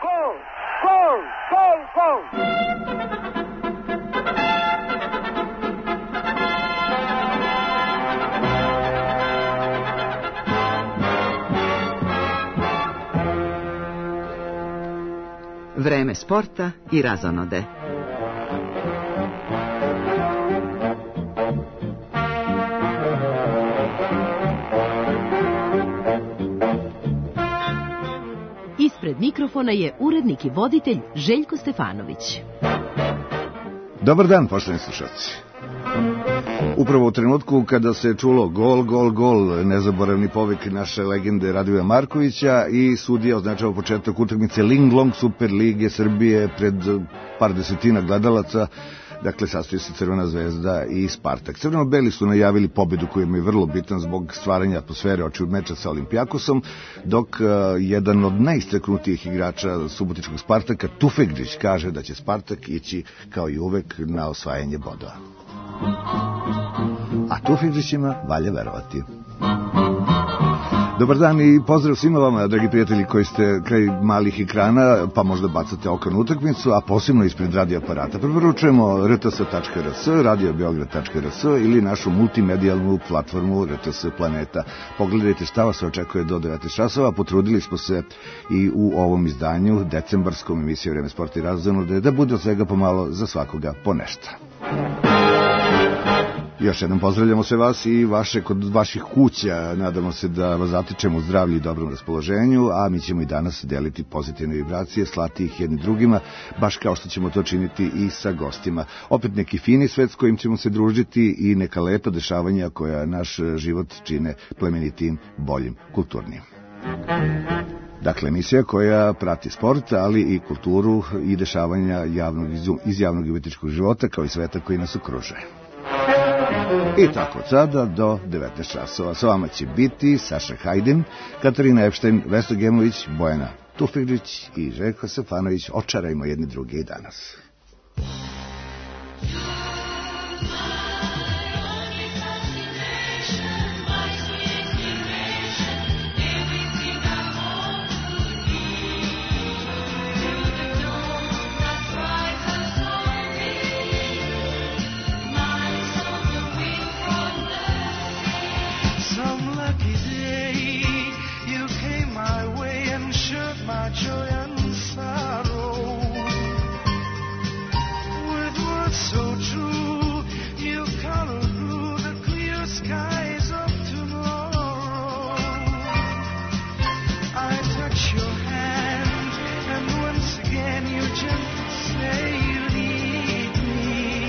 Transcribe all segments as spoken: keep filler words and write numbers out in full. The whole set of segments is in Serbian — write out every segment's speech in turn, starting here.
Gol! Gol! Gol! Gol! Vreme sporta i razonode. Ispred mikrofona je urednik i voditelj Željko Stefanović. Dobar dan, poštovani slušalci. Upravo u trenutku kada se čulo gol, gol, gol, nezaboravni povik naše legende Radivija Markovića i sudija označava početak utakmice Linglong Super lige Srbije pred par desetina gledalaca. Dakle, sastoji se Crvena zvezda i Spartak. Crveno-beli su najavili pobedu koja im je vrlo bitan zbog stvaranja atmosfere oči od meča sa Olimpijakosom, dok uh, jedan od najistaknutijih igrača subotičkog Spartaka, Tufegđić, kaže da će Spartak ići kao i uvek na osvajanje bodova. A Tufegđićima valja verovati. Dobar dan i pozdrav svima vama, dragi prijatelji koji ste kraj malih ekrana, pa možda bacate oko na utakmicu, a posebno ispred radio aparata. Preporučujemo r t s tačka r s, radio beograd tačka r s ili našu multimedijalnu platformu R T S Planeta. Pogledajte šta vas očekuje do devetnaest časova. Potrudili smo se i u ovom izdanju, decembarskom emisije Vreme sporta i razonode, da bude od svega pomalo za svakoga po nešto. Još jednom pozdravljamo sve vas i vaše kod vaših kuća. Nadamo se da vas zatičemo u zdravlju i dobrom raspoloženju, a mi ćemo i danas deliti pozitivne vibracije, slati ih jednim drugima, baš kao što ćemo to činiti i sa gostima. Opet neki fini svet s kojim ćemo se družiti i neka lepa dešavanja koja naš život čine plemenitim, boljim, kulturnim. Dakle, emisija koja prati sport, ali i kulturu i dešavanja javnog, iz javnog i umetničkog života, kao i sveta koji nas okružuje. I tako od sada do devetnaest časova. Sa vama će biti Saša Hajdin, Katarina Epštajn, Vesna Gemović, Bojana Tufegđić i Željko Stefanović. Očarajmo jedni druge i danas. Joy and sorrow, with words so true, you color through the clear skies of tomorrow. I touch your hand, and once again you gently say you need me.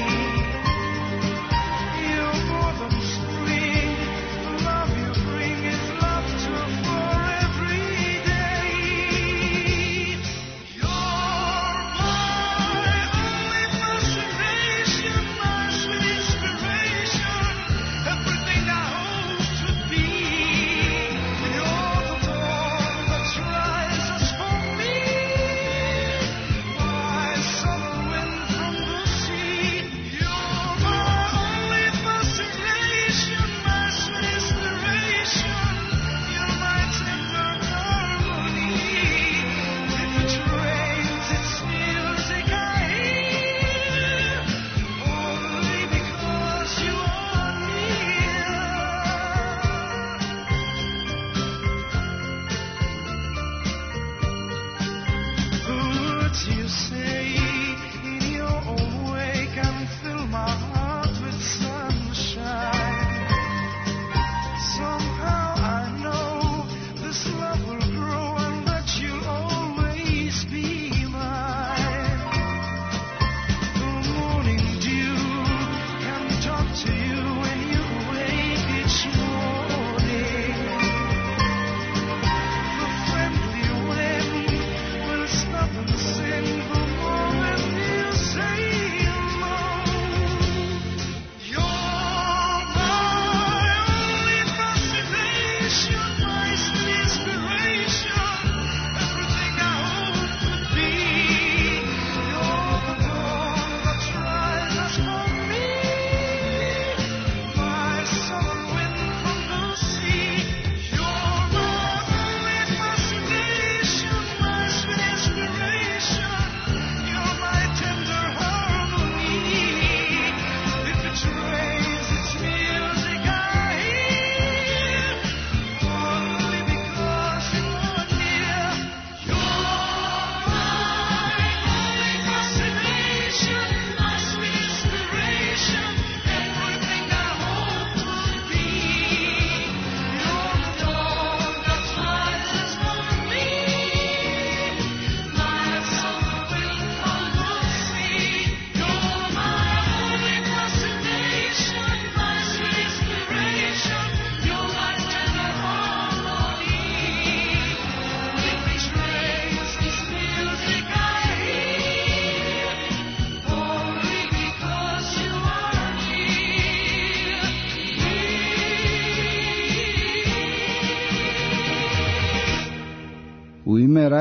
You're more than spring, the love you bring is laughter for every day. Sing the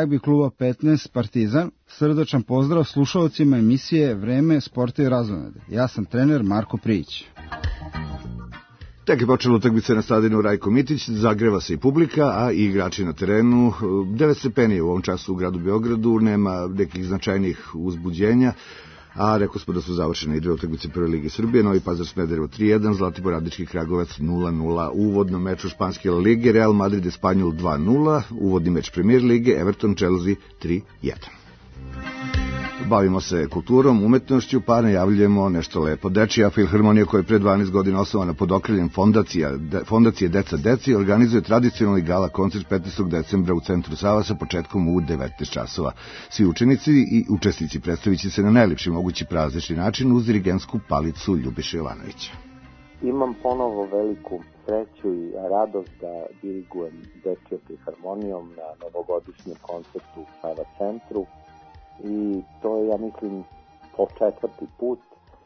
ragbi kluba petnaest Partizan. Srdačan pozdrav slušalcima emisije Vreme, sporta i razonode. Ja sam trener Marko Prijić. Tek je počela utakmica na stadionu Rajko Mitić, zagreva se i publika, a i igrači na terenu. devet stepeni u ovom času u gradu Beogradu, nema nekih značajnih uzbuđenja, a rekao smo da su završene i dve utakmice Prve lige Srbije, Novi Pazar Smederevo tri jedan, Zlatibor Radnički Kragujevac nula nula. U uvodnom meču Španske lige Real Madrid Espanjol dva nula, uvodni meč Premier lige Everton Chelsea tri jedan. Bavimo se kulturom, umetnošću, pa najavljujemo nešto lepo. Dečija filharmonija koja je pre dvanaest godina osnovana pod okriljem fondacija, de, fondacije Deca Deci organizuje tradicionalni gala koncert petnaestog decembra u centru Sava sa početkom u devetnaest časova. Svi učenici i učesnici predstavit će se na najlepši mogući praznični način uz dirigentsku palicu Ljubiše Jovanovića. Imam ponovo veliku sreću i radost da dirigujem Dečijom filharmonijom na novogodišnjem koncertu u Sava centru. I to je, ja mislim, po četvrti put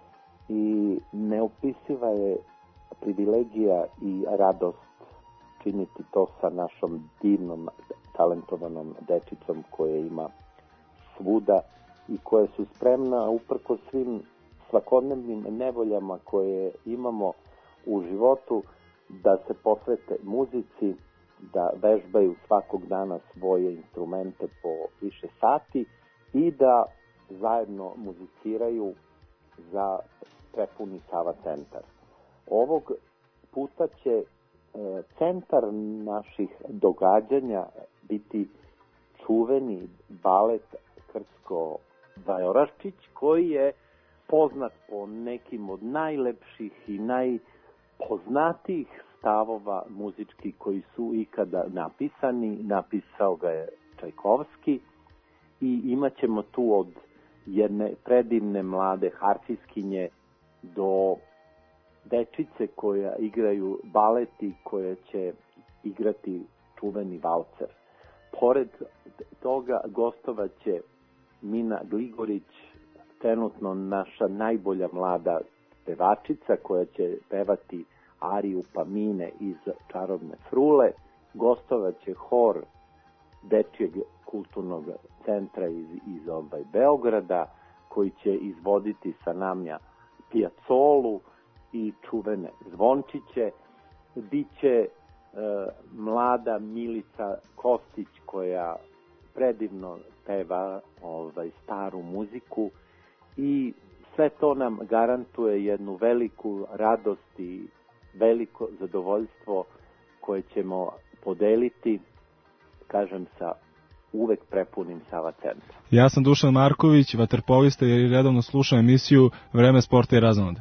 i neopisiva je privilegija i radost činiti to sa našom divnom, talentovanom dečicom koje ima svuda i koje su spremna uprko svim svakodnevnim nevoljama koje imamo u životu da se posvete muzici, da vežbaju svakog dana svoje instrumente po više sati i da zajedno muziciraju za prepuni Sava centar. Ovog puta će e, centar naših događanja biti čuveni balet Krsko Dvajoraščić, koji je poznat po nekim od najlepših i najpoznatijih stavova muzički koji su ikada napisani. Napisao ga je Čajkovski. I imat ćemo tu od jedne predivne mlade harfiskinje do dečice koja igraju baleti, koja će igrati čuveni valcer. Pored toga gostovaće Mina Gligorić, trenutno naša najbolja mlada pevačica koja će pevati ariju Pamine iz Čarobne frule. Gostovaće hor Dečijeg kulturnog centra iz, iz ovaj Beograda, koji će izvoditi sa namja Piacolu i čuvene zvončiće. Biće e, mlada Milica Kostić koja predivno peva ovaj staru muziku i sve to nam garantuje jednu veliku radost i veliko zadovoljstvo koje ćemo podeliti, kažem, sa uvek prepunim Sava centra. Ja sam Dušan Marković, vaterpolista i redovno slušam emisiju Vreme, sporta i razonode.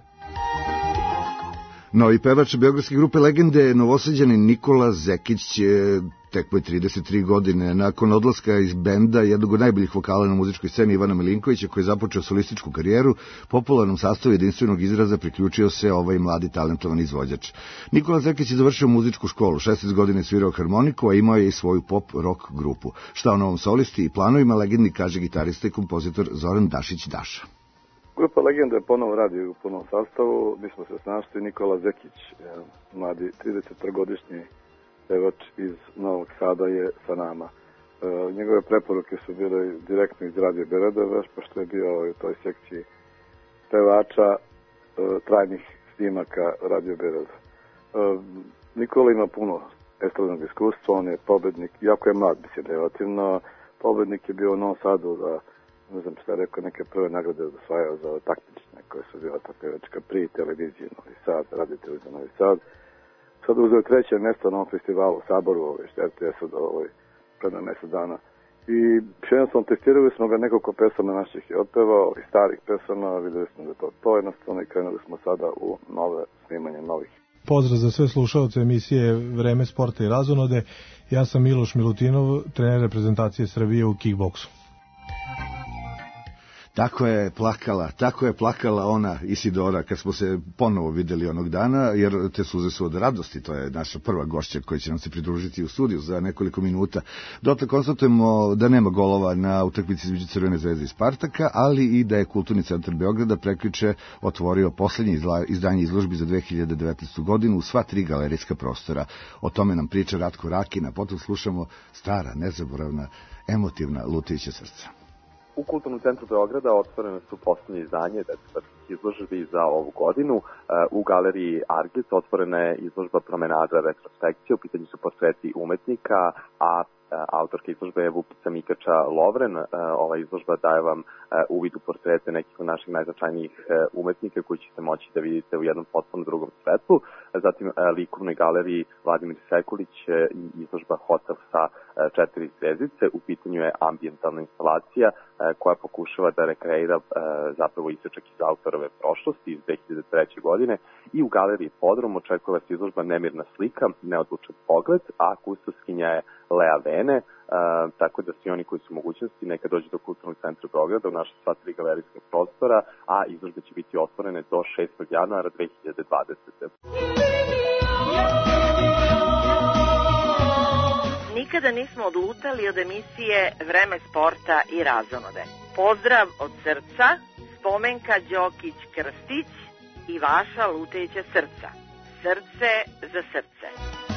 Novi pevač beogradske grupe Legende, Novosađanin Nikola Zekić će tek po trideset tri godine nakon odlaska iz benda jednog od najboljih vokala na muzičkoj sceni Ivana Milinkovića, koji je započeo solističku karijeru, popularnom sastavu jedinstvenog izraza priključio se ovaj mladi talentovan izvođač. Nikola Zekić je završio muzičku školu, šesnaest godina je svirao harmoniku, a imao je i svoju pop-rock grupu. Šta o novom solisti i planovima Legendi kaže gitarista i kompozitor Zoran Dašić Daša. Grupa Legenda ponovo radi u punom sastavu. Mi smo se snašli. Nikola Zekić, mladi tridesettrogodišnji pevač iz Novog Sada, je sa nama. E, njegove preporuke su bile direktno iz Radio Beradova, pošto je bio u toj sekciji pevača e, trajnih snimaka Radio Beradova. E, Nikola ima puno estradnog iskustva, on je pobednik, jako je mlad, bi se relativno, pobednik je bio u Novom Sadu za, ne znam šta je rekao, neke prve nagrade osvajao za takmične koje su bila ta pevačka pri televiziji Novi Sad, Radio Televizija Novi Sad. Sad uzeo treće mjesto na ovom festivalu u Saboru, ovaj, što je R T S od ovaj, predno mjesec dana. I jednostavno testirali smo ga, nekoliko pesama naših je otpevao, i starih pesama, videli smo da to, to jednostavno i krenuli smo sada u nove snimanje novih. Pozdrav za sve slušalce emisije Vreme, sporta i razonode. Ja sam Miloš Milutinov, trener reprezentacije Srbije u kickboksu. Tako je plakala, tako je plakala ona Isidora kad smo se ponovo videli onog dana, jer te suze su od radosti. To je naša prva gošća koja će nam se pridružiti u studiju za nekoliko minuta. Dotle konstatujemo da nema golova na utakmici između Crvene zvezde i Spartaka, ali i da je Kulturni centar Beograda prekjuče otvorio poslednje izdanje izložbi za dve hiljade devetnaestu. godinu u sva tri galerijska prostora. O tome nam priča Ratko Rakin, a potom slušamo stara, nezaboravna emotivna Lutajuća srca. U Kulturnom centru Beograda otvorene su poslednje izdanje desetih izložbi za ovu godinu. U galeriji Argis otvorena je izložba Promenada retrospekcija, u pitanju su portreti umetnika, a autorka izložbe je Vukica Mikača Lovren. Ova izložba daje vam uvid u portrete nekih od naših najznačajnijih umetnika koji ćete moći da vidite u jednom potpuno drugom svetlu. Zatim likovnoj galeriji Vladimir Sekulić i izložba Hotel sa četiri zvezdice. U pitanju je ambijentalna instalacija koja pokušava da rekreira zapravo isečak iz autorove prošlosti iz dve hiljade treće. godine. I u galeriji Podrum očekuje vas izložba Nemirna slika, neodlučan pogled, a kustoskinja je Lea Vene, uh, tako da svi oni koji su mogućnosti neka dođu do Kulturnog centra Beograda u naša sva tri galerijska prostora, a izložbe će biti otvorene do šestog januara dve hiljade dvadesete. Nikada nismo odlutali od emisije Vreme sporta i razonode. Pozdrav od srca, Spomenka Đokić-Krstić i vaša lutajuća srca. Srce za srce.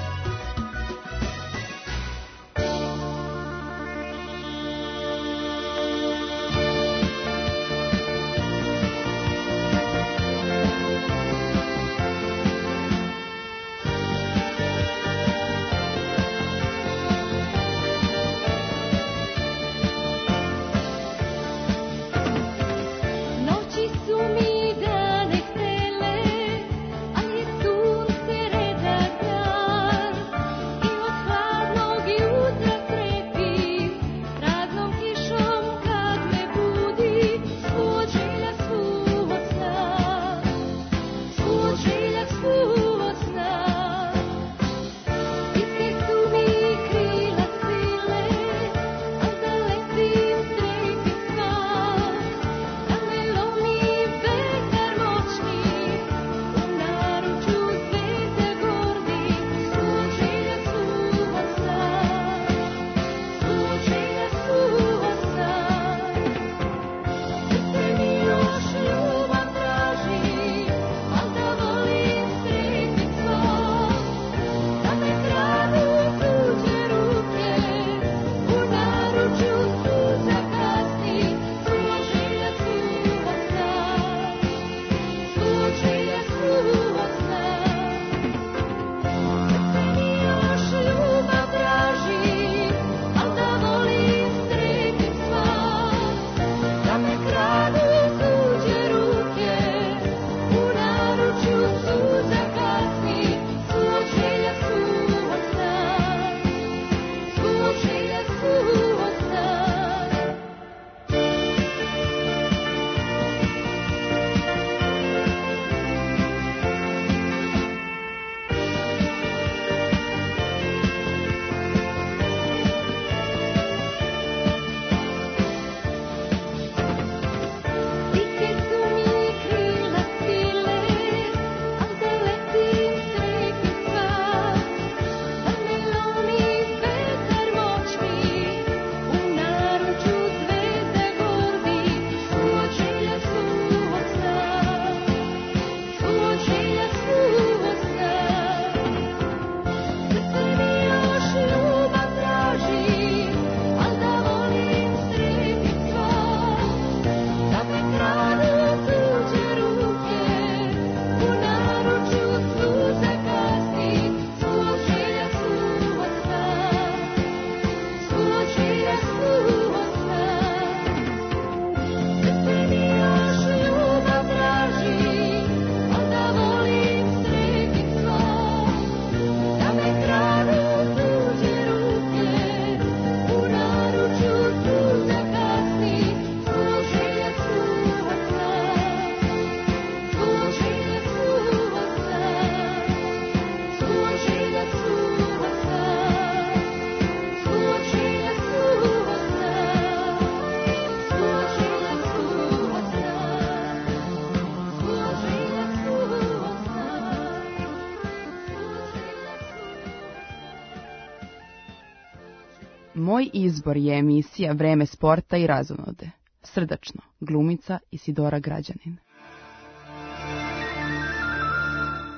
Moj izbor je emisija Vreme sporta i razonode. Srdačno, glumica Isidora Građanin.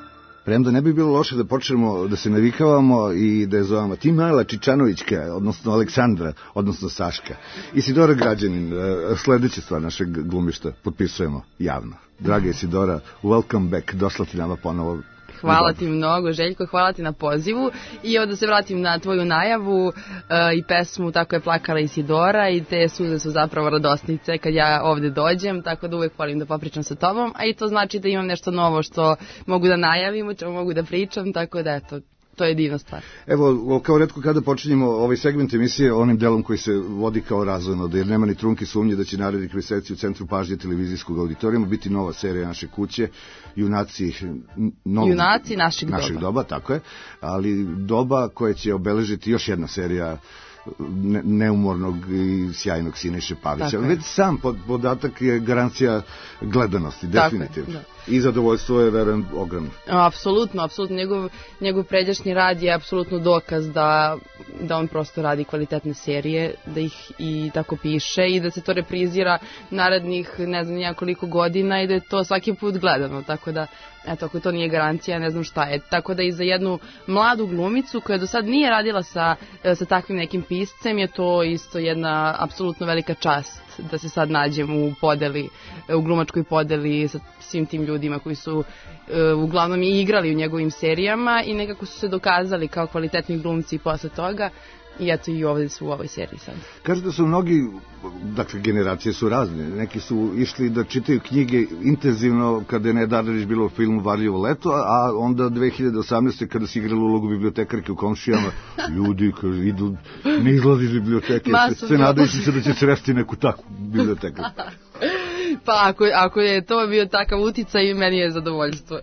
Premda ne bi bilo loše da počnemo da se navikavamo i da je zovemo ti mala Čičanovićka, odnosno Aleksandra, odnosno Saška. Isidora Građanin, sledeća stvar našeg glumišta, potpisujemo javno. Draga Isidora, welcome back, došla ti nama ponovo. Hvala ti mnogo, Željko, hvala ti na pozivu. I evo da se vratim na tvoju najavu uh, i pesmu Tako je plakala Isidora, i te suze su zapravo radosnice kad ja ovde dođem, tako da uvek volim da popričam sa tobom, a i to znači da imam nešto novo što mogu da najavim, o čemu mogu da pričam, tako da eto, to je divna stvar. Evo, kao retko kada počinjemo ovaj segment emisije onim delom koji se vodi kao razvojno, da jer nema ni trunke sumnje da će narednih meseci u centru pažnje televizijskog auditorijuma biti nova serija Naše kuće, Junaci, novog, Junaci našeg, našeg doba. doba, tako je, ali doba koje će obeležiti još jedna serija ne, neumornog i sjajnog Siniše Pavića. Već sam pod, podatak je garancija gledanosti, definitivno. I zadovoljstvo je, verujem, ogromno. Apsolutno, apsolutno. Njegov, njegov pređašnji rad je apsolutno dokaz da, da on prosto radi kvalitetne serije, da ih i tako piše i da se to reprizira narednih, ne znam, nijakoliko godina i da je to svaki put gledano, tako da, eto, ako to nije garancija, ne znam šta je. Tako da i za jednu mladu glumicu koja do sad nije radila sa, sa takvim nekim piscem je to isto jedna apsolutno velika čast da se sad nađem u podeli, u glumačkoj podeli sa svim tim ljudima koji su uh, uglavnom i igrali u njegovim serijama i nekako su se dokazali kao kvalitetni glumci posle toga. I eto i ovdje su u ovoj seriji sad. Kažu da su mnogi, dakle generacije su razne, neki su išli da čitaju knjige intenzivno kada je Neda Ardarić bilo u filmu Varljivo leto, a onda dve hiljade osamnaeste kada se igralo ulogu bibliotekarke u Komšijama, ljudi koji idu, ne izlazi iz biblioteke, se, se nadajući se da će sresti neku takvu bibliotekarku. Pa ako, ako je to bio takav uticaj, meni je zadovoljstvo.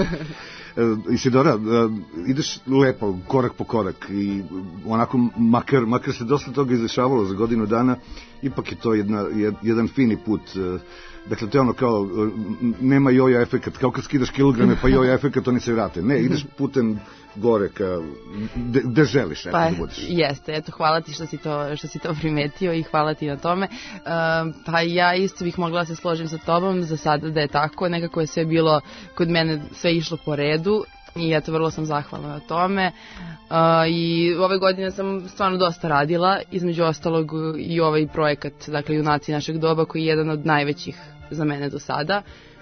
Isidora, ideš lepo, korak po korak i onako, makar, makar se dosta toga izdešavalo za godinu dana, ipak je to jedna, jedan fini put. Dakle, to je ono kao, nema joja efekat, kao kad skidaš kilograme pa joja efekat, oni se vrate. Ne, ideš putem gore ka, gde želiš, eto, pa, da budeš. Jeste, eto, hvala ti što si to, što si to primetio i hvala ti na tome. Uh, pa ja isto bih mogla da se složim sa tobom za sada da je tako, nekako je sve bilo kod mene, sve išlo po redu. I eto, vrlo sam zahvalna na tome. Uh, I ove godine sam stvarno dosta radila, između ostalog i ovaj projekat, dakle Junaci našeg doba, koji je jedan od najvećih za mene do sada.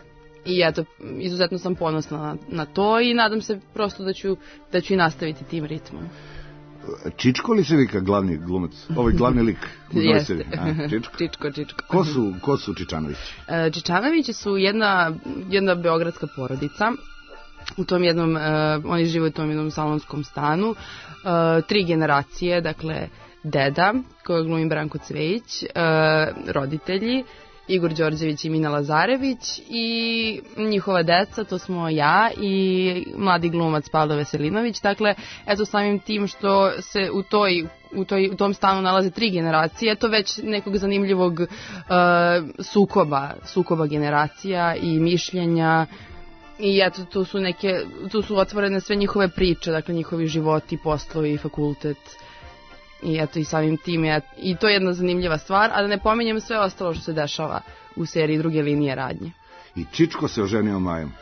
I eto, izuzetno sam ponosna na, na to i nadam se prosto da ću, da ću i nastaviti tim ritmom. Čičko li se vika glavni glumac? Ovaj glavni lik u novoj seriji? Čičko? Čičko, Čičko. Ko su, ko su Čičanovići? Uh, Čičanovići su jedna, jedna beogradska porodica. U tom jednom, uh, oni žive u tom jednom salonskom stanu, uh, tri generacije, dakle deda, koga glumi Branko Cvejić, uh, roditelji, Igor Đorđević i Mina Lazarević i njihova deca, to smo ja i mladi glumac Pavle Veselinović. Dakle, eto samim tim što se u toj u, toj, u tom stanu nalaze tri generacije, to već nekog zanimljivog uh, sukoba, sukoba generacija i mišljenja. I eto, tu su neke, tu su otvorene sve njihove priče, dakle njihovi životi, poslovi, fakultet. I eto, i samim tim je, i to je jedna zanimljiva stvar, a da ne pominjem sve ostalo što se dešava u seriji Druge linije radnje. I Čičko se oženio Majom.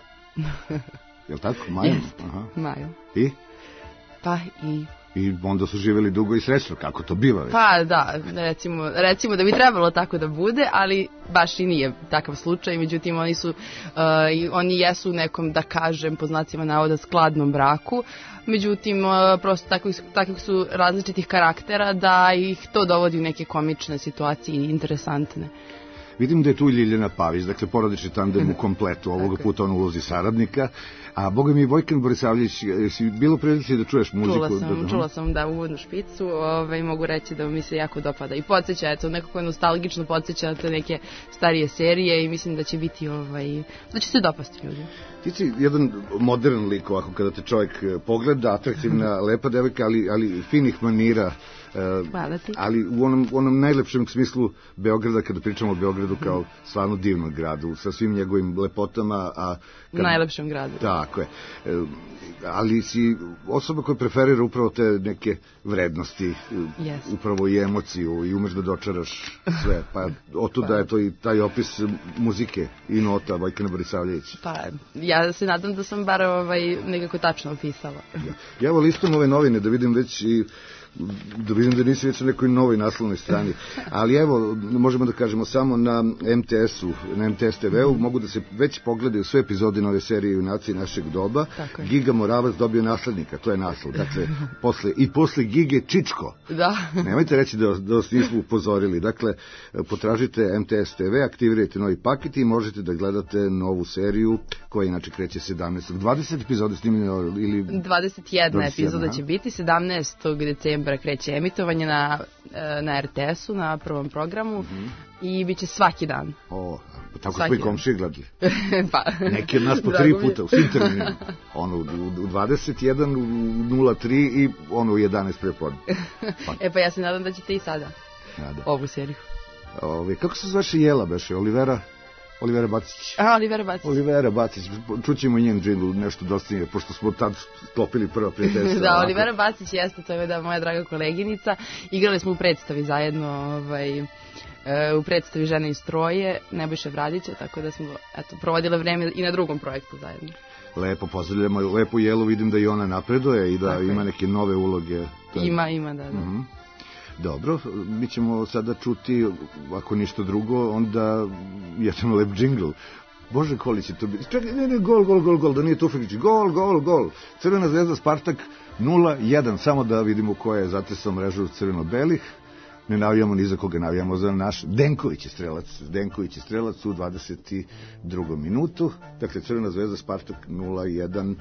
Je li tako? Majom? Jeste, aha. Majom. I? Pa i... I onda su živjeli dugo i srećno, kako to biva već. Pa da, recimo, recimo da bi trebalo tako da bude, ali baš i nije takav slučaj, međutim oni su, uh, oni jesu u nekom, da kažem, po znacima navoda, skladnom braku, međutim, uh, prosto takvih, takvih su različitih karaktera da ih to dovodi u neke komične situacije i interesantne. Vidim da je tu Ljiljana Pavić, dakle porodični tandem u kompletu, ovoga puta on ulozi saradnika, a boga mi Vojkan Borisavljević, jesi bilo prilici da čuješ muziku? Čula sam, da, čula sam da uvodnu špicu, ovaj, mogu reći da mi se jako dopada i podsjeća, eto, nekako nostalgično podsjeća te neke starije serije i mislim da će biti, ovaj, da će se dopasti ljudi. Ti si jedan modern lik ovako kada te čovjek pogleda, atraktivna, lepa devojka, ali, ali finih manira, Hvala ti. Ali u onom, onom najlepšem smislu Beograda, kada pričamo o Beogradu kao stvarno divnom gradu, sa svim njegovim lepotama. A kad... Najlepšem gradu. Tako je. Ali si osoba koja preferira upravo te neke vrednosti, yes. upravo i emociju, i umeš da dočaraš sve. Pa otuda je to i taj opis muzike i nota Vojkana Borisavljevića. Pa ja se nadam da sam bar ovaj, nekako tačno opisala. Ja, ja evo listam ove novine da vidim već i da vidim da nisi već na nekoj novoj naslovnoj strani, ali evo možemo da kažemo samo na em te esu, na em te es te veu mogu da se već pogledaju sve epizode nove serije Junaci našeg doba. Giga Moravac dobio naslednika, to je naslov, dakle posle, i posle Gige Čičko. Da. Nemojte reći da, da vas nismo upozorili, dakle potražite em te es te ve, aktivirajte novi paket i možete da gledate novu seriju koja inače kreće sedamnaestog dvadeset epizode snimljeno ili dvadeset jedna epizoda će biti, sedamnaestog decembra kreće emitovanje na, na er te esu, na prvom programu, mm-hmm. i bit će svaki dan. O, tako svaki smo i komšije gledali. Pa. Neki od nas po tri puta, u svim terminima. Ono, u, u dvadeset jedan, u nula tri i ono u jedanaest prepodne. Pa. E pa ja se nadam da ćete i sada Nada. ovu seriju. Ove, kako se zvaše Jela, beše? Olivera? Olivera Bacić. A, Olivera Bacić. Olivera Bacić. Čućemo njen džingl nešto dosta nije, pošto smo tad sklopili prva prijateljstva. Da, Olivera Bacić jeste, to je da moja draga koleginica. Igrali smo u predstavi zajedno, ovaj, u predstavi Žene iz stroje, Nebojše Bradića, tako da smo eto, provodile vreme i na drugom projektu zajedno. Lepo, pozdravljamo lepo Jelu, vidim da i ona napreduje i da tako ima neke nove uloge. Taj... Ima, ima, da, da. Uh-huh. Dobro, mi ćemo sada čuti, ako ništa drugo, onda jedan lep džingl. Bože, koli će to biti. Čekaj, ne, ne, gol, gol, gol, gol, da nije Tufeklić. Gol, gol, gol. Crvena zvezda Spartak nula jedan. Samo da vidimo ko je zatresao mrežu crveno-belih. Ne navijamo ni za koga, navijamo za naš Denković je strelac. Denković je strelac u dvadeset drugom minutu. Dakle, Crvena zvezda Spartak nula jedan.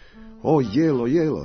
O, jelo, jelo.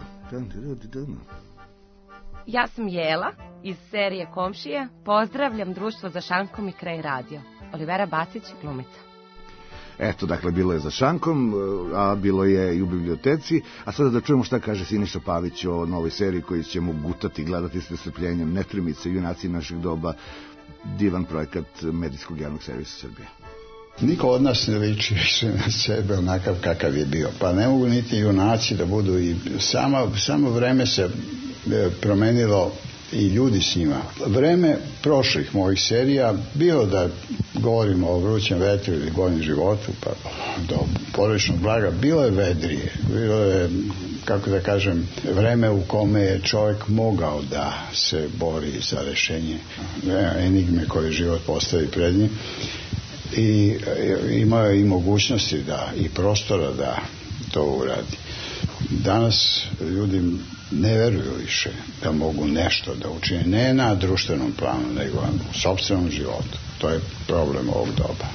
Ja sam Jela iz serije Komšije. Pozdravljam Društvo za šankom i Kraj radio. Olivera Bacić, glumica. Eto, dakle, bilo je za šankom, a bilo je i u biblioteci. A sada da čujemo šta kaže Siniša Pavić o novoj seriji koju ćemo gutati i gledati s nestrpljenjem. Netrimice, Junaci našeg doba, divan projekat medijskog javnog servisa Srbije. Niko od nas ne liči više na sebe onakav kakav je bio. Pa ne mogu niti junaci da budu i samo, samo vreme se promenilo i ljudi s njima. Vreme prošlih mojih serija, bilo da govorimo o Vrućem vetru ili Gornjem životu, pa do porodičnog blaga, bilo je vedrije. Bilo je, kako da kažem, vreme u kome je čovjek mogao da se bori za rešenje enigme koje život postavi pred njim. I imao je i mogućnosti da, i prostora da to uradi. Danas ljudi ne veruju više da mogu nešto da učine, ne na društvenom planu, nego u sopstvenom životu. To je problem ovog doba.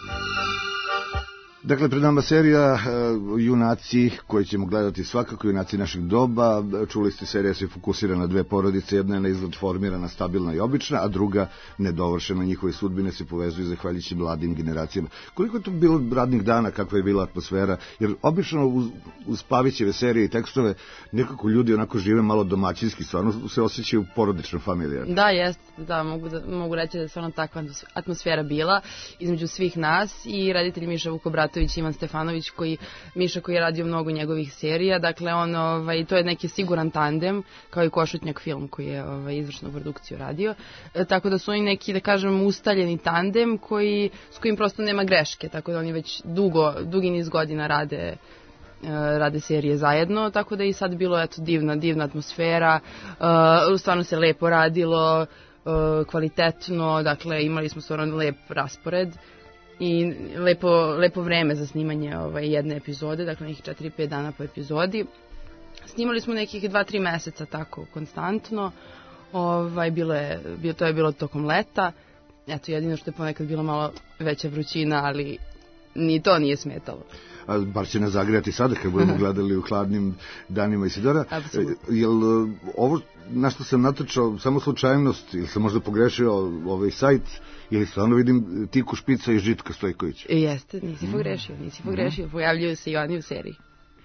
Dakle, pred nama serija uh, Junaci, koji ćemo gledati svakako, Junaci našeg doba. Čuli ste, serija se fokusira na dve porodice, jedna je na izgled formirana, stabilna i obična, a druga nedovršena. Njihove sudbine se povezuju zahvaljujući mladim generacijama. Koliko je to bilo radnih dana, kakva je bila atmosfera? Jer obično uz, uz Pavićeve serije i tekstove nekako ljudi onako žive malo domaćinski, stvarno se osjećaju porodično, familijarno. Da, jeste, da, mogu, da, mogu reći da je stvarno takva atmosfera bila između svih nas i reditelj Miša Vukobratović, Ivan Stefanović, koji, Miša koji je radio mnogo njegovih serija, dakle on, ovaj, to je neki siguran tandem, kao i Košutnjak film koji je ovaj, izvršnu produkciju radio, e, tako da su oni neki, da kažem, ustaljeni tandem koji, s kojim prosto nema greške, tako da oni već dugo, dugi niz godina rade rade serije zajedno, tako da je i sad bilo eto, divna, divna atmosfera, uh, stvarno se lepo radilo, uh, kvalitetno, dakle imali smo stvarno lep raspored i lepo, lepo vreme za snimanje ovaj, jedne epizode, dakle nekih četiri pet dana po epizodi. Snimali smo nekih dva tri meseca tako konstantno, ovaj, bilo je, bio, to je bilo tokom leta, eto jedino što je ponekad bilo malo veća vrućina, ali ni to nije smetalo. A bar će nas zagrijati sada kad budemo gledali u hladnim danima. Isidora, jel ovo na što sam natrčao samo slučajnost ili sam možda pogrešio ovaj sajt ili stvarno vidim Tiku Špica i Žitka Stojković? Jeste, nisi pogrešio, nisi pogrešio, pojavljuju se i oni u seriji.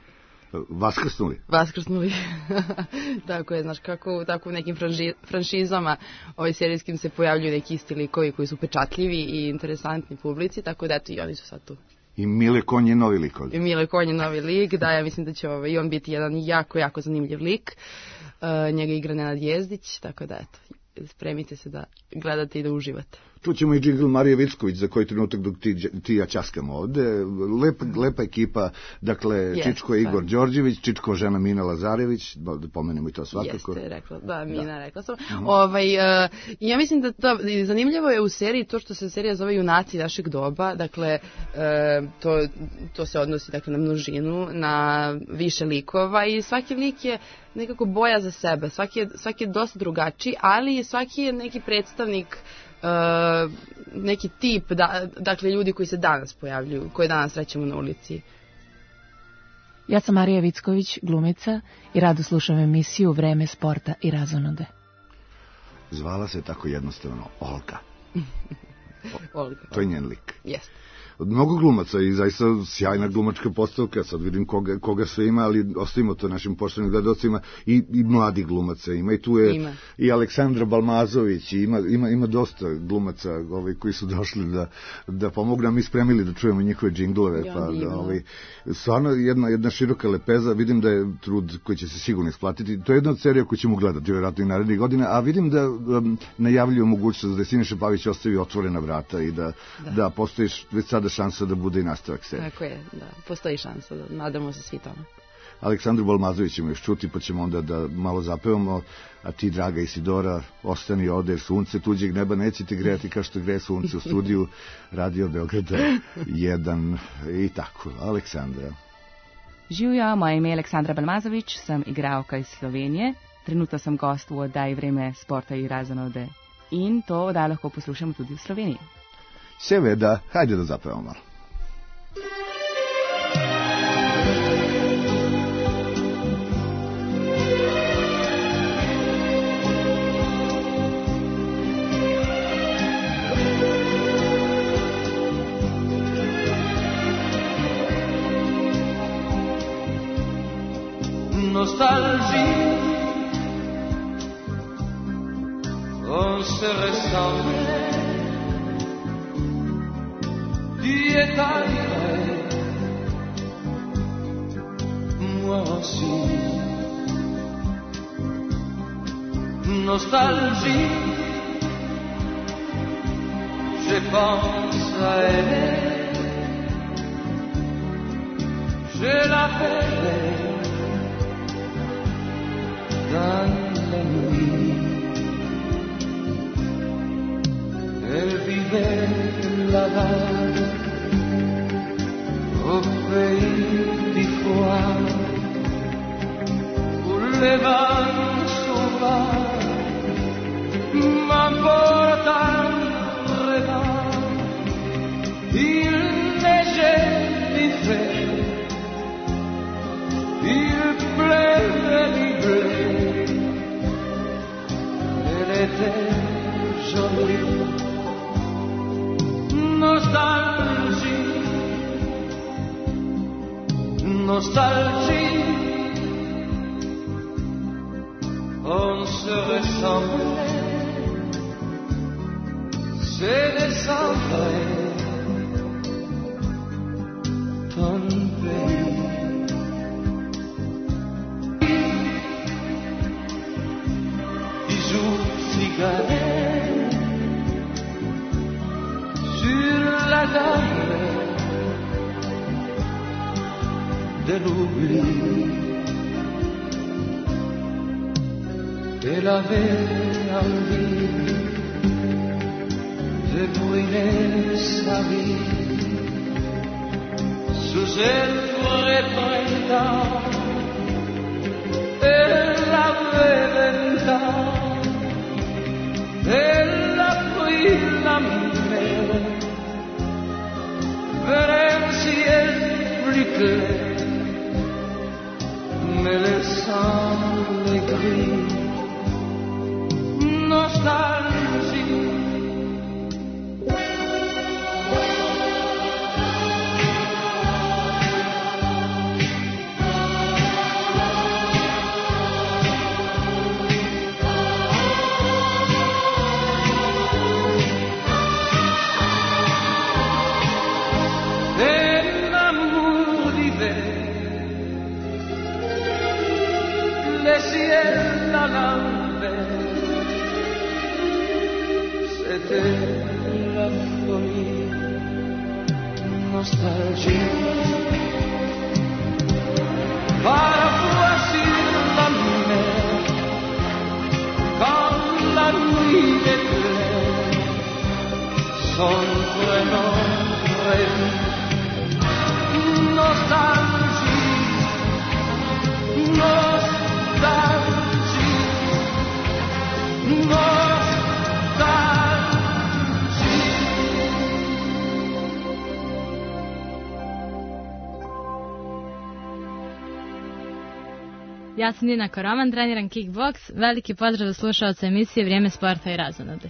Vaskrsnuli. Vaskrsnuli. Tako je, znaš, kako tako u nekim franži, franšizama ovaj serijskim se pojavljuju neki isti likovi koji su pečatljivi i interesantni publici, tako da eto i oni su sad tu. I Mile Konj je novi lik ovdje. I Mile Konj je novi lik, da, ja mislim da će ovaj, i on biti jedan jako, jako zanimljiv lik. Uh, njega igra Nenad Jezdić, tako da eto, spremite se da gledate i da uživate. Čućemo i džingl Marije Vicković za koji trenutak dok ti, ti ja ćaskamo ovde. Lepa, lepa ekipa, dakle, yes, Čičko je Igor Đorđević, Čičko žena Mina Lazarević, da pomenemo i to svakako. Jeste, rekla, da, Mina da. rekla sam. Uh-huh. Ovaj, uh, ja mislim da to, zanimljivo je u seriji to što se serija zove Junaci našeg doba, dakle, uh, to, to se odnosi dakle, na množinu, na više likova i svaki lik je nekako boja za sebe, svaki je, svaki je dosta drugačiji, ali svaki je neki predstavnik Uh, neki tip, da, dakle ljudi koji se danas pojavljuju, koje danas srećemo na ulici. Ja sam Marija Vicković, glumica, i rado slušam emisiju Vreme sporta i razonode. Zvala se tako jednostavno Olga. Olga. To je njen lik. Jeste. Od mnogo glumaca i zaista sjajna glumačka postavka, sad vidim koga, koga sve ima, ali ostavimo to našim poštovanim gledalcima, i, i mladi glumaca ima, i tu je ima. I Aleksandra Balmazović, i ima, ima, ima dosta glumaca ovaj, koji su došli da, da pomognu, a mi spremili da čujemo njihove džinglove, ja, pa da, ovaj, stvarno jedna, jedna široka lepeza, vidim da je trud koji će se sigurno isplatiti, to je jedna od serija koju ćemo gledati vjerojatno i narednih godina, a vidim da um, najavljuju mogućnost da Siniša Pavić ostavi otvorena vrata i da, da. da postojiš već sada šansa da bude i nastavak serije. Tako je, da, postoji šansa, da nadamo se svi tome. Aleksandru Balmazović ćemo još čuti, pa ćemo onda da malo zapevamo, a ti, draga Isidora, ostani ovde, jer sunce tuđeg neba neće ti grejati kao što greje sunce u studiju Radio Beograda jedan i tako. Aleksandra. Živjo, moje ime je Aleksandra Balmazović, sem igralka iz Slovenije. Trenutno sem gost v oddaji Vreme sporta i razonode in to oddajo lahko poslušamo tudi v Sloveniji. Seveda, hajde da zapevamo malo. Nostalgie, on se ressemblait. Tu étais moi aussi. Nostalgie, je pense à elle, je l'appelle dans la nuit. Elle vivait là-bas au pays du froid, où les vents sauvages m'emportent en rêvant. Il neigeait l'hiver, il pleuvait l'hiver, elle était jolie. Nostalgie, nostalgie, on se ressemblait, c'est décembre, ton pays. Bijoux, cigarettes, sur la table de l'oubli. Elle avait envie de brûler sa vie sous un vrai printemps. Elle avait vingt ans, elle a pris la mer vers un ciel plus clair, me laissant les gris. Nostalgie, nostalgie. Parfois sur la mer, quand la nuit est claire, s'entre nos rêves. Nostalgie, nostalgie, nostalgie. Ja sam Dina Koroman, treniram kickboks. Veliki pozdrav za slušaoce emisije Vrijeme sporta i razonode.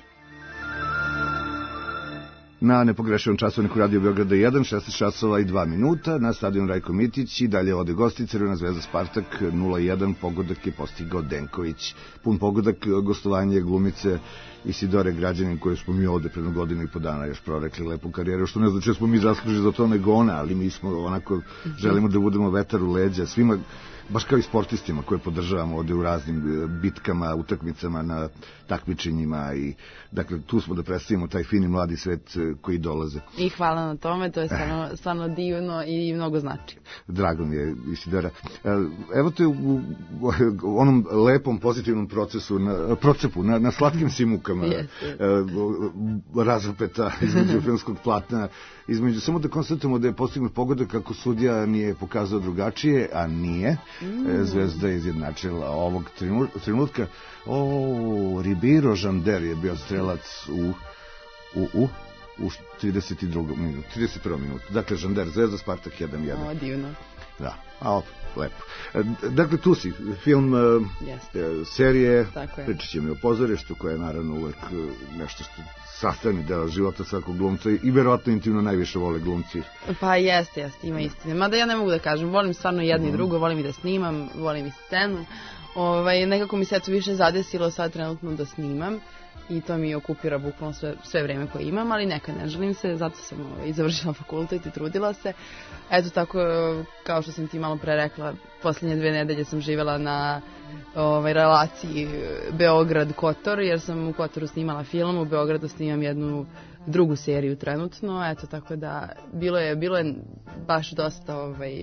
Na nepogrešivom časovniku Radio Beograda jedan, šesnaest časova i dva minuta, na stadion Rajko Mitić i dalje ode gosti Crvena zvezda Spartak nula jedan, pogodak je postigao Denković. Pun pogodak, gostovanje glumice Isidore Građanin, koju smo mi ovde predno godinu i po dana još prorekli lepu karijeru, što ne znači da smo mi zaslužili za to nego ona, ali mi smo onako, želimo da budemo vetar u leđa svima, baš kao i sportistima koje podržavamo ovde u raznim bitkama, utakmicama, na takmičenjima i dakle tu smo da predstavimo taj fini mladi svet koji dolaze. I hvala na tome, to je stvarno, stvarno divno i mnogo znači. Drago mi je, Isidora. Evo te u onom lepom pozitivnom procesu, na, procepu, na, na slatkim simukama, yes, yes. razrpeta između filmskog platna, između, samo da konstatujemo da je postignut pogodak kako sudija nije pokazao drugačije, a nije. Mm. Zvezda je izjednačila ovog trenutka. O, Ribeiro Žander je bio strelac u u, u, u trideset drugom minutu, trideset prvom minutu. Dakle, Žander, Zvezda, Spartak jedan jedan. O, divno. Da, a op, lepo. Dakle, tu si, film, yes. serije, pričat ćemo i o pozorištu, koje je naravno uvek nešto što sastavni deo života svakog glumca i verovatno intimno najviše vole glumci. Pa jeste, jeste, ima istine. Mada ja ne mogu da kažem, volim stvarno jedno i drugo, volim i da snimam, volim i scenu. Ovaj, nekako mi se to više zadesilo sad trenutno da snimam i to mi okupira bukvalno sve, sve vreme koje imam, ali neka ne želim se, zato sam ovaj, završila fakultet i trudila se. Eto tako, kao što sam ti malo pre rekla, posljednje dve nedelje sam živjela na ovaj, relaciji Beograd-Kotor, jer sam u Kotoru snimala film, u Beogradu snimam jednu drugu seriju trenutno, eto tako da bilo je, bilo je baš dosta ovaj,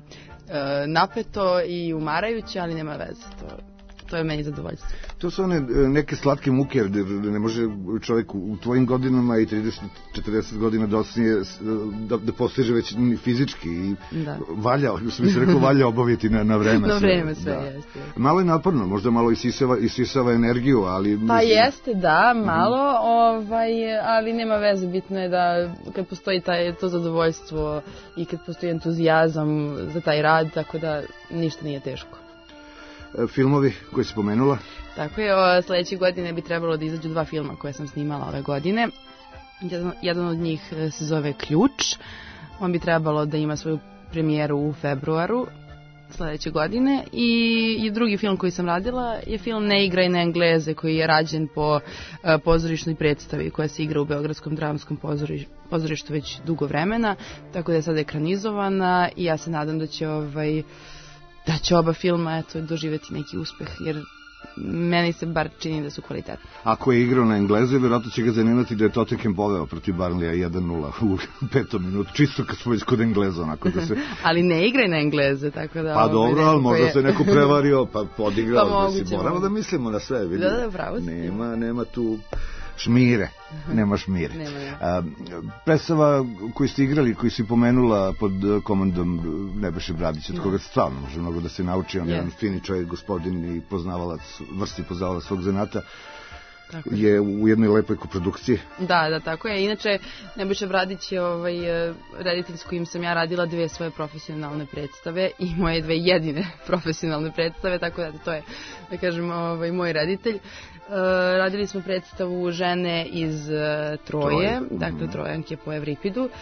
napeto i umarajuće, ali nema veze, to to je meni zadovoljstvo. To su one neke slatke muke, jer ne može čovjek u tvojim godinama i trideset četrdeset godina docnije da, da postiže već fizički i da. valja, u smislu rekao, valja obaviti na, na vreme. Na vreme sve, sve jeste. Malo je naporno, možda malo isisava, isisava energiju, ali... Pa mislim... jeste, da, malo, mm-hmm. ovaj, ali nema veze, bitno je da kad postoji taj, to zadovoljstvo i kad postoji entuzijazam za taj rad, tako da ništa nije teško. Filmovi koje si pomenula? Tako je, sledeće godine bi trebalo da izađu dva filma koje sam snimala ove godine. Jedan, jedan od njih se zove Ključ. On bi trebalo da ima svoju premijeru u februaru sledeće godine. I, i drugi film koji sam radila je film Ne igraj na Engleze, koji je rađen po uh, pozorišnoj predstavi koja se igra u Beogradskom dramskom pozoriš, pozorištu već dugo vremena. Tako da je sad ekranizovana i ja se nadam da će ovaj... da će oba filma eto, doživjeti neki uspeh, jer meni se bar čini da su kvalitetni. Ako je igrao na Englezu, vjerojatno će ga zanimati da je Tottenham poveo protiv Burnleya jedan nula u petom minutu, čisto kad smo već kod Engleza. Onako da se... ali ne igraj na Engleze, tako da... Pa dobro, ali možda je... se neko prevario, pa podigrao, pa da si moramo da mislimo na sve. Vidim. Da, da, pravo si. Nema, nema tu... šmire, nema šmire. Nema. Predstava koju ste igrali, koju si pomenula pod komandom Nebojše Bradića, od koga stvarno može mnogo da se nauči, on je jedan fini čovjek, gospodin i poznavalac, vrsti poznavalac svog zanata, tako je u jednoj lepoj koprodukciji. Da, da, tako je. Inače, Nebojša Bradić je ovaj, reditelj s kojim sam ja radila dve svoje profesionalne predstave i moje dve jedine profesionalne predstave, tako da to je, da kažem, ovaj, moj reditelj. Uh, radili smo predstavu Žene iz uh, Troje, Troje, dakle Trojanke po Evripidu. Uh,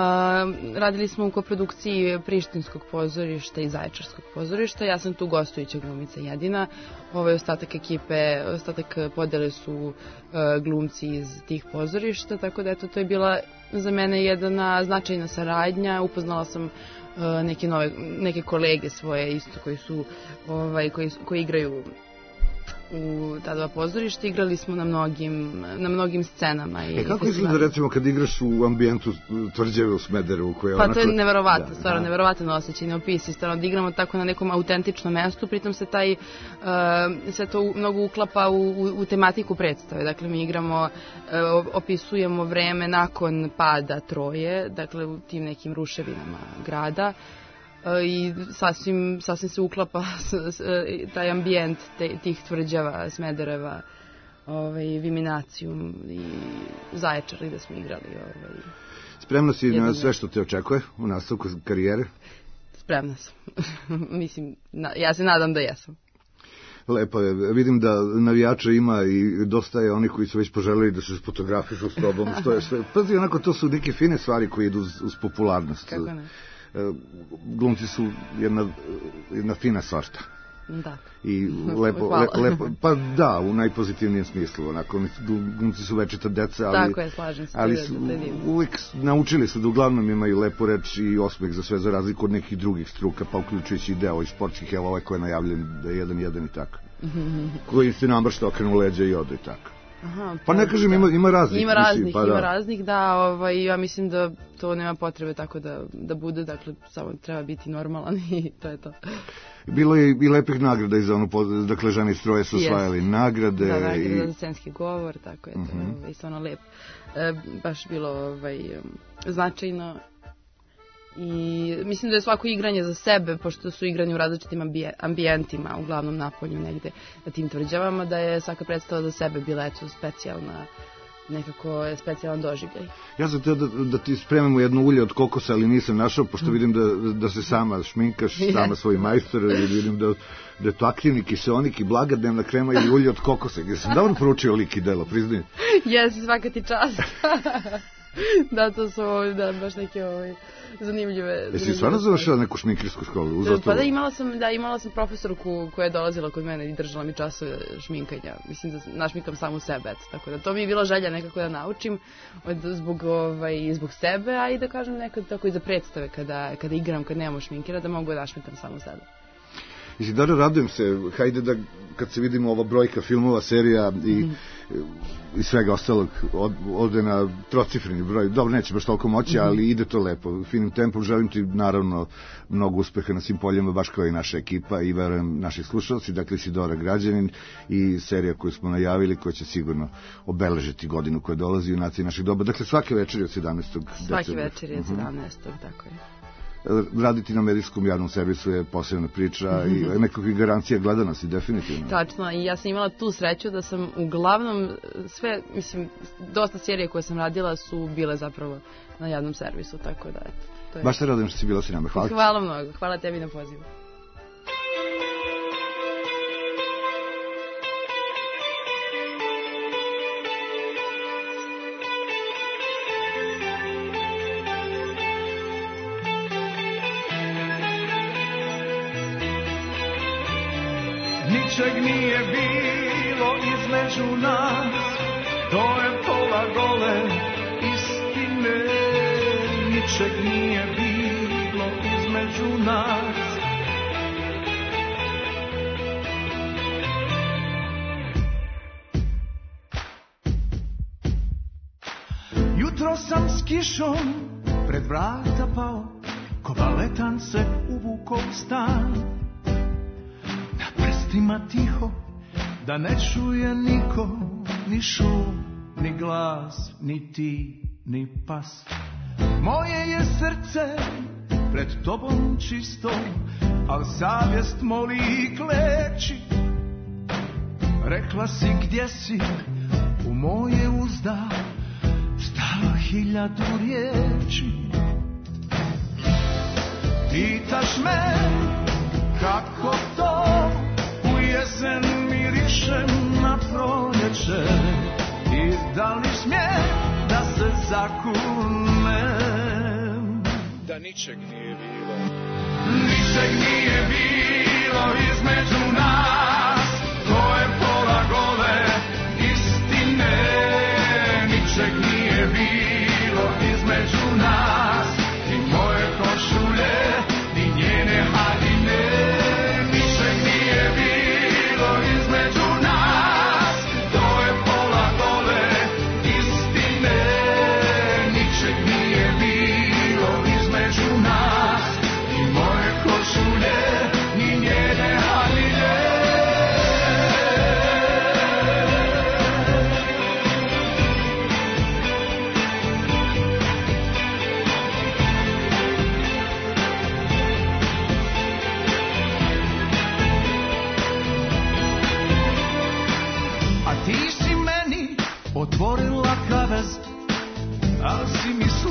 radili smo u koprodukciji Prištinskog pozorišta i Zaječarskog pozorišta. Ja sam tu gostujuća glumica jedina. Ovaj ostatak ekipe, ostatak podele su uh, glumci iz tih pozorišta, tako da eto, to je bila za mene jedna značajna saradnja. Upoznala sam uh, neke nove, neke kolege svoje isto koji su, ovaj, koji, koji igraju u ta dva pozorišta, igrali smo na mnogim, na mnogim scenama. I e, kako izgleda recimo kad igraš u ambijentu Tvrđave u Smederevu? Koja pa onako... to je neverovatno, da, stvarno, da. neverovatan osjećaj, neopisiv, stvarno da igramo tako na nekom autentičnom mestu, pritom se taj, uh, sve to mnogo uklapa u, u, u tematiku predstave, dakle mi igramo, uh, opisujemo vreme nakon pada Troje, dakle u tim nekim ruševinama grada, i sasvim, sasvim se uklapa s, s, taj ambijent te, tih tvrđava, Smedereva, ovaj, Viminacijum i Zaječar gde smo igrali. Ovaj, Spremna si na sve što te očekuje u nastavku karijere? Spremna sam. Mislim, na, ja se nadam da jesam. Lepo je. Vidim da navijača ima i dosta je oni koji su već poželeli da se fotografišu s tobom. Što je sve. Pazi, onako, to su neke fine stvari koje idu uz, uz popularnost. Kako ne? Glumci su jedna, jedna fina sorta. Da. I lepo, lepo, lepo, pa da, u najpozitivnijem smislu. Onako, glumci su večita deca, ali, tako je, slažem se, ali su, uvijek naučili su da uglavnom imaju lepo reč i osmeh za sve, za razliku od nekih drugih struka, pa uključujući i deo iz sportskih, evo ovaj koji je najavljen da je jedan jedan i tako. Koji se namršta okrenu leđa i ode i tako. Aha, pa, pa ne kažem, ima, ima raznih. Ima raznih, mislim, pa ima da. raznih, da, ovaj, ja mislim da to nema potrebe tako da, da bude, dakle, samo treba biti normalan i to je to. Bilo je i lepih nagrada i za ono, dakle, žene iz Troje su osvajali nagrade. Da, nagrada i... za scenski govor, tako je to, uh-huh. ovaj, stvarno lep. E, baš bilo ovaj, značajno. I mislim da je svako igranje za sebe, pošto su igranje u različitim ambije, ambijentima, uglavnom napolju negde na tim tvrđavama, da je svaka predstava za sebe bila eto specijalna, nekako je specijalan doživljaj. Ja sam teo da, da ti spremimo jedno ulje od kokosa, ali nisam našao, pošto vidim da, da se sama šminkaš, sama svoj majstor, i vidim da, da je to aktivni kiseonik i blaga dnevna krema ili ulje od kokosa. Ja sam davno proučio lik i delo, priznajem. Jesi, svaka ti čast. Da, to su da, baš neke ovaj, zanimljive... Jesi stvarno završila neku šminkersku školu? Uzastvu? Pa da, imala sam, da, imala sam profesorku koja je dolazila kod mene i držala mi časove šminkanja. Mislim da našminkam samu sebe, eto, tako da to mi je bila želja nekako da naučim od, zbog, ovaj, zbog sebe, a i da kažem nekad tako i za predstave kada, kada igram, kad nemamo šminkera, da mogu da našminkam samu sebe. Isidora, radujem se, hajde da kad se vidimo ova brojka filmova, serija i, mm. i svega ostalog od, ode na trocifreni broj, dobro, neće baš toliko moći, mm. ali ide to lepo, finim tempom, želim ti naravno mnogo uspeha na svim poljima, baš kao i naša ekipa i verujem naši slušalci, dakle Isidora Građanin i serija koju smo najavili, koja će sigurno obeležiti godinu koja dolazi u naciji naših doba, dakle svake večeri od sedamnaestog decembra. Svake večeri od sedamnaestog tako je. Raditi na medijskom javnom servisu je posebna priča i nekakvih garancija gledanosti, definitivno. Tačno, i ja sam imala tu sreću da sam uglavnom sve, mislim, dosta serije koje sam radila su bile zapravo na javnom servisu, tako da, eto. To je... Baš te radim što si bila s nama, hvala. Hvala mnogo, hvala tebi na pozivu. Ničeg nije bilo između nas, to je pola gole istine. Ničeg nije bilo između nas. Jutro sam s kišom pred vrata pao, ko baletan se uvukao u stan. Prstima tiho, da ne čuje niko, ni šum, ni glas, ni ti, ni pas. Moje je srce pred tobom čisto, al savjest moli i kleči. Rekla si gdje si, u moje uzda stalo hiljadu riječi. Pitaš me kako to jesen mirišem na proljeće i da li smije da se zakunem da ničeg nije bilo. Ničeg nije bilo između nas, to je pola gole istine. Ničeg nije bilo između nas, ni moje košulje, ni njene haljine. Ničeg nije bilo između nas.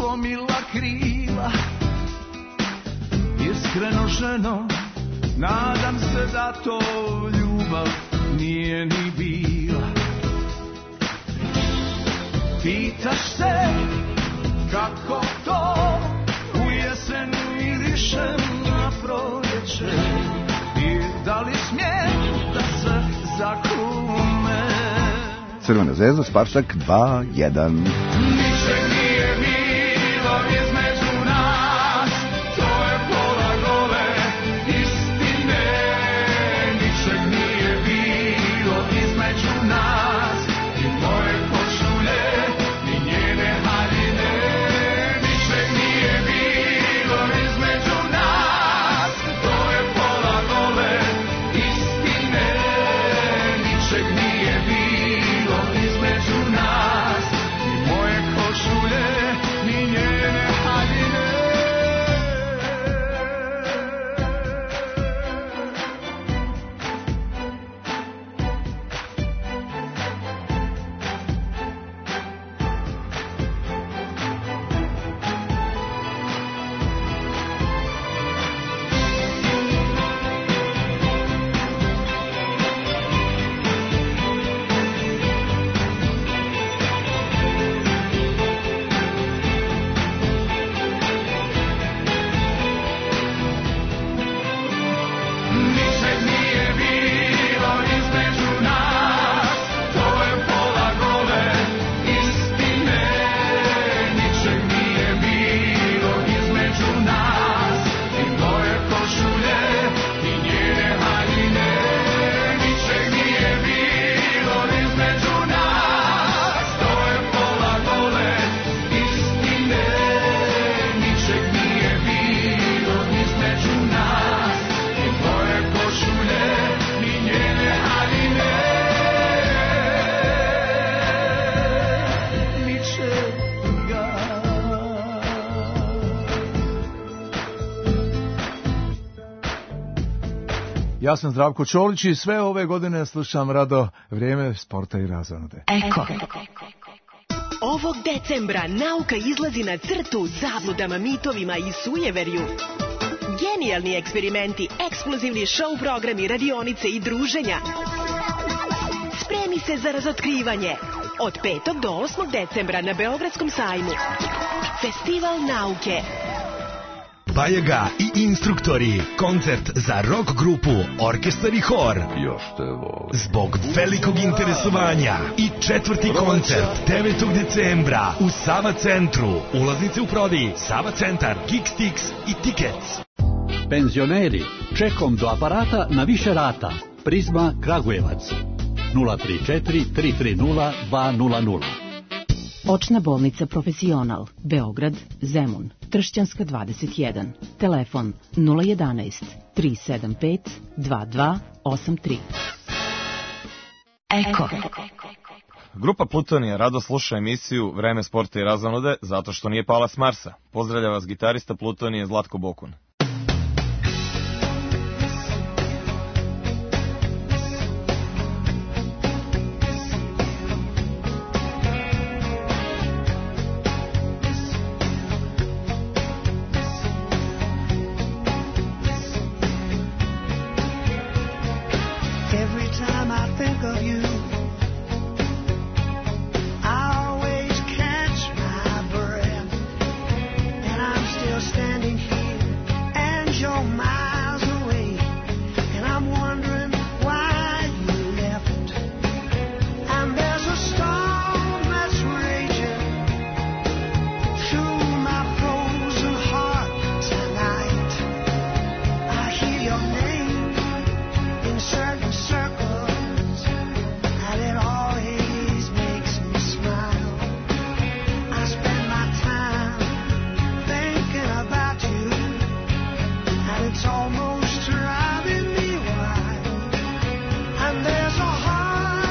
slomila krila. Iskreno ženo, nadam se da to ljubav nije ni bila. Pitaš se kako to u jesen mirišem na proljeće i da li smijem da se zakume. Crvena zvezda, Spartak dva jedan. Ničeg nije bilo između nas, to je pola gole istine. Ničeg nije bilo između nas, i moje košulje, ni njene haljine. Ničeg nije bilo između nas, to je pola gole istine. Ničeg nije bilo između nas, ni moje košulje, ni njene haljine. Ničeg nije bilo između nas, to je pola gole istine. Ničeg nije bilo između nas, ni moje košulje, ni njene haljine. Ničeg nije bilo između nas, to je pola gole istine. Ničeg nije bilo između nas, ni moje košulje, ni njene haljine. Ničega. Ja sam Zdravko Čolić i sve ove godine slušam rado Vrijeme sporta i razonode. Eko. Ovog decembra nauka izlazi na crtu zabludama, mitovima i sujeverju. Genijalni eksperimenti, ekskluzivni show programi, radionice i druženja. Spremi se za razotkrivanje. Od petog do osmog decembra na Beogradskom sajmu. Festival nauke. Bajaga i instruktori. Koncert za rock grupu, orkestar i hor. Još te volim. Zbog velikog interesovanja. I četvrti koncert devetog decembra u Sava centru. Ulaznice u prodaji Sava centar, Geekstix i Tickets. Penzioneri, čekom do aparata na više rata. Prizma Kragujevac. nula tri četiri tri tri nula dva nula nula. Očna bolnica Profesional, Beograd, Zemun, Tršćanska dvadeset jedan. Telefon nula jedanaest tri sedam pet dva dva osam tri. Eko. Grupa Plutonija rado sluša emisiju Vreme sporta i razonode zato što nije pala s Marsa. Pozdravlja vas gitarista Plutonije Zlatko Bokun.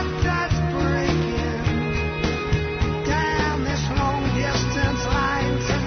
Down this long distance line.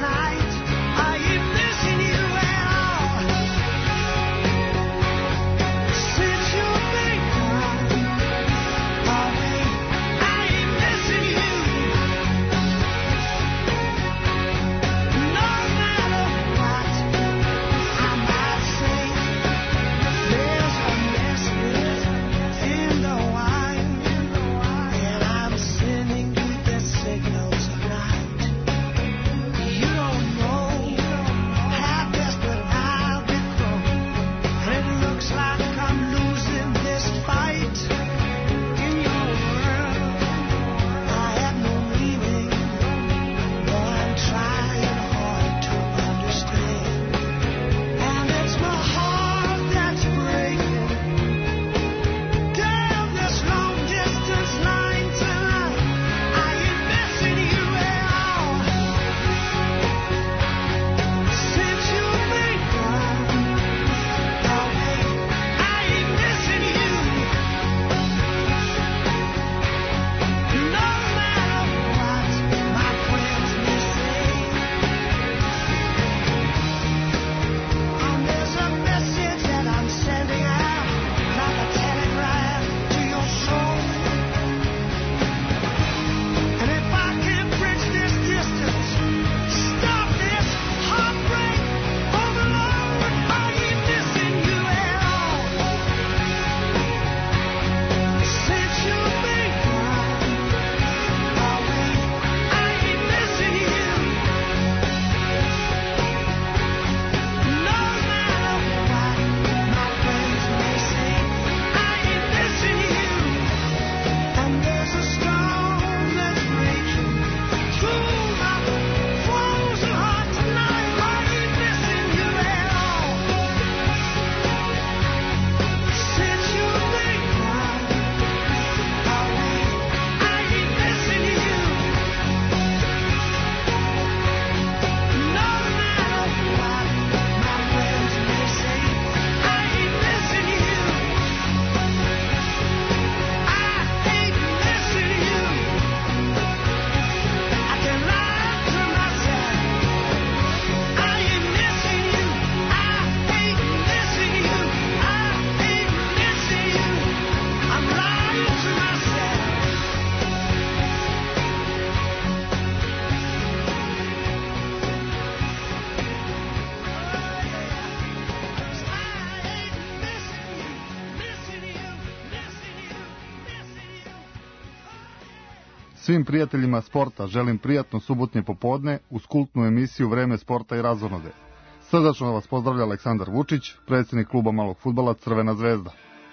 Svim prijateljima sporta želim prijatno subotnje popodne uz kultnu emisiju Vreme sporta i razonode. Srdačno vas pozdravlja Aleksandar Vučić, predsjednik kluba malog fudbala Crvena zvezda.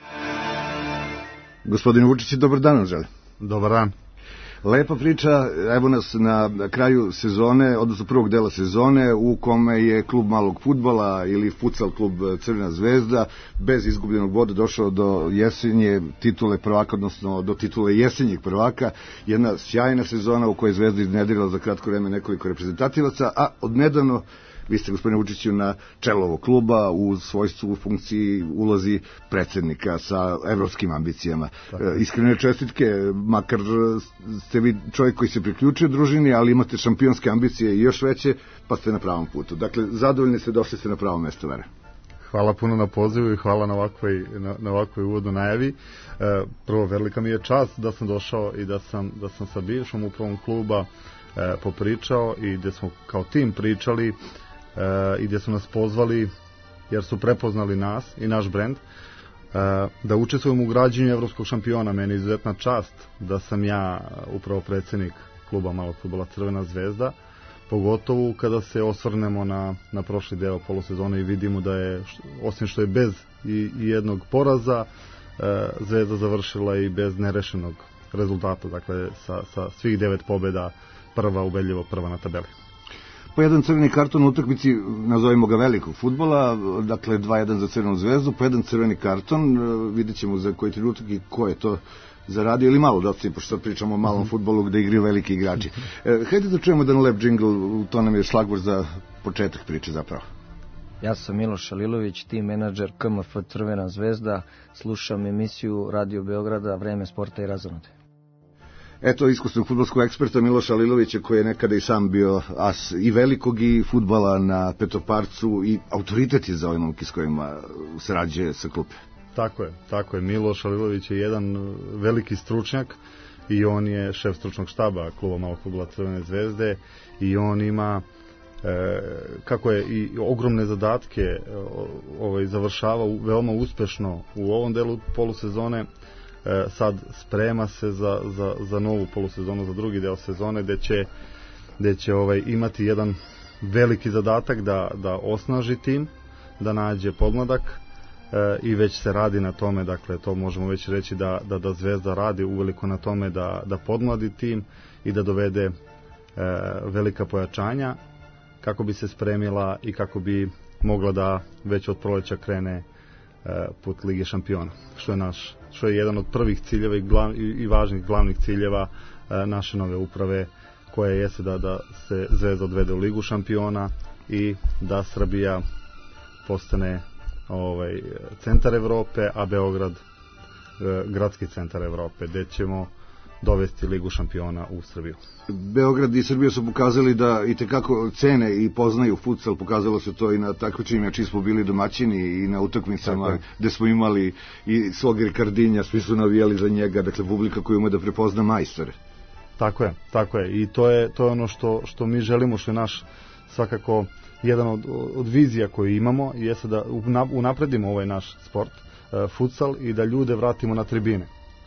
Gospodine Vučić, dobar dan vam želim. Dobar dan. Lepa priča, evo nas na kraju sezone, odnosno prvog dela sezone, u kome je klub malog fudbala ili futsal klub Crvena zvezda bez izgubljenog boda došao do jesenje titule prvaka, odnosno do titule jesenjeg prvaka. Jedna sjajna sezona u kojoj je Zvezda iznedrila za kratko vreme nekoliko reprezentativaca, a odnedavno vi ste, gospodine Vučiću, na čelu ovog kluba u svojstvu, u funkciji ulazi predsjednika sa evropskim ambicijama. E, iskrene čestitke, makar ste vi čovjek koji se priključio družini, ali imate šampionske ambicije i još veće, pa ste na pravom putu. Dakle, zadovoljni ste, došli ste na pravo mesto, Vere. Hvala puno na pozivu i hvala na ovakvoj, na, na ovakvoj uvodnu najavi. E, prvo, velika mi je čast da sam došao i da sam, da sam sa bivšom upravom kluba e, popričao i gde smo kao tim pričali i gdje su nas pozvali, jer su prepoznali nas i naš brend, da učestvujemo u građenju evropskog šampiona. Meni je izuzetna čast da sam ja upravo predsjednik kluba malog fudbala Crvena zvezda, pogotovo kada se osvrnemo na, na prošli deo polusezone i vidimo da je, osim što je bez i, i jednog poraza, Zvezda završila i bez nerešenog rezultata, dakle sa, sa svih devet pobjeda, prva ubedljivo, prva na tabeli. Po jedan crveni karton u utakmici, nazovimo ga velikog fudbala, dakle dva jedan za Crvenu zvezdu, po jedan crveni karton, vidjet ćemo za koji trenutak i ko je to zaradio, ili malo da se, pošto sad pričamo o malom fudbalu gde igraju veliki igrači. E, hajde da čujemo jedan lep džingl, to nam je šlagvor za početak priče zapravo. Ja sam Miloš Alilović, tim menadžer K M F Crvena zvezda, slušam emisiju Radio Beograda Vreme sporta i razonode. Eto iskusnog fudbalskog eksperta Miloša Alilovića, koji je nekada i sam bio as i velikog i fudbala na Petoparcu i autoritet je za ove momke s kojima sarađuje sa klupe. Tako je, tako je. Miloš Alilović je jedan veliki stručnjak i on je šef stručnog štaba kluba malog fudbala Crvene zvezde i on ima e, kako je i ogromne zadatke ovaj, završava veoma uspešno u ovom delu polusezone. E, sad sprema se za, za, za novu polusezonu, za drugi deo sezone, gde će, gde će ovaj, imati jedan veliki zadatak da, da osnaži tim, da nađe podmladak e, i već se radi na tome, dakle to možemo već reći da, da, da Zvezda radi uveliko na tome da, da podmladi tim i da dovede e, velika pojačanja kako bi se spremila i kako bi mogla da već od proleća krene put Lige šampiona, što je naš, što je jedan od prvih ciljeva i, glav, i, i važnih glavnih ciljeva e, naše nove uprave, koja jeste da, da se Zvezda odvede u Ligu šampiona i da Srbija postane ovaj, centar Evrope, a Beograd e, gradski centar Evrope, gde ćemo dovesti Ligu šampiona u Srbiju. Beograd i Srbija su pokazali da i tekako cene i poznaju futsal, pokazalo se to i na takmičenjima čiji smo bili domaćini i na utakmicama gde smo imali i svog Rikardinja, svi su navijali za njega, dakle publika koja ume da prepozna majstore. Tako je, tako je i to je, to je ono što, što mi želimo, što je naš svakako jedan od, od vizija koju imamo, jeste da unapredimo ovaj naš sport, uh, futsal, i da ljude vratimo na tribine.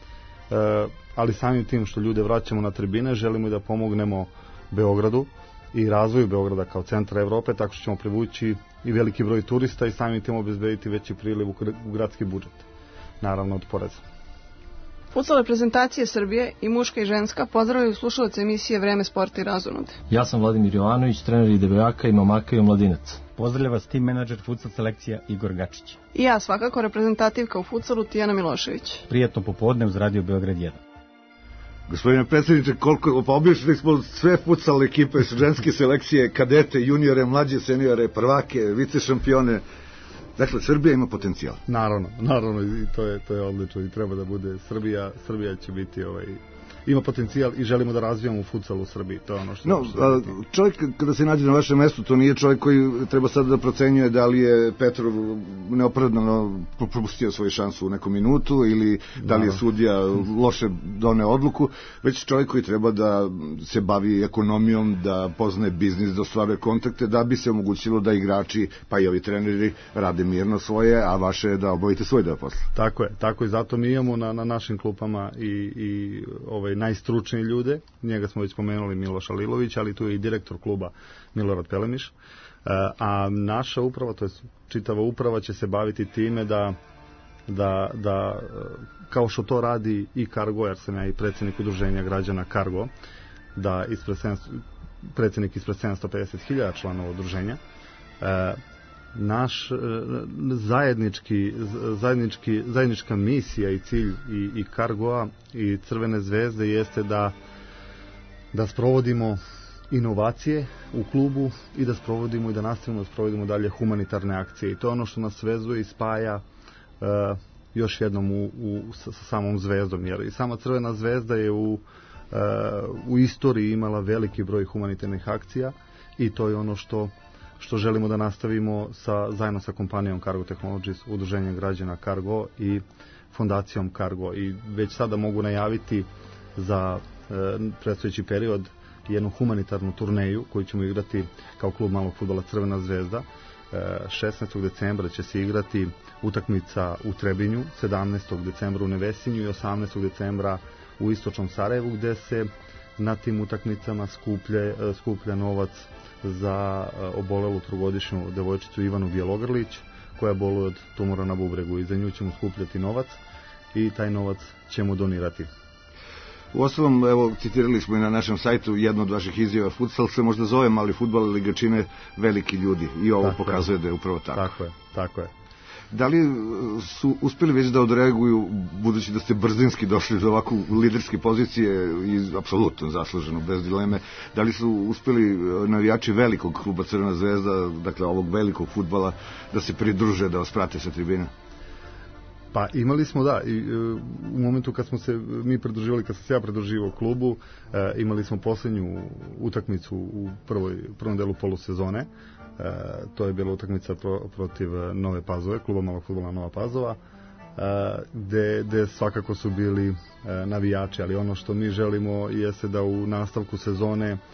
Uh, ali samim tim što ljude vraćamo na tribine, želimo i da pomognemo Beogradu i razvoju Beograda kao centra Evrope, tako što ćemo privući i veliki broj turista i samim tim obezbediti veći priliv u gradski budžet, naravno od poreza. Futsal reprezentacije Srbije, i muška i ženska, pozdravljaju slušalce emisije Vreme sporta i razonode. Ja sam Vladimir Jovanović, trener i devojaka i momaka i omladinac. Pozdravlja vas tim menadžer futsal selekcija Igor Gačić. I ja svakako reprezentativka u futsalu Tijana Milošević. Prijatno popodne uz Radio Beograd jedan. Gospodine predsjedniče, koliko, pa obišli smo sve futsal ekipe, ženske selekcije, kadete, juniore, mlađe, seniore, prvake, vice šampione. Dakle, Srbija ima potencijal. Naravno, naravno, i to je, to je odlično i treba da bude Srbija. Srbija će biti ovaj, ima potencijal i želimo da razvijamo u futsalu u Srbiji. To je ono što... No, a, čovjek kada se nađe na vašem mestu, to nije čovjek koji treba sad da procenjuje da li je Petrov neopravdano propustio svoju šansu u nekom minutu ili da li je sudija loše doneo odluku, već čovjek koji treba da se bavi ekonomijom, da poznaje biznis, da ostvaruje kontakte, da bi se omogućilo da igrači, pa i ovi treneri, rade mirno svoje, a vaše da obavite svoj deo posla. Tako je, tako i zato mi imamo na, na našim klupama i, i ovaj ovaj, najstručnije ljude, njega smo već spomenuli Miloša Lilović, ali tu je i direktor kluba Milorad Pelemiš, a naša uprava, to je čitava uprava, će se baviti time da, da, da kao što to radi i Kargo, jer sam ja i predsjednik udruženja građana Kargo, da ispred sedamsto, predsjednik ispred sedamsto pedeset hiljada članova udruženja, naš zajednički, zajednički, zajednička misija i cilj i, i Kargoa i Crvene zvezde jeste da, da sprovodimo inovacije u klubu i da sprovodimo i da nastavimo da sprovodimo dalje humanitarne akcije. I to je ono što nas vezuje i spaja uh, još jednom u, u, sa, sa samom zvezdom. Jer i sama Crvena zvezda je u, uh, u istoriji imala veliki broj humanitarnih akcija i to je ono što što želimo da nastavimo sa, zajedno sa kompanijom Cargo Technologies, udruženjem građana Kargo i fondacijom Kargo. I već sada mogu najaviti za e, predstojeći period jednu humanitarnu turneju koju ćemo igrati kao klub malog fudbala Crvena zvezda. E, šesnaestog decembra će se igrati utakmica u Trebinju, sedamnaestog decembra u Nevesinju i osamnaestog decembra u Istočnom Sarajevu, gde se na tim utakmicama skuplje, skuplja novac za obolelu trogodišnju devojčicu Ivanu Bjelogrlić, koja boluje od tumora na bubregu, i za nju ćemo skupljati novac i taj novac ćemo donirati. U ostalom, evo, citirali smo i na našem sajtu jednu od vaših izjava, futsal se možda zove mali fudbal, ali ga čine veliki ljudi i ovo tako pokazuje je. Da je upravo tako. Tako je, tako je. Da li su uspeli već da odreaguju, budući da ste brzinski došli do ovakve liderske pozicije i apsolutno zasluženo, bez dileme, da li su uspeli navijači velikog kluba Crvena zvezda, dakle ovog velikog fudbala, da se pridruže, da vas prate sa tribina? Pa imali smo, da, i, u momentu kad smo se mi pridruživali, kad sam se ja pridruživao klubu, e, imali smo posljednju utakmicu u prvoj, prvom delu polusezone. E, to je bila utakmica pro, protiv Nove Pazove, kluba malog fudbala Nova Pazova, e, gde, gde svakako su bili e, navijači, ali ono što mi želimo jeste da u nastavku sezone e,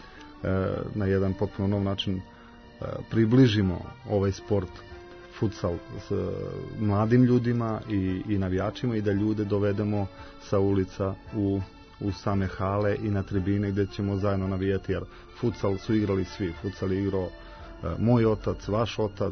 na jedan potpuno nov način e, približimo ovaj sport, futsal, s mladim ljudima i, i navijačima, i da ljude dovedemo sa ulica u, u same hale i na tribine gde ćemo zajedno navijati, jer futsal su igrali svi, futsal je igrao moj otac, vaš otac,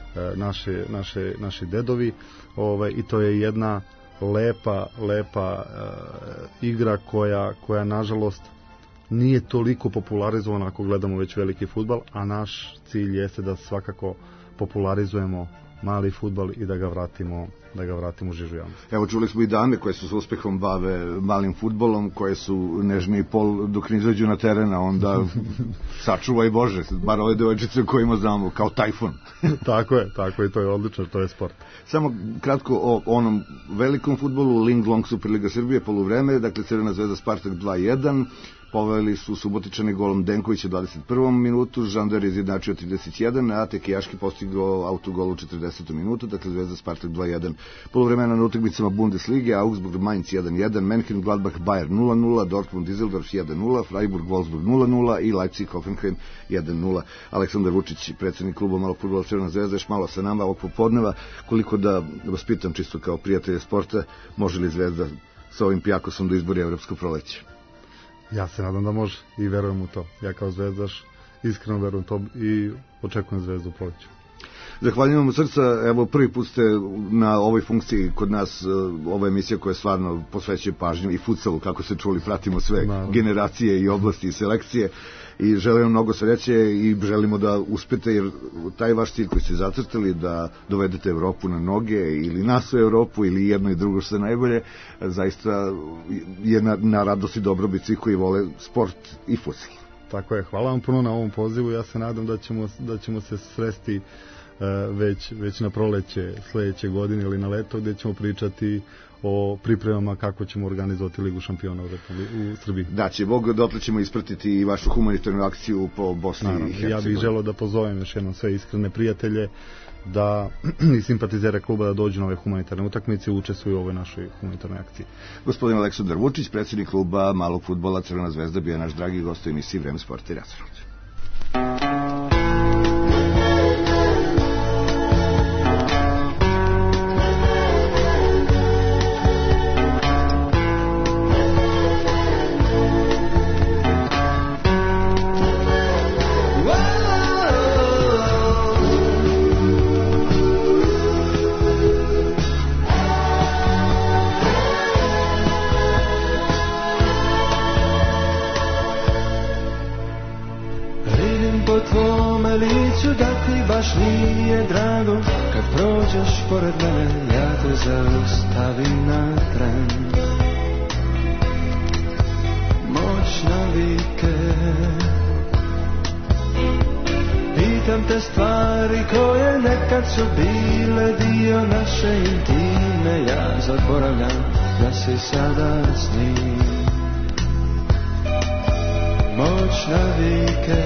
naše, naše, naši dedovi, ovaj, i to je jedna lepa, lepa uh, igra koja, koja nažalost nije toliko popularizovana ako gledamo već veliki fudbal, a naš cilj jeste da svakako popularizujemo mali fudbal i da ga vratimo da ga vratimo u žižu javnost. Evo, čuli smo i dame koje su s uspehom bave malim fudbalom, koje su nežni i pol dok ne izađu na teren, a onda sačuvaj Bože, bar ove devojčice o kojima znamo, kao tajfun. Tako je, tako je, to je odlično, to je sport. Samo kratko o onom velikom fudbalu, Ling Long Superliga Srbije, poluvreme, dakle Crvena zvezda Spartak dva jedan, poveli su Subotičani golom Denkovića u dvadeset prvom minutu, Žandar je izjednačio trideset jedan, a Tekijaški postigao autogol u četrdesetom minutu, dakle Zvezda Spartak dva jedan. Poluvremena na utakmicama Bundeslige, Augsburg Mainz jedan jedan, München Gladbach Bayern nula nula, Dortmund Düsseldorf jedan nula, Freiburg Wolfsburg nula nula i Leipzig Hoffenheim jedan nula. Aleksandar Vučić, predsjednik kluba malog fudbala Crvena zvezda, još malo sa nama ovog popodneva. Koliko da vas pitam čisto kao prijatelja sporta, može li Zvezda sa Olimpijakosom da izbori evropsko proleće? Ja se nadam da može i verujem u to. Ja kao zvezdaš iskreno verujem to i očekujem Zvezdu u proleću. Zahvaljujem vam od srca. Evo, prvi put ste na ovoj funkciji kod nas, ova emisija koja stvarno posvećuje pažnju i futsalu, kako se čuli, pratimo sve Naravno. generacije i oblasti i selekcije, i želim mnogo sreće i želimo da uspete, jer taj vaš cilj koji ste zacrtali, da dovedete Evropu na noge ili nas u Evropu ili jedno i drugo što je najbolje, zaista je na, na radost i dobrobit svih koji vole sport i futsal. Tako je, hvala vam puno na ovom pozivu. Ja se nadam da ćemo, da ćemo se sresti uh, već, već na proleće sledeće godine ili na leto, gde ćemo pričati o pripremama kako ćemo organizovati Ligu šampiona u, u Srbiji. Da, će Bog, dotle ćemo ispratiti i vašu humanitarnu akciju po Bosni Naravno, i Hercegovini. Ja bih želeo da pozovem još jednom sve iskrene prijatelje da i simpatizere kluba da dođu na ove humanitarne utakmice i učestvuju u ovoj našoj humanitarnoj akciji. Gospodin Aleksandar Vučić, predsjednik kluba malog fudbala Crvena zvezda, bio je naš dragi gost u emisiji Vreme sporta i razonode. tvome licu da ti baš nije drago. Kad prođeš pored mene ja te zaustavim na tren. Moćna vike, pitam te stvari koje nekad su bile dio naše intime. Ja zaboravljam da si sada s njim. Moćna vike,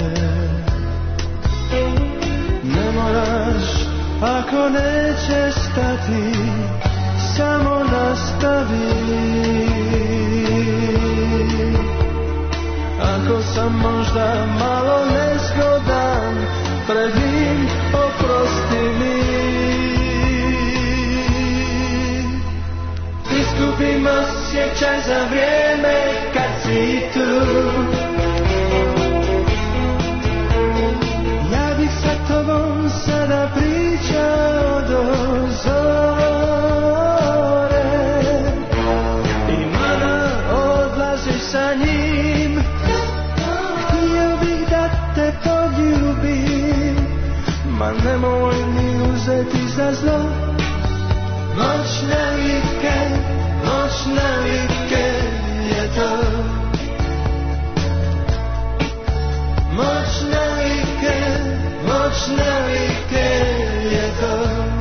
ne moraš ako nećeš stati, samo nastavi. Ako sam možda malo nezgodan pred njim, oprosti mi. Izgubim osjećaj za vrijeme kad si tu. Ja bih sa tobom sada pričao do zore. I mada odlaziš sa njim, htio bih da te poljubim. Ma nemoj mi uzeti za zlo. Moćna vike, moćna vike je to. Moćna vike, moćna vike je to.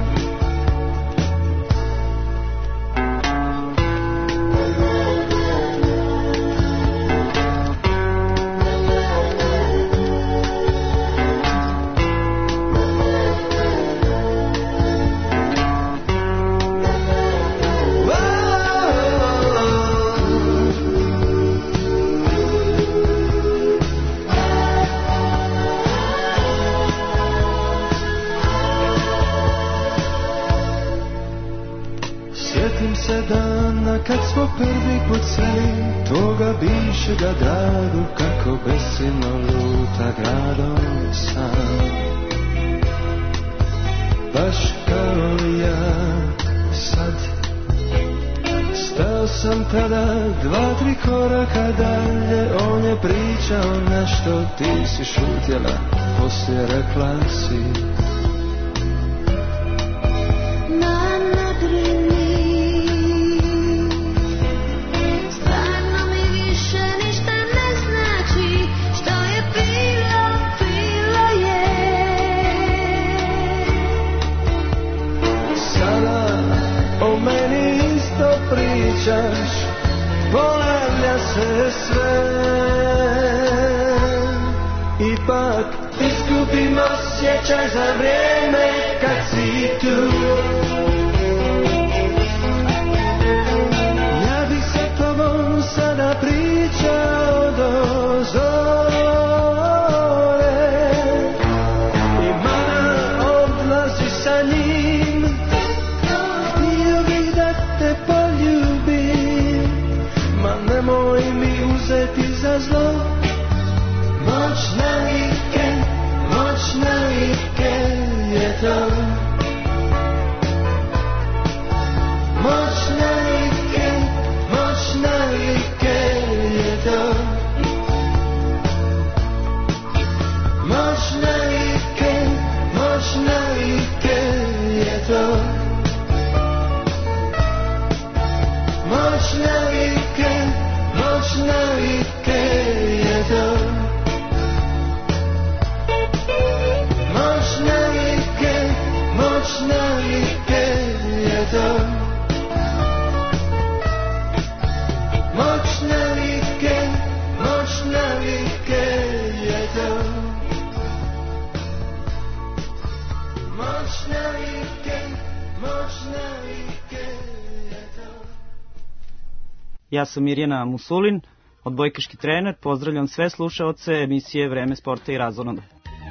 Kad smo prvi put sreli toga bivšega dragu, kako besino luta gradom sam. Baš kao ja sad. Stao sam tada dva, tri koraka dalje, on je pričao nešto, ti si šutjela, poslije rekla si. Ponavlja se sve. Ipak izgubim osjećaj za vrijeme kad si tu. Ja bih sa tobom sada pričao do zore. I mada odlazi sa njim, htio bih da te poljubim. Ma nemoj mi uzeti za zlo. Moćna vike, moćna vike je to. Moćna vike, moćna vike je to. Moćna vike, moćna vike je to. Moćna vike, moćna vike je to. Moćna vike, moćna vike je to. Moćna vike, moćna vike je to. Moćna vike, moćna vike je to. Ja sam Mirjana Musulin, odbojkaški trener. Pozdravljam sve slušaoce emisije Vreme sporta i razonoda.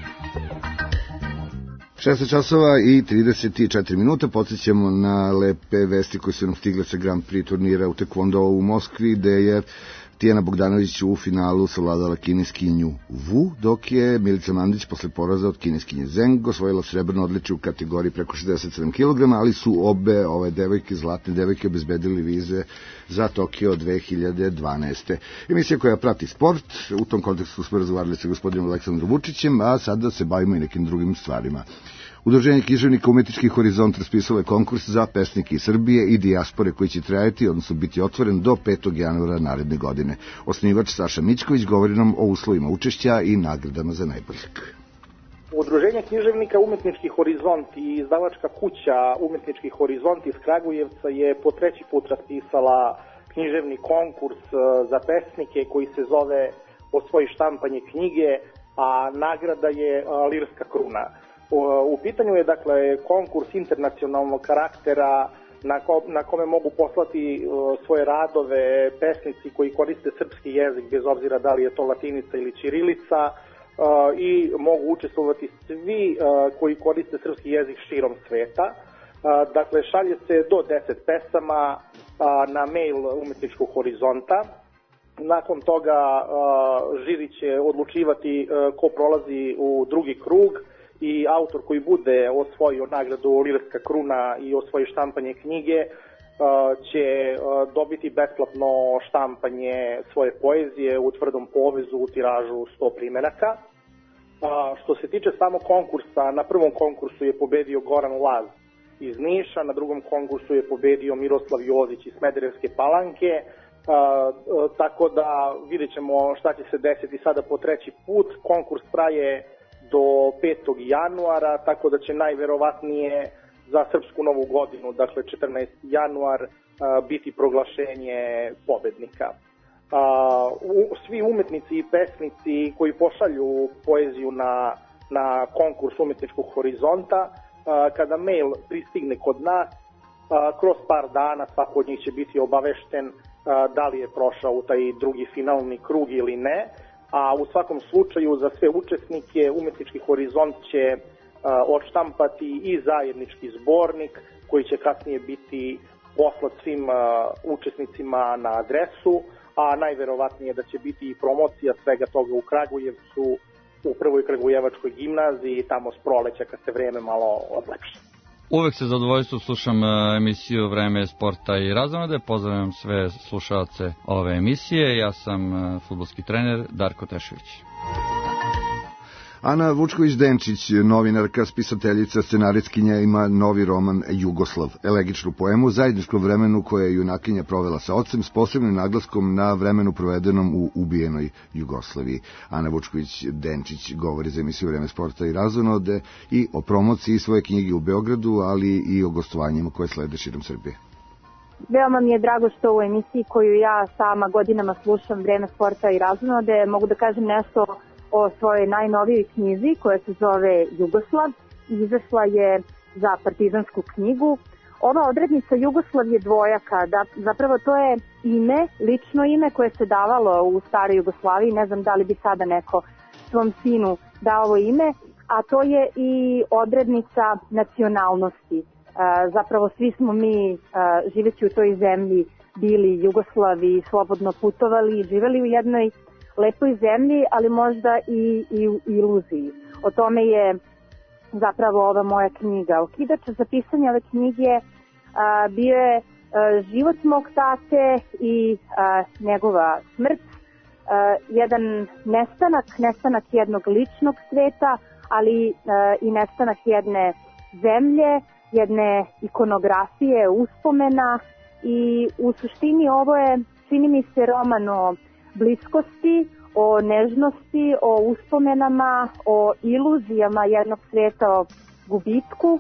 šesnaest časova i trideset četiri minute. Podsjećamo na lepe vesti koje su nam stigle sa Grand Prix turnira u Tekvondou u Moskvi, gde je Tijana Bogdanović u finalu savladala kineskinju Wu, dok je Milica Mandić posle poraza od kineskinje Zeng osvojila srebrno odličje u kategoriji preko šezdeset sedam kilograma, ali su obe ove devojke, zlatne devojke, obezbedili vize za Tokio dve hiljade dvanaeste. Emisija koja prati sport, u tom kontekstu smo razgovarali sa gospodinom Aleksandrom Vučićem, a sada se bavimo i nekim drugim stvarima. Udruženje književnika Umetnički horizont raspisalo je konkurs za pesnike iz Srbije i dijaspore koji će trajati, odnosno biti otvoren do petog januara naredne godine. Osnivač Saša Mićković govori nam o uslovima učešća i nagradama za najboljeg. Udruženje književnika Umetnički horizont i izdavačka kuća Umetnički horizont iz Kragujevca je po treći put raspisala književni konkurs za pesnike koji se zove Osvoji štampanje knjige, a nagrada je Lirska kruna. U pitanju je dakle konkurs internacionalnog karaktera na, ko, na kome mogu poslati svoje radove pesnici koji koriste srpski jezik, bez obzira da li je to latinica ili ćirilica, i mogu učestvovati svi koji koriste srpski jezik širom sveta. Dakle, šalje se do deset pesama na mail Umetničkog horizonta. Nakon toga žiri će odlučivati ko prolazi u drugi krug i autor koji bude osvojio nagradu Lirska kruna i osvoji štampanje knjige će dobiti besplatno štampanje svoje poezije u tvrdom povezu u tiražu sto primeraka. Što se tiče samog konkursa, na prvom konkursu je pobedio Goran Laz iz Niša, na drugom konkursu je pobedio Miroslav Jozić iz Smederevske Palanke, tako da vidjet ćemo šta će se desiti sada po treći put. Konkurs traje do petog januara, tako da će najverovatnije za Srpsku novu godinu, dakle četrnaesti januar, biti proglašenje pobednika. Svi umetnici i pesnici koji pošalju poeziju na, na konkurs Umetničkog horizonta, kada mail pristigne kod nas, kroz par dana svako od njih će biti obavešten da li je prošao u taj drugi finalni krug ili ne. A u svakom slučaju za sve učesnike Umetnički horizont će uh, odštampati i zajednički zbornik koji će kasnije biti poslat svim uh, učesnicima na adresu, a najverovatnije da će biti i promocija svega toga u Kragujevcu, u prvoj Kragujevačkoj gimnaziji, tamo s proleća kad se vreme malo odlepše. Uvek se zadovoljstvo slušam emisiju Vreme sporta i razonode. Pozdravljam sve slušalce ove emisije. Ja sam fudbalski trener Darko Tešević. Ana Vučković-Denčić, novinarka, spisateljica, scenarijskinja, ima novi roman Jugoslav, elegičnu poemu, zajedničkom vremenu koje je junakinja provela sa ocem, s posebnim naglaskom na vremenu provedenom u ubijenoj Jugoslaviji. Ana Vučković-Denčić govori za emisiju Vreme sporta i razonode i o promociji svoje knjige u Beogradu, ali i o gostovanjima koje slede širom Srbije. Veoma mi je drago što u emisiji koju ja sama godinama slušam, Vreme sporta i razonode, mogu da kažem nešto o svojoj najnovijoj knjizi koja se zove Jugoslav. Izašla je za Partizansku knjigu. Ova odrednica Jugoslav je dvojaka, da, zapravo to je ime, lično ime koje se davalo u staroj Jugoslaviji, ne znam da li bi sada neko svom sinu dao ovo ime, a to je i odrednica nacionalnosti. E, zapravo svi smo mi, e, živeći u toj zemlji, bili Jugoslavi, slobodno putovali, živeli u jednoj lepoj zemlji, ali možda i, i u iluziji. O tome je zapravo ova moja knjiga. Okidač za pisanje ove knjige a, bio je a, život mog tate i a, njegova smrt, a, jedan nestanak, nestanak jednog ličnog sveta, ali a, i nestanak jedne zemlje, jedne ikonografije, uspomena, i u suštini ovo je, čini mi se, roman o bliskosti, o nežnosti, o uspomenama, o iluzijama jednog sveta, o gubitku,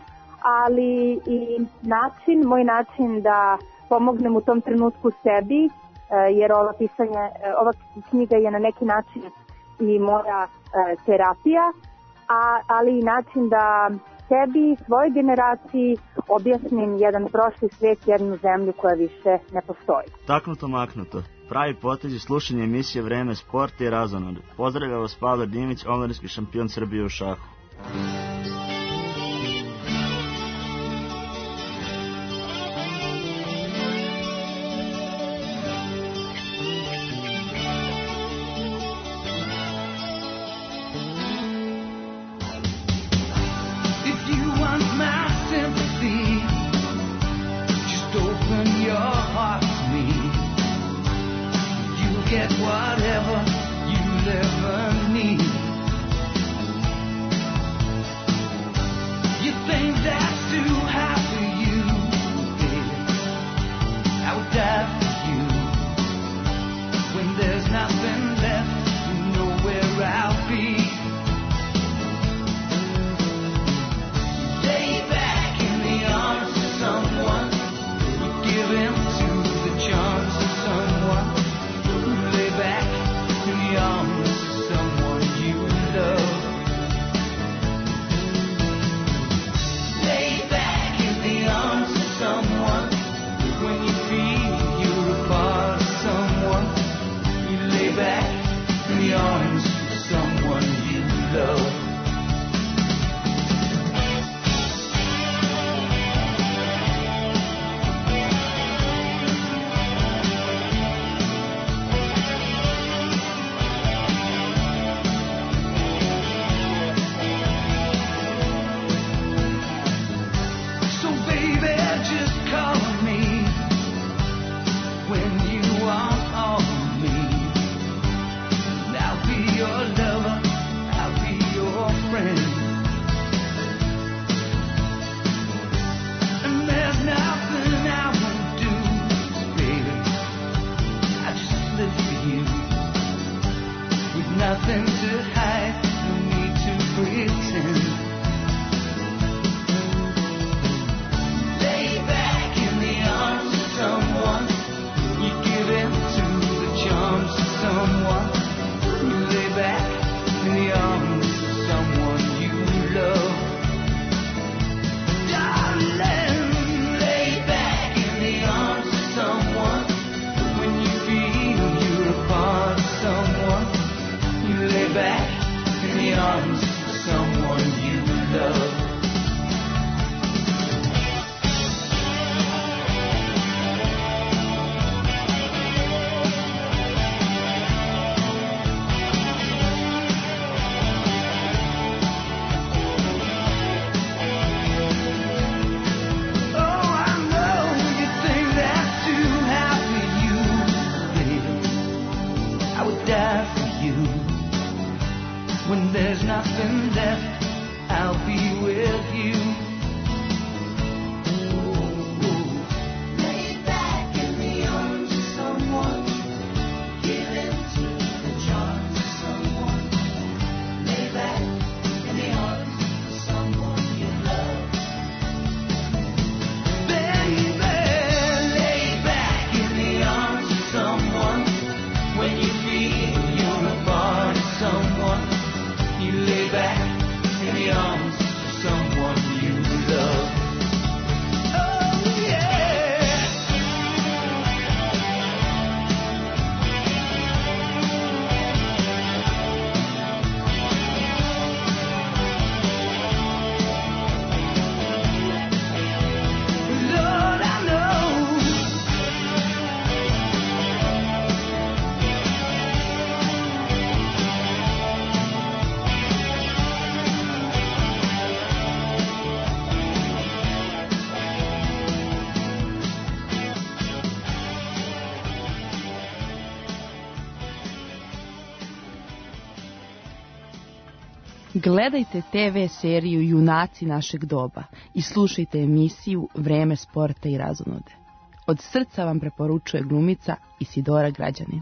ali i način, moj način da pomognem u tom trenutku sebi, jer ova, pisanje, ova knjiga je na neki način i moja terapija, a, ali i način da sebi, svojoj generaciji objasnim jedan prošli svet, jednu zemlju koja više ne postoji. Taknuto maknuto. Pravi potez i slušanje emisije Vreme sporta i razonode. Pozdravlja vas Pavle Dimić, omladinski šampion Srbije u šahu. Gledajte te ve seriju Junaci našeg doba i slušajte emisiju Vreme sporta i razonode. Od srca vam preporučuje glumica Isidora Građanin.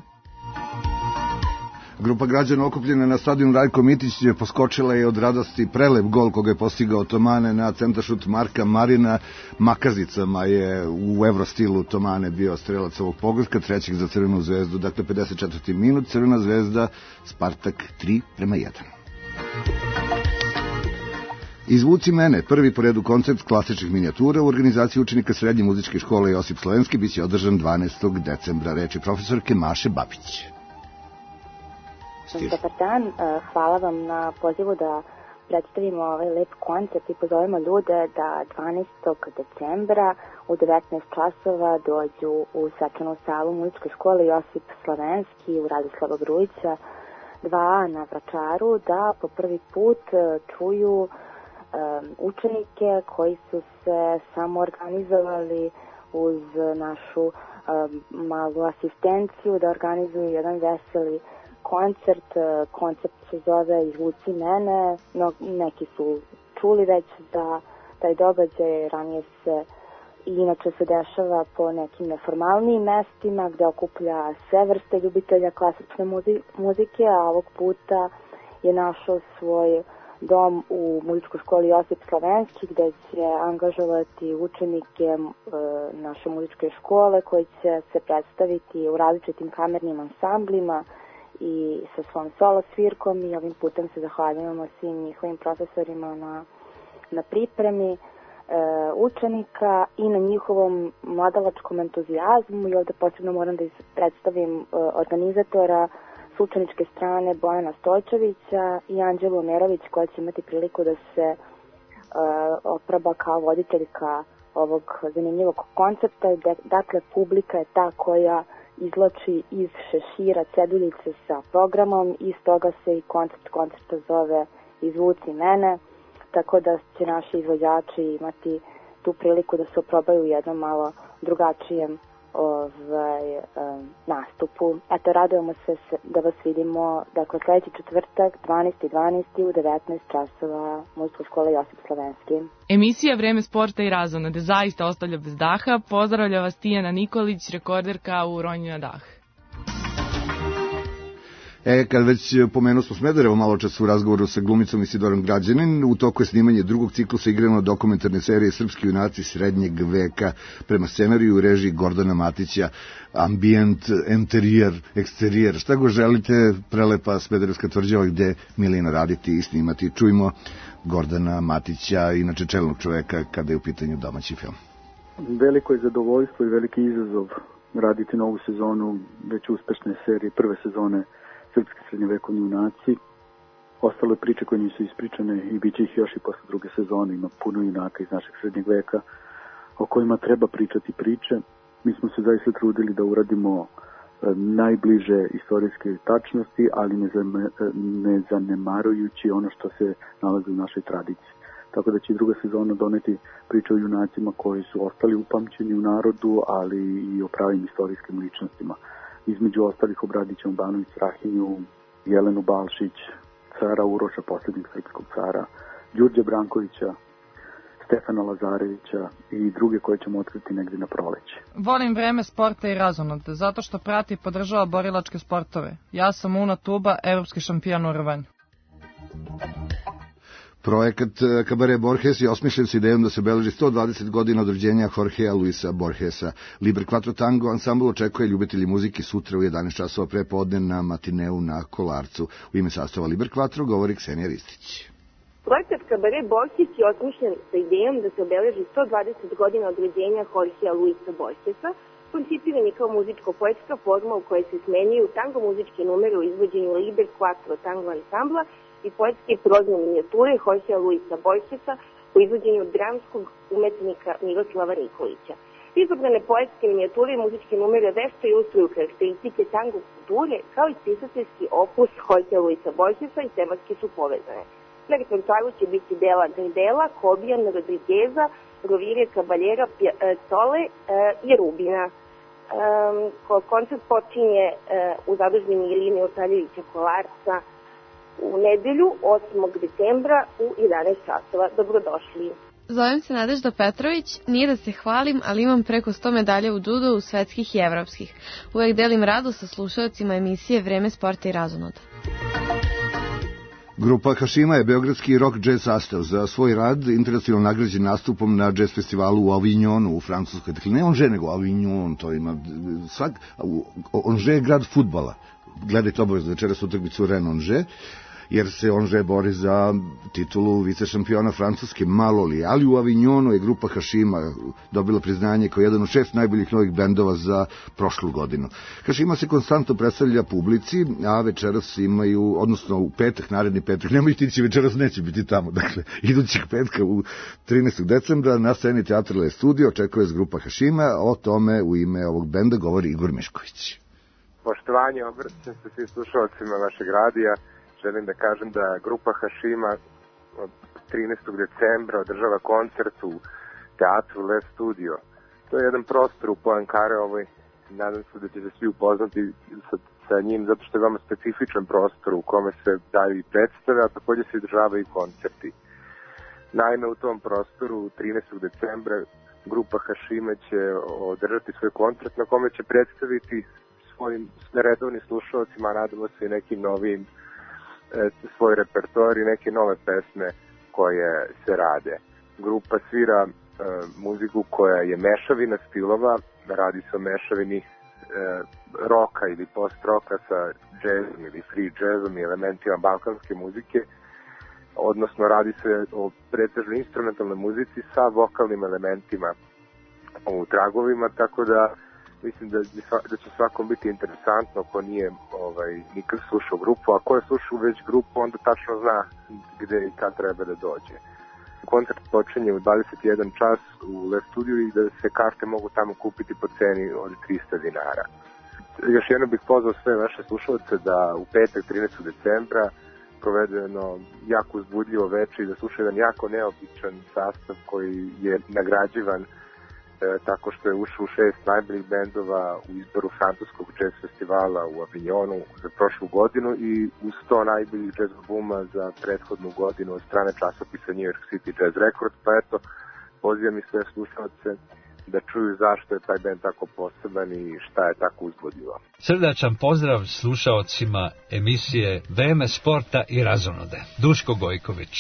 Grupa građana okupljena na stadionu Rajko Mitić je poskočila je od radosti prelep gol koga je postigao Tomane na centaršut Marka Marina. Makazicama je u evrostilu Tomane bio strelac ovog pogotka, trećeg za Crvenu zvezdu, dakle pedeset četvrti minut, Crvena zvezda, Spartak tri prema jedan. Izvuci mene, prvi po redu koncert klasičnih minijatura u organizaciji učenika Srednje muzičke škole Josip Slovenski biće održan dvanaestog decembra, reči profesorke Maše Babić. Dobar dan, hvala vam na pozivu da predstavimo ovaj lep koncert i pozovemo ljude da dvanaestog decembra u devetnaest časova dođu u svečanu salu muzičke škole Josip Slovenski u Radislava Grujića dva a na Vračaru, da po prvi put čuju um, učenike koji su se samo organizovali uz našu um, malu asistenciju da organizuju jedan veseli koncert. Koncept se zove Izvuci mene, no, neki su čuli već za taj događaj, ranije se i inače se dešava po nekim neformalnijim mestima gde okuplja sve vrste ljubitelja klasične muzike, a ovog puta je našao svoj dom u muzičkoj školi Josip Slovenski gde će angažovati učenike e, naše muzičke škole koji će se predstaviti u različitim kamernim ansamblima i sa svom solo svirkom i ovim putem se zahvaljujemo svim njihovim profesorima na, na pripremi e, učenika i na njihovom mladalačkom entuzijazmu. I ovde posebno moram da predstavim e, organizatora s učeničke strane Bojana Stojčevića i Anđelu Omerović koja će imati priliku da se e, oproba kao voditeljka ovog zanimljivog koncepta. Dakle, publika je ta koja izlači iz šešira ceduljice sa programom i stoga se i koncept koncerta zove Izvuci mene, tako da će naši izvođači imati tu priliku da se oprobaju u jednom malo drugačijem ovaj, um, nastupu. Eto, radujemo se da vas vidimo, dakle, sledeći četvrtak, dvanaesti dvanaesti u devetnaest časova muzička škola Josip Slovenski. Emisija Vreme sporta i razonode zaista ostavlja bez daha. Pozdravlja vas Tijana Nikolić, rekorderka u ronju na dah. E, kad već pomenu smo Smederevo malo čas u razgovoru sa glumicom Isidorom Građanin, u toku je snimanje drugog ciklusa igrano dokumentarne serije Srpski junaci srednjeg veka prema scenariju u režiji Gordana Matića, ambijent, interijer, eksterijer, šta go želite, prelepa Smederevska tvrđava gde Milina raditi i snimati. Čujmo Gordana Matića, inače čelnog čoveka kada je u pitanju domaći film. Veliko je zadovoljstvo i veliki izazov raditi novu sezonu već uspešne serije, prve sezone Srpski srednjovekovni junaci. Ostale priče koje nisu ispričane i bit će ih još i posle druge sezone. Ima puno junaka iz našeg srednjeg veka o kojima treba pričati priče. Mi smo se zaista trudili da uradimo najbliže istorijske tačnosti, ali ne, zame, ne zanemarujući ono što se nalazi u našoj tradiciji. Tako da će druga sezona doneti priče o junacima koji su ostali upamćeni u narodu, ali i o pravim istorijskim ličnostima. Između ostalih obradit ćemo Banović Strahinju, Jelenu Balšić, cara Uroša, posljednjeg srpskog cara, Đurđe Brankovića, Stefana Lazarevića i druge koje ćemo otkriti negdje na proleće. Volim Vreme sporta i razonode, zato što prati i podržava borilačke sportove. Ja sam Una Tuba, evropski šampion u rvanju. Projekat Kabare Borges je osmišljen s idejom da se obeleži sto dvadeset godina od rođenja Jorgea Luisa Borgesa. Liber Quattro Tango ansambl očekuje ljubitelji muzike sutra u jedanaest časova pre podne na matineu na Kolarcu. U ime sastava Liber Quattro govori Ksenija Ristić. Projekat Kabare Borges je osmišljen sa idejom da se obeleži sto dvadeset godina od rođenja Jorgea Luisa Borgesa. Koncipiran je kao muzičko-poetska forma u kojoj se smenjuju tango muzičke numere u izvođenju Liber Quattro Tango ansambla i poetske i prozne minijature Jorgea Luisa Borgesa u izvođenju dramskog umetnika Miroslava Nikolića. Izabrane poetske minijature i muzičke numere vešto ilustruju karakteristike tango kulture kao i spisateljski opus Jorgea Luisa Borgesa i tematski su povezane. Na repertoaru će biti dela Gardela, Kobijan, Rodrigueza, Rovire, Kabaljera, Tole i Rubina. Koncert počinje u zadužbini Iline Otaljevića Kolarca u nedelju osmog decembra u jedanaest časova. Dobrodošli. Zovem se Nadežda Petrović, nije da se hvalim, ali imam preko sto medalja u judu svetskih i evropskih. Uvek delim radost sa slušalcima emisije Vreme sporta i razonoda. Grupa Hašima je beogradski rock jazz sastav. Za svoj rad internacionalno nagrađen nastupom na jazz festivalu u Avignonu u Francuskoj. Dakle, ne Angers, nego Avignon, to ima svak... Angers je grad fudbala. Gledajte obavezno večeras utakmicu Rennes-Angers, jer se Angers bori za titulu vice šampiona Francuske, malo li, ali u Avignonu je grupa Hašima dobila priznanje kao jedan od šest najboljih novih bendova za prošlu godinu. Hašima se konstantno predstavlja publici, a večeras imaju, odnosno u petak, naredni petak, nemoj tići, večeras neće biti tamo, dakle, idućeg petka u trinaestog decembra na sceni Teatra Le Studio očekuje grupa Hašima. O tome u ime ovog benda govori Igor Mišković. Poštovanje, obraćam se svim slušalcima vašeg radija. Želim da kažem da grupa Hašima od trinaestog decembra održava koncert u Teatru Le Studio. To je jedan prostor u Poincaréovoj. Nadam se da će se svi upoznati sa, sa njim, zato što je veoma specifičan prostor u kome se daju i predstave, a takođe se održavaju i koncerti. Naime, u tom prostoru trinaestog decembra grupa Hašima će održati svoj koncert na kome će predstaviti svojim redovnim slušalcima, a nadamo se i nekim novim svoj repertoar i neke nove pesme koje se rade. Grupa svira e, muziku koja je mešavina stilova, radi se o mešavini e, roka ili post-roka sa jazzom ili free jazzom i elementima balkanske muzike, odnosno radi se o pretežno instrumentalnoj muzici sa vokalnim elementima u tragovima, tako da mislim da, da će svakom biti interesantno ko nije ovaj, nikad slušao grupu, a ko je slušao već grupu onda tačno zna gde i kad treba da dođe. Koncert počinje u dvadeset jedan čas u Le Studiju i da se karte mogu tamo kupiti po ceni od trista dinara. Još jedno bih pozvao sve vaše slušalce da u petak trinaestog decembra provede jedno jako uzbudljivo veče i da sluša jedan jako neobičan sastav koji je nagrađivan E, tako što je ušao u šest najboljih bendova u izboru francuskog jazz festivala u Avignonu za prošlu godinu i u sto najboljih jazz albuma za prethodnu godinu od strane časopisa New York City Jazz Record. Pa eto, pozivam i sve slušalce da čuju zašto je taj bend tako poseban i šta je tako uzbudljivo. Srdačan pozdrav slušaocima emisije Vreme sporta i razonode. Duško Gojković.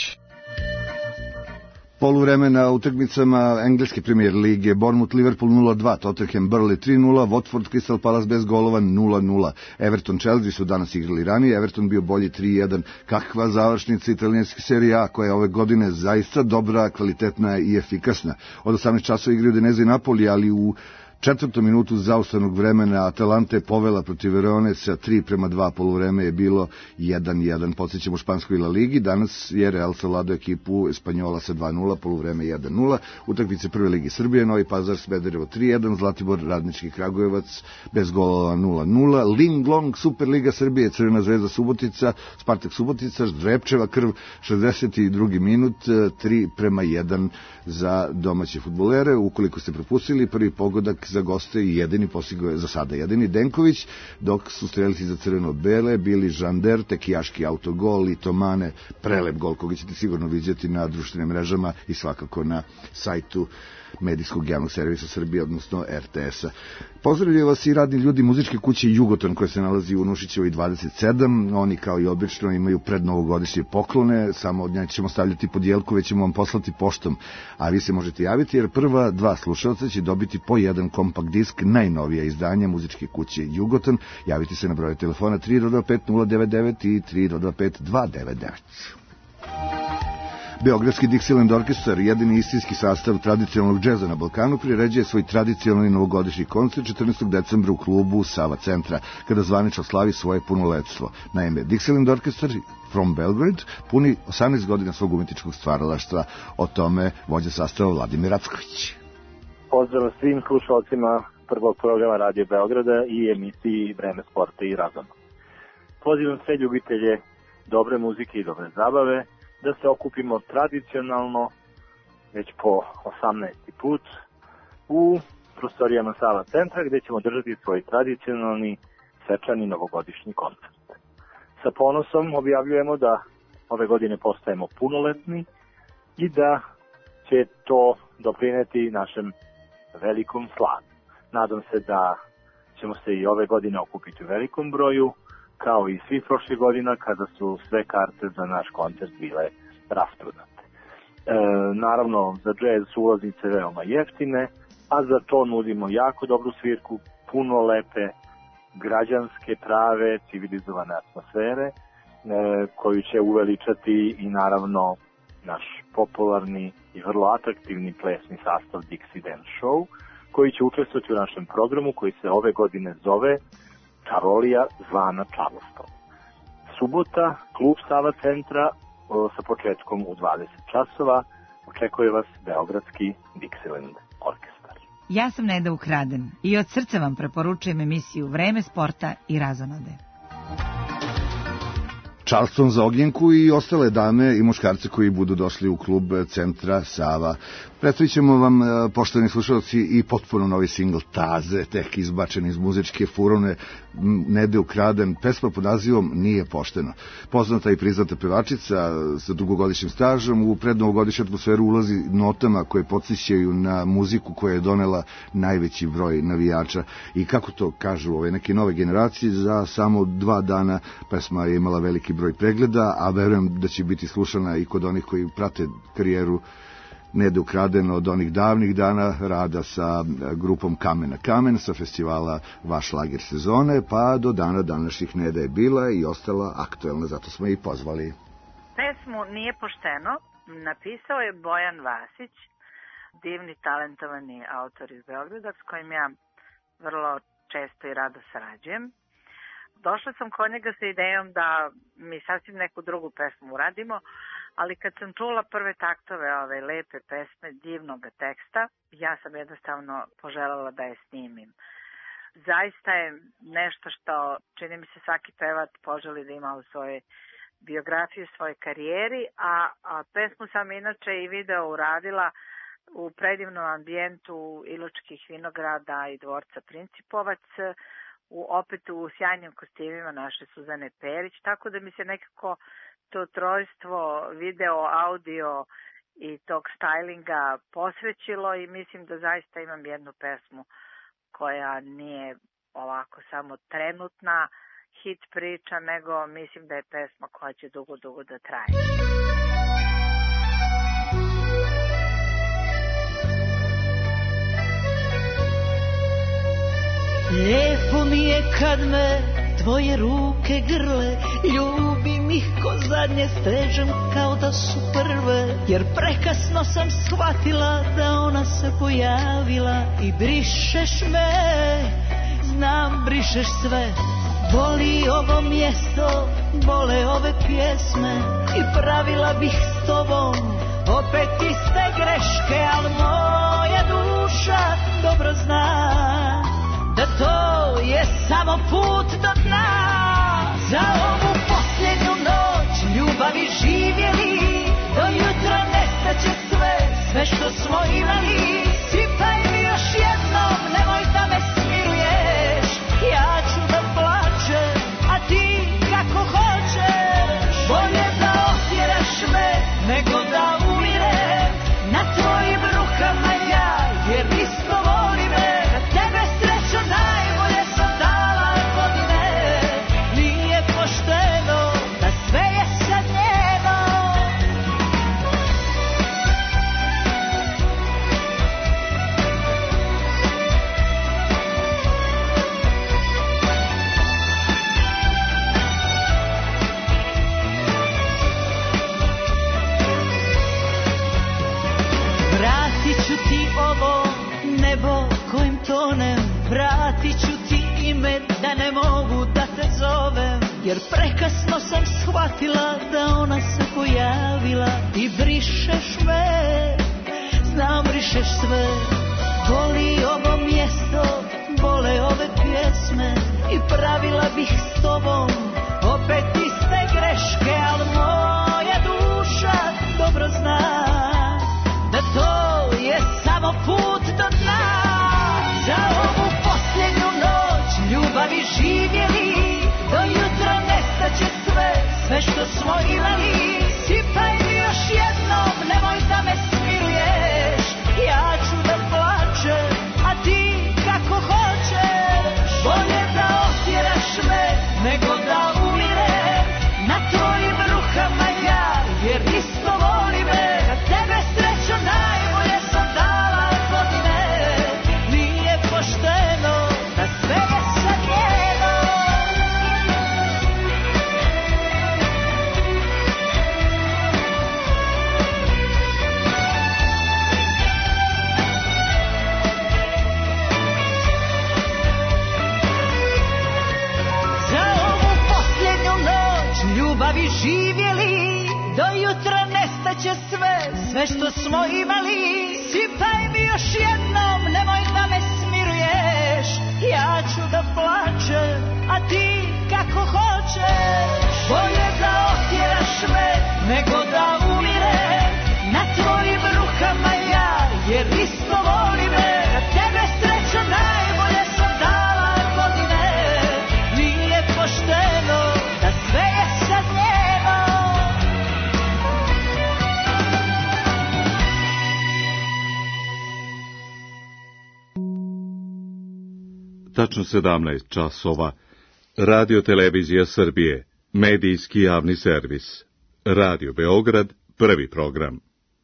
Poluvreme na utakmicama engleske premijer lige: Bournemouth Liverpool nula dva, Tottenham Burnley tri nula, Watford Crystal Palace bez golova nula nula. Everton Chelsea su danas igrali ranije, Everton bio bolji tri jedan. Kakva završnica italijanske serije A, koja je ove godine zaista dobra, kvalitetna i efikasna. Od osamnaest časova igraju Udinese i Napoli, ali u četvrtom minutu zaustavnog vremena Atalanta je povela protiv Verone sa tri prema dva, poluvreme je bilo jedan jedan. Podsjećamo u španskoj La Ligi, danas je Real savladao ekipu Espanjola sa dva nula, poluvreme jedan nula. Utakmice prve ligi Srbije: Novi Pazar Smederevo tri jedan, Zlatibor Radnički Kragujevac bez golova nula nula. Linglong Superliga Srbije, Crvena zvezda Subotica, Spartak Subotica, Ždrepčeva krv, šezdeset drugi minut, tri prema jedan za domaće fudbalere. Ukoliko ste propustili, prvi pogodak za goste i jedini postigao je za sada jedini Denković, dok su strelci za crveno-bele bili Žander, tekijaški autogol i Tomane, prelep gol koga ćete sigurno vidjeti na društvenim mrežama i svakako na sajtu medijskog javnog servisa Srbije, odnosno R T S-a. Pozdravljaju vas i radni ljudi muzičke kuće Jugoton, koja se nalazi u Nušićevoj dvadeset sedam. Oni kao i obično imaju prednovogodišnje poklone, samo od nje ćemo stavljati podijelku, već ćemo vam poslati poštom, a vi se možete javiti jer prva dva slušalca će dobiti po jedan kompakt disk najnovija izdanja muzičke kuće Jugoton. Javite se na broj telefona tri dva pet nula devet devet i tri dva pet dva devet devet. Beogradski Dixieland Orkestar, jedini istinski sastav tradicionalnog džeza na Balkanu, priređuje svoj tradicionalni novogodišnji koncert četrnaestog decembra u klubu Sava Centra, kada zvanično slavi svoje punoletstvo. Naime, Dixieland Orkestar from Belgrade puni osamnaest godina svog umetničkog stvaralaštva. O tome vođa sastava Vladimir Racković. Pozdrav svim slušalcima prvog programa Radio Beograda i emisiji Vreme sporta i razonode. Pozivam sve ljubitelje dobre muzike i dobre zabave da se okupimo tradicionalno, već po osamnaesti put, u prostorijama Sava Centra, gde ćemo držati svoj tradicionalni svečani novogodišnji koncert. Sa ponosom objavljujemo da ove godine postajemo punoletni i da će to doprineti našem velikom slavu. Nadam se da ćemo se i ove godine okupiti u velikom broju, kao i svih prošlih godina kada su sve karte za naš koncert bile rasprodate. E, naravno, za džez su ulaznice veoma jeftine, a za to nudimo jako dobru svirku, puno lepe, građanske, prave, civilizovane atmosfere, e, koju će uveličati i naravno naš popularni i vrlo atraktivni plesni sastav Dixie Dance Show, koji će učestvovati u našem programu koji se ove godine zove Čarolija zvana Čarlston. Subota, klub Sava centra o, sa početkom u dvadeset časova, očekuje vas Beogradski Dixieland orkestar. Ja sam Neda Ukraden i od srca vam preporučujem emisiju Vreme sporta i razonode. Charleston za Ognjenku i ostale dame i muškarce koji budu došli u klub centra Sava. Predstavit ćemo vam, poštovani slušalci, i potpuno novi singl Taze, tek izbačen iz muzičke furone Nede Ukraden, pesma pod nazivom Nije pošteno. Poznata i priznata pevačica sa dugogodišnjim stažom u prednovogodišnju atmosferu ulazi notama koje podsjećaju na muziku koja je donela najveći broj navijača i kako to kažu ove neke nove generacije, za samo dva dana pesma je imala veliki broj pregleda, a verujem da će biti slušana i kod onih koji prate karijeru Nede Ukraden od onih davnih dana rada sa grupom Kamen na kamen, sa festivala Vaš lager sezone, pa do dana današnjih Neda je bila i ostala aktuelna, zato smo i pozvali. Pesmu Nije pošteno napisao je Bojan Vasić, divni, talentovani autor iz Beograda, s kojim ja vrlo često i rado sarađujem. Došla sam kod njega sa idejom da mi sasvim neku drugu pesmu uradimo, ali kad sam čula prve taktove ove lepe pesme, divnog teksta, ja sam jednostavno poželjela da je snimim. Zaista je nešto što, čini mi se, svaki pevač poželi da ima u svojoj biografiji, u svojoj karijeri, a, a pesmu sam inače i video uradila u predivnom ambijentu Iločkih vinograda i dvorca Principovac, u, opet u sjajnim kostimima naše Suzane Perić, tako da mi se nekako to trojstvo video, audio i tog stylinga posvećilo i mislim da zaista imam jednu pesmu koja nije ovako samo trenutna hit priča, nego mislim da je pesma koja će dugo, dugo da traje. Lijepo mi je kad me tvoje ruke grle, ljubim ih ko zadnje, stežem kao da su prve, jer prekasno sam shvatila da ona se pojavila i brišeš me, znam brišeš sve. Boli ovo mjesto, bole ove pjesme i pravila bih s tobom opet iste greške, ali moja duša dobro zna da to je samo put do dna. Za ovu posljednju noć ljubavi živjeli, do jutra nestaće sve, sve što smo imali. Sipaj mi još jednom, nemoj da me smiruješ, ja ću da plačem, a ti kako hoćeš. Bolje da otjeraš me, nego da umirem na tvojim rukama ja, jer isto voli me. Tebe sreća najbolje sam dala godine, nije pošteno da sve je sad njeno. Vratit ću ti ovo nebo kojim tonem, vratit ću ti ime da ne mogu da te zovem, jer prekasno sam shvatila da ona se pojavila i brišeš me, znam brišeš sve. Boli ovo mjesto, bole ove pjesme i pravila bih s tobom opet iste greške, ali moja duša dobro zna da to je samo put do dna. Za ovu posljednju noć ljubavi živjeli, do jutra nestaće sve, sve što smo imali, sipaj mi još jednom, nemoj da me smiruješ. Ja ću da plačem, a ti kako hoćeš. Bolje da otjeraš me, nego da umirem na tvojim rukama ja, jer isto voli me. Tebe sreća najbolje sam dala godine, nije pošteno da sve je sad njeno. Tačno sedamnaest časova. Radio Televizija Srbije, medijski javni servis. Radio Beograd, prvi program.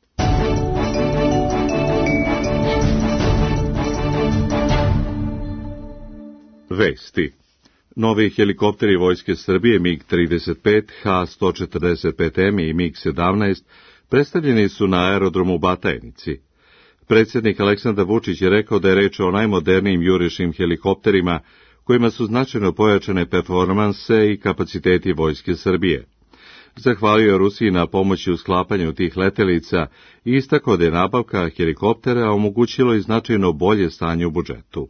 Vesti. Novi helikopteri Vojske Srbije MiG trideset pet, H sto četrdeset pet M i MiG sedamnaest predstavljeni su na aerodromu Batajnici. Predsjednik Aleksandar Vučić je rekao da je reč o najmodernijim jurišnim helikopterima kojima su značajno pojačane performanse i kapaciteti Vojske Srbije. Zahvalio Rusiji na pomoći u sklapanju tih letelica i istakao da je nabavka helikoptera omogućilo i značajno bolje stanje u budžetu.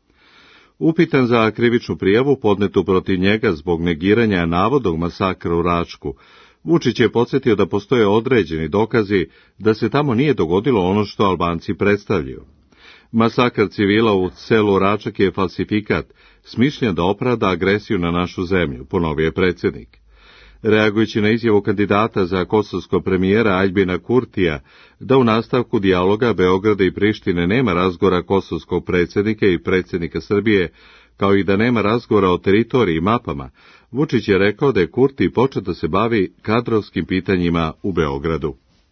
Upitan za krivičnu prijavu podnetu protiv njega zbog negiranja navodnog masakra u Račku, Vučić je podsjetio da postoje određeni dokazi da se tamo nije dogodilo ono što Albanci predstavljaju. Masakr civila u selu Račak je falsifikat, smišljen da opravda agresiju na našu zemlju, ponovio je predsjednik. Reagujući na izjavu kandidata za kosovskog premijera Aljbina Kurtija da u nastavku dijaloga Beograda i Prištine nema razgovora kosovskog predsjednika i predsjednika Srbije, kao i da nema razgovora o teritoriji i mapama, Vučić je rekao da je Kurti počeo da se bavi kadrovskim pitanjima u Beogradu.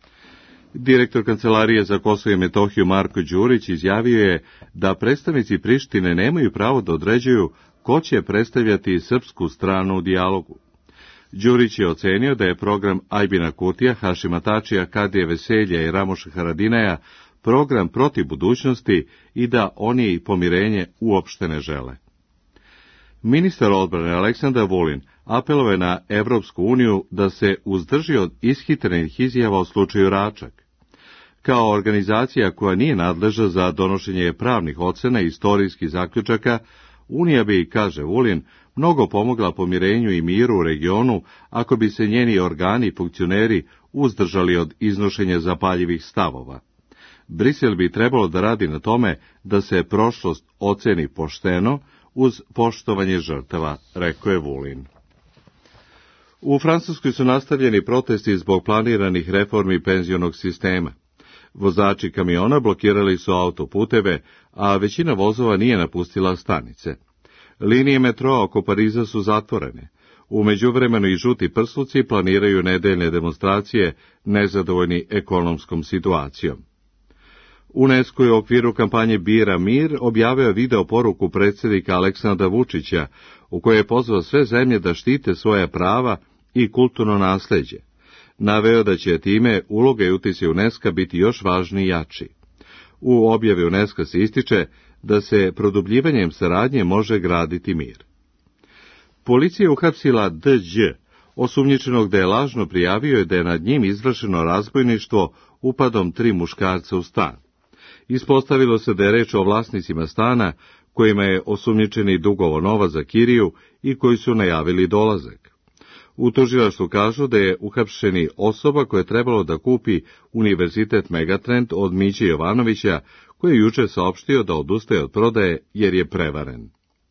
Direktor Kancelarije za Kosovo i Metohiju Marko Đurić izjavio je da predstavnici Prištine nemaju pravo da određuju ko će predstavljati srpsku stranu u dijalogu. Đurić je ocenio da je program Aljbina Kurtija, Hašima Tačija, Kadije Veselja i Ramoša Haradinaja program protiv budućnosti i da oni pomirenje uopšte ne žele. Ministar odbrane Aleksandar Vulin apelovao je na Evropsku uniju da se uzdrži od ishitrenih izjava o slučaju Račak. Kao organizacija koja nije nadležna za donošenje pravnih ocena i istorijskih zaključaka, Unija bi, kaže Vulin, mnogo pomogla pomirenju i miru u regionu ako bi se njeni organi i funkcioneri uzdržali od iznošenja zapaljivih stavova. Brisel bi trebalo da radi na tome da se prošlost oceni pošteno uz poštovanje žrtava, rekao je Vulin. U Francuskoj su nastavljeni protesti zbog planiranih reformi penzionog sistema. Vozači kamiona blokirali su autoputeve, a većina vozova nije napustila stanice. Linije metroa oko Pariza su zatvorene. U međuvremenu i žuti prsluci planiraju nedeljne demonstracije nezadovoljni ekonomskom situacijom. UNESCO je u okviru kampanje Bira mir objavio video poruku predsjednika Aleksandra Vučića u kojoj je pozvao sve zemlje da štite svoja prava i kulturno nasleđe. Naveo da će time uloga i utjecaj UNESCO biti još važniji i jači. U objavi UNESCO se ističe da se produbljivanjem saradnje može graditi mir. Policija je uhapsila D Đ, osumnjičenog da je lažno prijavio da je nad njim izvršeno razbojništvo upadom tri muškarca u stan. Ispostavilo se da je reč o vlasnicima stana kojima je osumnjičeni dugovo novac za kiriju i koji su najavili dolazak. U tužilaštvu kažu da je uhapšeni osoba koja je trebalo da kupi Univerzitet Megatrend od Miće Jovanovića, koji je juče saopštio da odustaje od prodaje jer je prevaren.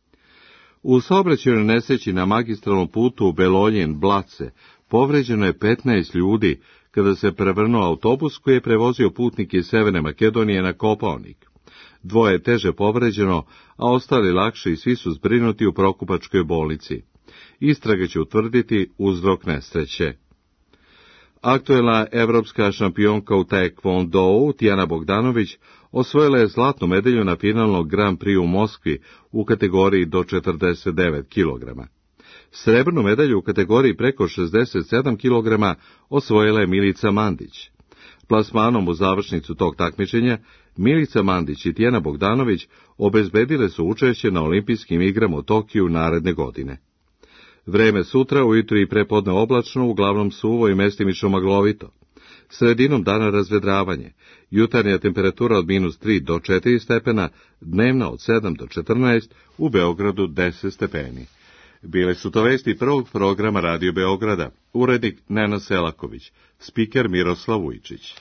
U saobraćajnoj nesreći na magistralnom putu Beloljin-Blace povređeno je petnaest ljudi kada se prevrnuo autobus koji je prevozio putnike iz Severne Makedonije na Kopaonik. Dvoje je teže povređeno, a ostali lakše i svi su zbrinuti u Prokupačkoj bolnici. Istraga će utvrditi uzrok nesreće. Aktuelna evropska šampionka u taekwondou Tijana Bogdanović osvojila je zlatnu medalju na finalnom Grand Prix u Moskvi u kategoriji do četrdeset devet kilograma. Srebrnu medalju u kategoriji preko šezdeset sedam kilograma osvojila je Milica Mandić. Plasmanom u završnicu tog takmičenja Milica Mandić i Tijana Bogdanović obezbedile su učešće na olimpijskim igrama u Tokiju naredne godine. Vreme sutra ujutru i prepodne oblačno, uglavnom suvo i mestimično maglovito. Sredinom dana razvedravanje, jutarnja temperatura od minus tri do četiri stepena, dnevna od sedam do četrnaest, u Beogradu deset stepeni. Bile su to vesti prvog programa Radio Beograda, urednik Nena Selaković, spiker Miroslav Vujčić.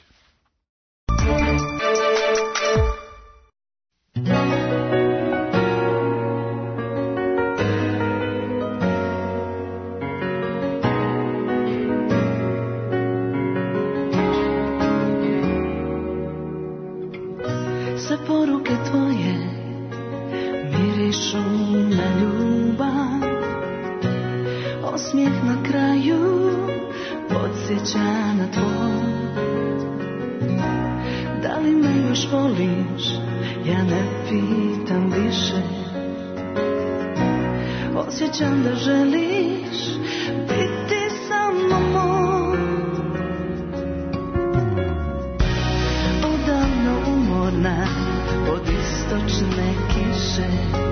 Sve poruke tvoje mirišu na ljubav, osmijeh na kraju podsjeća na tvoj. Da li me još voliš, ja ne pitam više. Osjećam da želiš biti samo moj. Odavno umorna od istočne kiše,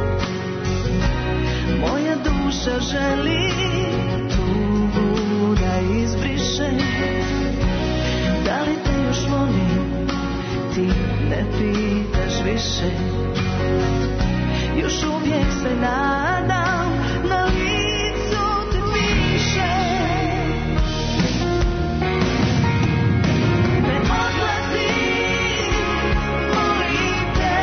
moja duša želi tugu da izbriše. Da li te još volim, ti ne pitaš više. Još uvijek se nadam, na licu te piše. Ne odlazi, molim te,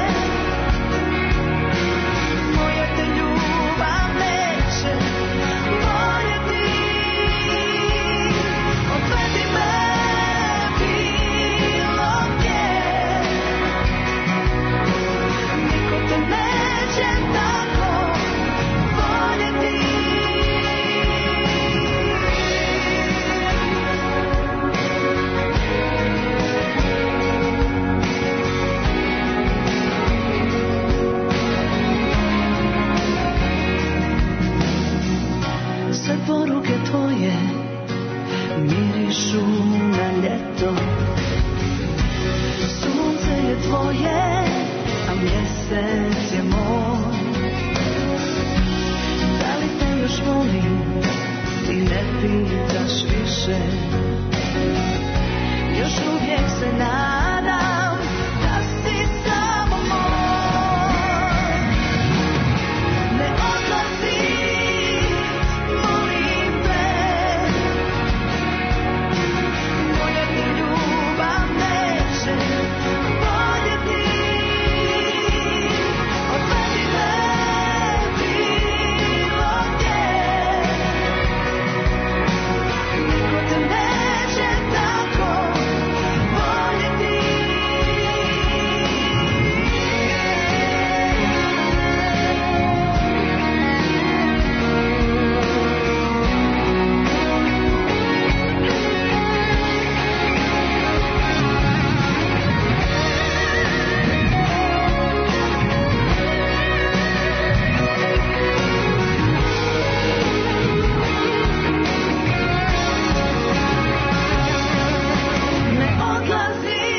moja te ljubav neće voljeti. Odvedi me bilo gdje, niko te neće tako voljeti. Sve poruke tvoje mirišu na ljeto. Sunce je tvoje, a mjesec je moj. Da li te još volim, ti ne pitaš više. Još uvijek se nadam da si samo moj. Ne odlazi, molim te, moja te ljubav neće voljeti. Odvedi me bilo gdje, niko te neće tako voljeti. Ne odlazi,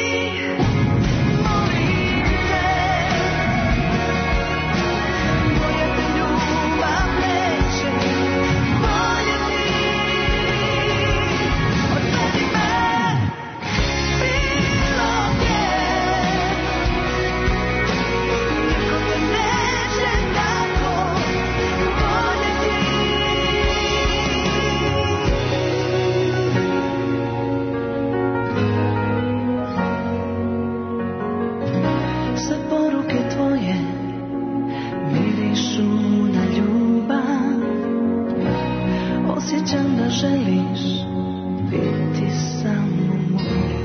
molim te, moja te ljubav neće voljeti. Odvedi me bilo gdje, niko te neće tako voljeti. Sve poruke tvoje mirišu na ljubav. Osjećam da želiš biti samo moj.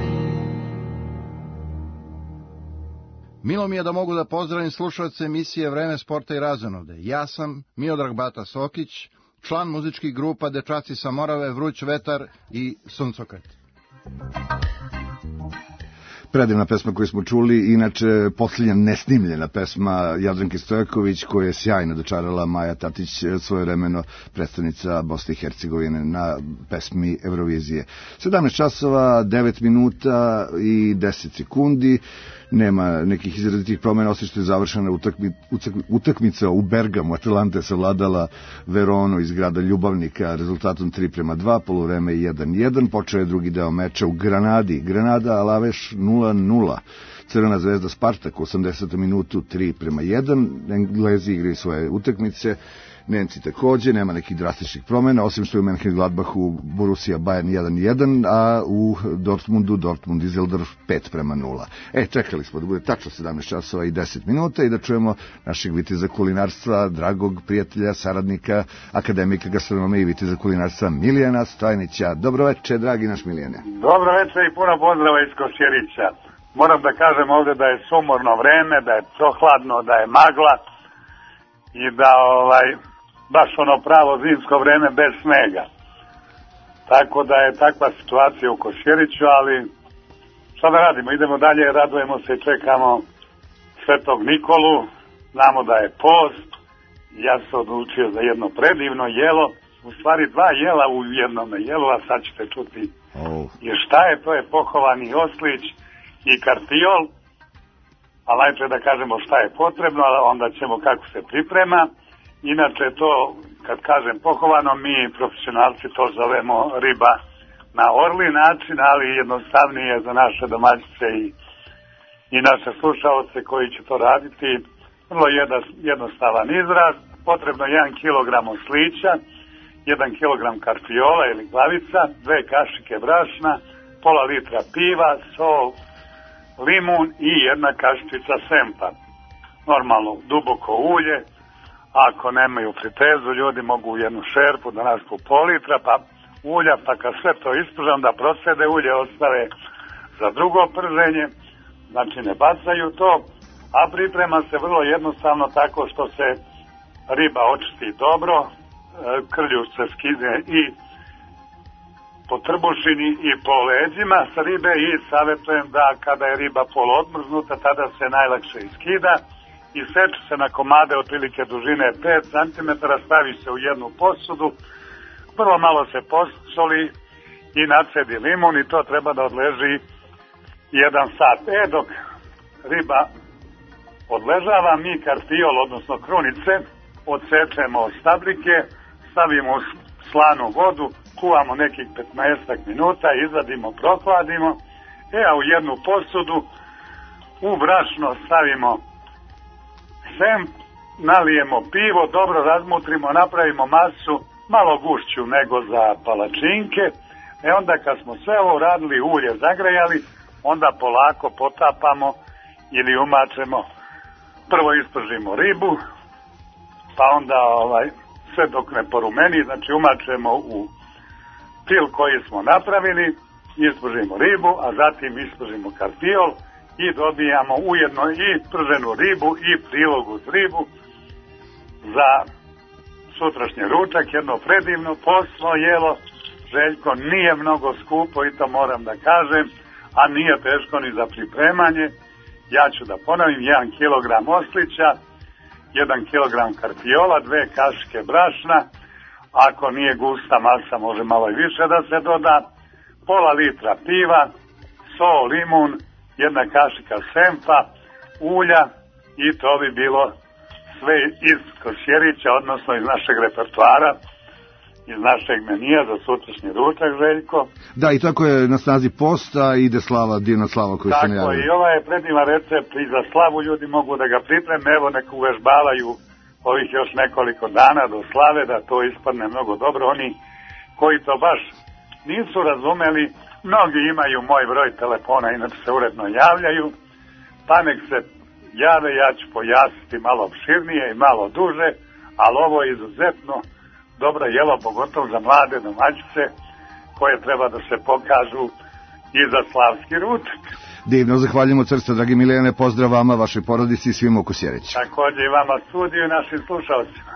Milo mi je da mogu da pozdravim slušalce emisije Vreme sporta i razonode. Ja sam Miodrag Bata Sokić, član muzičkih grupa Dečaci sa Morave, Vruć vetar i Suncokret. Predivna pesma koju smo čuli, inače posljednja nesnimljena pesma Jadranke Stojaković, koja je sjajno dočarala Maja Tatić, svojevremeno predstavnica Bosne i Hercegovine na pesmi Eurovizije. sedamnaest časova, devet minuta i deset sekundi. Nema nekih izrazitih promjena, osim što je završena utakmi, utakmica u Bergamu. Atalanta je savladala Veronu iz grada Ljubavnika rezultatom tri prema dva, poluvreme jedan jedan. Počeo je drugi deo meča u Granadi. Granada Alaveš nula nula. Crvena zvezda Spartak u osamdesetom minutu tri prema jedan. Englezi igraju svoje utakmice, Nemci takođe, nema nekih drastičnih promjena, osim što je u Mönchengladbachu Borussia Bayern jedan jedan, a u Dortmundu Dortmund Düsseldorf pet prema nula. E, čekali smo da bude tačno sedamnaest časova i deset minuta i da čujemo našeg viteza kulinarstva, dragog prijatelja, saradnika, akademika gastronomije i viteza kulinarstva Milijana Stojnića. Dobro večer, dragi naš Milijane. Dobro večer i puno pozdrava iz Kosjerića. Moram da kažem ovde da je sumorno vreme, da je prohladno, da je magla i da ovaj baš ono pravo zimsko vreme bez snega. Tako da je takva situacija u Kosjeriću, ali šta da radimo, idemo dalje, radujemo se i čekamo Svetog Nikolu, znamo da je post, ja sam odlučio za jedno predivno jelo, u stvari dva jela u jednom jelu, a sad ćete čuti oh. i šta je, to je pohovani oslić i kartiol, a najprije da kažemo šta je potrebno, a onda ćemo kako se priprema. Inače to, kad kažem pohovano, mi profesionalci to zovemo riba na orli način, ali jednostavnije za naše domaćice i, i naše slušaoce koji će to raditi. Vrlo jednostavan izraz, potrebno jedan kilogram oslića, jedan kilogram karfiola ili glavica, dve kašike brašna, pola litra piva, sol, limun i jedna kašičica sempa. Normalno duboko ulje. Ako nemaju fritezu, ljudi mogu u jednu šerpu da naspu pol litra pa ulja, pa kad sve to ispržam da procede ulje, ostave za drugo prženje, znači ne bacaju to, a priprema se vrlo jednostavno tako što se riba očisti dobro, krljuš se skide i po trbušini i po leđima sa ribe i savjetujem da kada je riba polo odmrznuta, tada se najlakše iskida i seče se na komade otprilike dužine pet centimetara, stavi se u jednu posudu, prvo malo se posoli i nacedi limun i to treba da odleži jedan sat. E, dok riba odležava, mi kartiol, odnosno krunice, odsečemo od stabljike, stavimo u slanu vodu, kuvamo nekih petnaest minuta, izvadimo, prohladimo, e, a u jednu posudu u brašno stavimo sem, nalijemo pivo, dobro razmutrimo, napravimo masu, malo gušću nego za palačinke, e onda kad smo sve ovo radili, ulje zagrejali, onda polako potapamo ili umačemo, prvo ispržimo ribu, pa onda ovaj, sve dok ne porumeni, znači umačemo u fil koji smo napravili, ispržimo ribu, a zatim ispržimo kartiol, i dobijamo ujedno i prženu ribu i prilog uz ribu za sutrašnji ručak, jedno predivno posno jelo. Željko, nije mnogo skupo i to moram da kažem, a nije teško ni za pripremanje. Ja ću da ponovim, jedan kilogram oslića, jedan kilogram karfiola, dve kašike brašna, ako nije gusta masa može malo i više da se doda, pola litra piva, sol, limun, jedna kašika sempa, ulja i to bi bilo sve iz Kosjerića, odnosno iz našeg repertoara, iz našeg menija za sutrašnji ručak, Željko. Da, i tako je na snazi posta, ide slava, divna slava koju se najavio. Tako, i ovaj je predivan recept i za slavu ljudi mogu da ga pripreme, evo nek uvežbavaju ovih još nekoliko dana do slave, da to ispadne mnogo dobro. Oni koji to baš nisu razumeli, mnogi imaju moj broj telefona, inače se uredno javljaju, pa nek se jave, ja ću pojasniti malo opširnije i malo duže, ali ovo je izuzetno dobro jelo, pogotovo za mlade domaćice koje treba da se pokažu i za slavski ručak. Divno, zahvaljujemo od srca, dragi Milijane, pozdrav vama, vašoj porodici i svima u Kosjeriću. Također i vama studiju i našim slušalcima.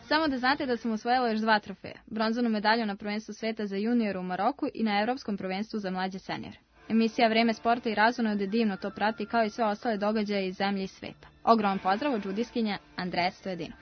Samo da znate da sam osvojila još dva trofeja. Bronzanu medalju na prvenstvu sveta za junior u Maroku i na Evropskom prvenstvu za mlađe seniore. Emisija Vreme sporta i razonode divno to prati kao i sve ostale događaje iz zemlje i sveta. Ogroman pozdrav od džudiskinja Andreja Stojedinov.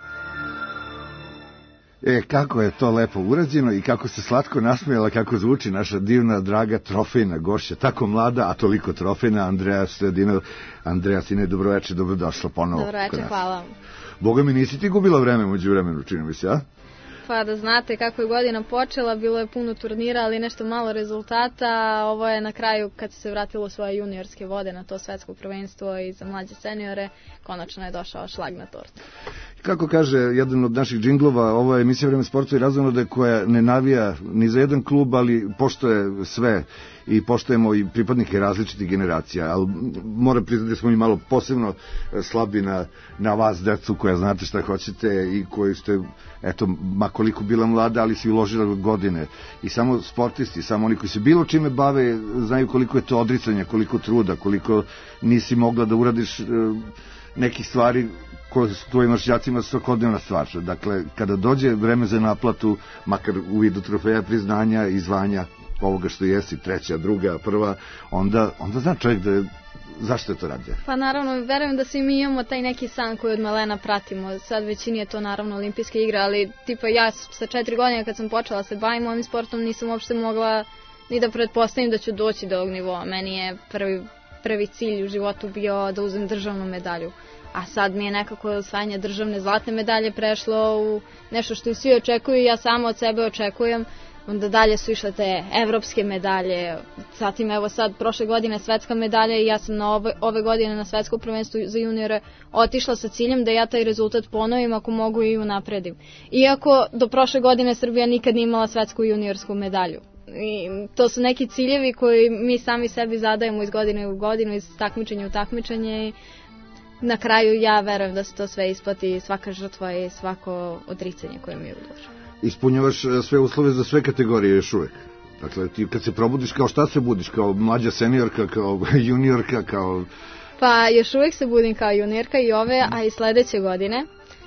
E, kako je to lepo urađeno i kako se slatko nasmijala, kako zvuči naša divna, draga, trofejna gošća, tako mlada, a toliko trofejna, Andreja Stojedinov. Andreja, sine, dobroveče, dobrodošla ponovo. Dobroveče, hvala vam. Boga mi, nisi ti gubila vreme među vremenu, čini mi se, a? Pa da znate kako je godina počela, bilo je puno turnira, ali nešto malo rezultata. Ovo je na kraju, kad se vratilo u svoje juniorske vode na to svetsko prvenstvo i za mlađe seniore, konačno je došao šlag na tortu. Kako kaže jedan od naših džinglova, ovo je emisija Vreme sporta i razonode koja ne navija ni za jedan klub, ali poštuje sve i poštujemo i pripadnike različitih generacija, ali moram priznati da smo i malo posebno slabi na, na vas, decu, koja znate šta hoćete i koji ste, eto, makoliko bila mlada, ali si uložila godine. I samo sportisti, samo oni koji se bilo čime bave, znaju koliko je to odricanja, koliko truda, koliko nisi mogla da uradiš nekih stvari koje su tvojim vršnjacima svakodnevna stvar. Dakle, kada dođe vreme za naplatu, makar u vidu trofeja, priznanja i zvanja ovoga što jesi, treća, druga, prva, onda, onda zna čovjek da je, zašto je to radi? Pa naravno, verujem da svi mi imamo taj neki san koji od malena pratimo. Sad većini je to naravno olimpijske igre, ali tipa ja sa četiri godine kad sam počela se bavim ovim sportom nisam uopšte mogla ni da pretpostavim da ću doći do ovog nivoa. Meni je prvi, prvi cilj u životu bio da uzem državnu medalju. A sad mi je nekako osvajanje državne zlatne medalje prešlo u nešto što svi očekuju i ja samo od sebe očekujem. Onda dalje su išle te evropske medalje, zatim evo sad prošle godine svetska medalja i ja sam na ove, ove godine na svetskom prvenstvu za juniore otišla sa ciljem da ja taj rezultat ponovim, ako mogu i unapredim. Iako do prošle godine Srbija nikad nije imala svetsku juniorsku medalju. I to su neki ciljevi koji mi sami sebi zadajemo iz godine u godinu, iz takmičenja u takmičenje i na kraju ja verujem da se to sve isplati, svaka žrtva i svako odricanje koje mi je uloženo. Ispunjavaš sve uslove za sve kategorije još uvek. Dakle, ti kad se probudiš, kao šta se budiš? Kao mlađa seniorka, kao juniorka, kao... Pa još uvek se budim kao juniorka i ove, a i sledeće godine.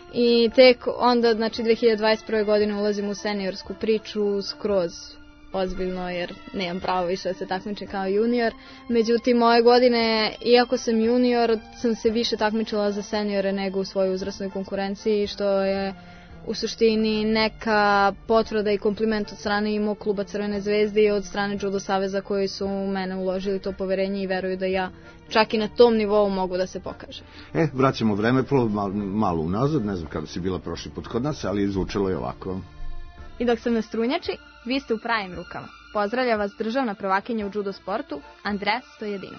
I tek onda, znači dve hiljade dvadeset prve. godine ulazim u seniorsku priču skroz ozbiljno, jer nemam pravo više da se takmičim kao junior. Međutim, ove godine, iako sam junior, sam se više takmičila za seniore nego u svojoj uzrasnoj konkurenciji, što je u suštini neka potvrda i kompliment od strane i mog kluba Crvene zvezde i od strane Judo saveza koji su u mene uložili to poverenje i veruju da ja čak i na tom nivou mogu da se pokažem. E, vraćamo vreme malo, malo unazad, ne znam kada si bila prošli put kod nas, ali zvučalo je ovako. I dok sam na strunjači, vi ste u pravim rukama. Pozdravlja vas državna prvakinja u judo sportu, Andreja Stojedinov.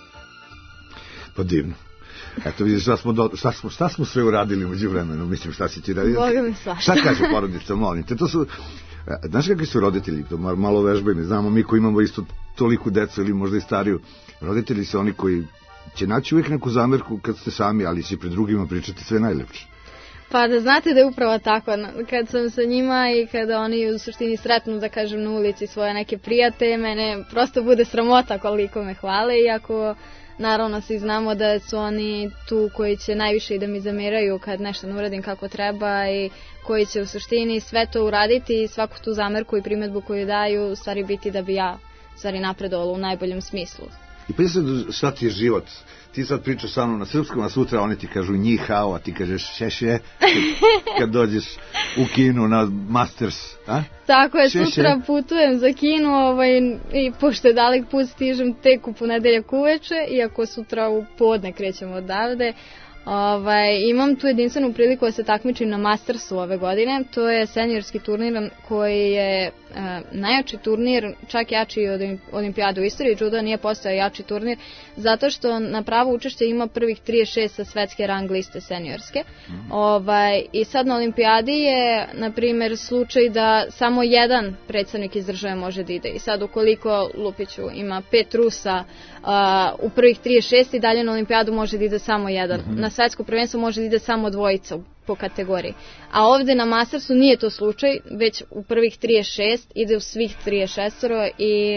Pa divno. Eto, vidiš šta smo, do, šta smo, šta smo sve uradili umeđu vremenu, mislim, šta si ti radili? Boga mi svašta. Šta kaže porodica, molim te, to su, znaš kakvi su roditelji, to malo vežbaj mi, znamo mi koji imamo isto toliku decu ili možda i stariju, roditelji su oni koji će naći uvijek neku zamerku kad ste sami, ali će pred drugima pričati sve najlepše. Pa da znate da je upravo tako, kad sam sa njima i kada oni u suštini sretnu, da kažem, na ulici svoje neke prijate, mene prosto bude sramota koliko me hvale, iako naravno svi znamo da su oni tu koji će najviše i da mi zameraju kad nešto ne uradim kako treba i koji će u suštini sve to uraditi i svaku tu zamerku i primjedbu koju daju u stvari biti da bi ja u stvari napredovala u najboljem smislu. I pa sad šta ti je život? Ti sad pričaš sa mnom na srpskom, a sutra oni ti kažu njih hao, a ti kažeš šeše kad dođeš u kinu na Masters, a? Tako je, še, sutra še. Putujem za kinu ovaj, i pošto je dalek put stižem tek u ponedeljak uveče, iako sutra u podne krećemo odavde. Ovaj, imam tu jedinstvenu priliku da se takmičim na Mastersu ove godine. To je seniorski turnir koji je e, najjači turnir, čak jači od olimpijade u istoriji. Judo nije postao jači turnir zato što na pravo učešće ima prvih trideset šest sa svetske rang liste seniorske. Mm. Ovaj, I sad na olimpijadi je, na primjer, slučaj da samo jedan predstavnik iz države može da ide. I sad ukoliko Lupiću ima pet Rusa uh, u prvih trideset šest i dalje na olimpijadu može da ide samo jedan. Mm-hmm. Na svetsko prvenstvo može da ide samo dvojica po kategoriji. A ovde na Mastersu nije to slučaj, već u prvih trideset šest ide u svih trideset šest i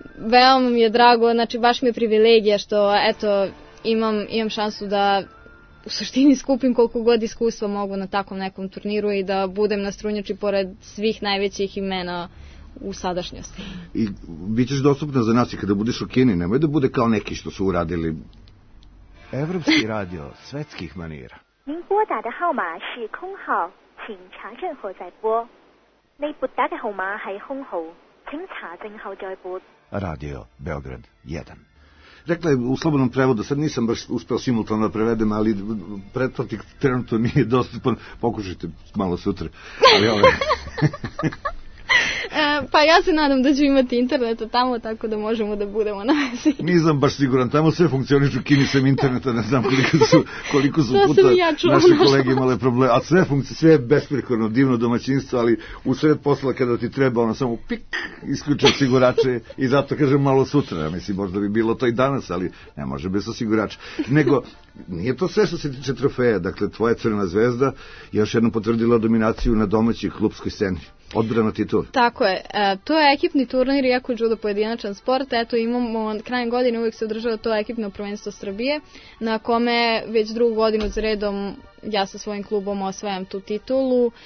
veoma mi je drago, znači baš mi je privilegija što eto imam, imam šansu da u suštini skupim koliko god iskustva mogu na takvom nekom turniru i da budem na strunjači pored svih najvećih imena u sadašnjosti. I bit ćeš dostupna za nas i kada budeš u Kini, nemoj da bude kao neki što su uradili. Evropski radio svetskih manira. 您拨打的号码是空号，请查证后再拨。你撥打嘅號碼係空號，請查證後再撥。 Radio Beograd jedan. Rekla je u slobodnom prevodu, sad nisam baš uspeo simultano da prevedem, ali pretplatnik trenutno nije dostupan, pokušajte malo sutra. Ali ovo... E, pa ja se nadam da ću imati interneta tamo, tako da možemo da budemo na vezi. Nisam baš siguran, tamo sve funkcioniš u Kini sem interneta, ne znam koliko su, koliko su puta ja naše kolege imale probleme. A sve funkcije, sve je besprekorno, divno domaćinstvo, ali u sred posla kada ti treba, ono samo pik, isključio osigurače i zato kažem malo sutra. Ja mislim, možda bi bilo to i danas, ali ne može bez osigurača. Nego, nije to sve što se tiče trofeja, dakle, tvoja Crvena zvezda je još jednom potvrdila dominaciju na domaćoj klupskoj sceni. Odbrana titul. Tako je. E, to je ekipni turnir, iako je judo pojedinačan sport. Eto, imamo, krajem godine uvijek se održava to ekipno prvenstvo Srbije, na kome već drugu godinu za redom ja sa svojim klubom osvajam tu titulu. E,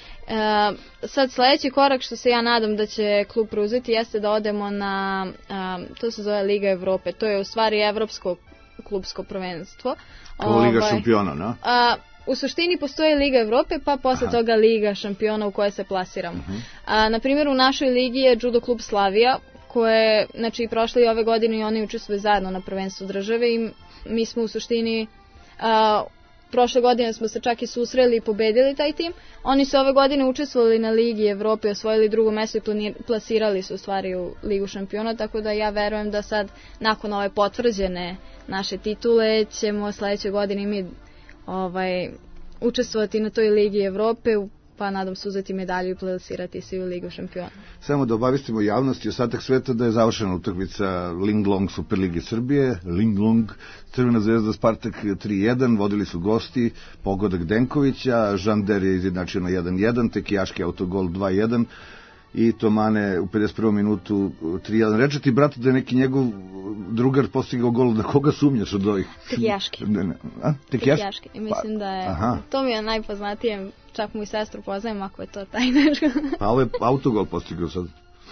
sad sljedeći korak što se ja nadam da će klub preuzeti jeste da odemo na, a, to se zove Liga Evrope. To je u stvari evropsko klubsko prvenstvo. Kao Liga ovaj, šampiona, no? A, U suštini postoji Liga Evrope, pa posle Aha. toga Liga šampiona u kojoj se plasiramo. Uh-huh. A, na primjer, u našoj ligi je judo klub Slavija, koje, znači, prošle i ove godine i oni učestvuju zajedno na prvenstvu države i mi smo u suštini, a, prošle godine smo se čak i susreli i pobedili taj tim. Oni su ove godine učestvovali na Ligi Evrope, osvojili drugo mesto i planir, plasirali su u stvari u Ligu šampiona, tako da ja verujem da sad, nakon ove potvrđene naše titule, ćemo sledeće godine i mi ovaj, učestvovati na toj Ligi Evrope, pa nadam se uzeti medalju i plasirati se u Ligu šampiona. Samo da obavistimo javnost i ostatak sveta da je završena utakmica Linglong Superlige Srbije, Linglong, Crvena zvezda Spartak tri jedan, vodili su gosti, pogodak Denkovića, Žander je izjednačio na jedan jedan, Tekijaški autogol dva jedan, i Tomane u pedeset prvom minutu tri jedan. Reče ti, brate, da je neki njegov drugar postigao gol, na koga sumnjaš od ovih? Tekijaški. Ne, ne. A? Tekijaški? Tekijaški. I mislim da je, Aha. to mi je najpoznatije, čak mu i sestru poznajem ako je to taj nešto. A ovo je autogol postigao sad.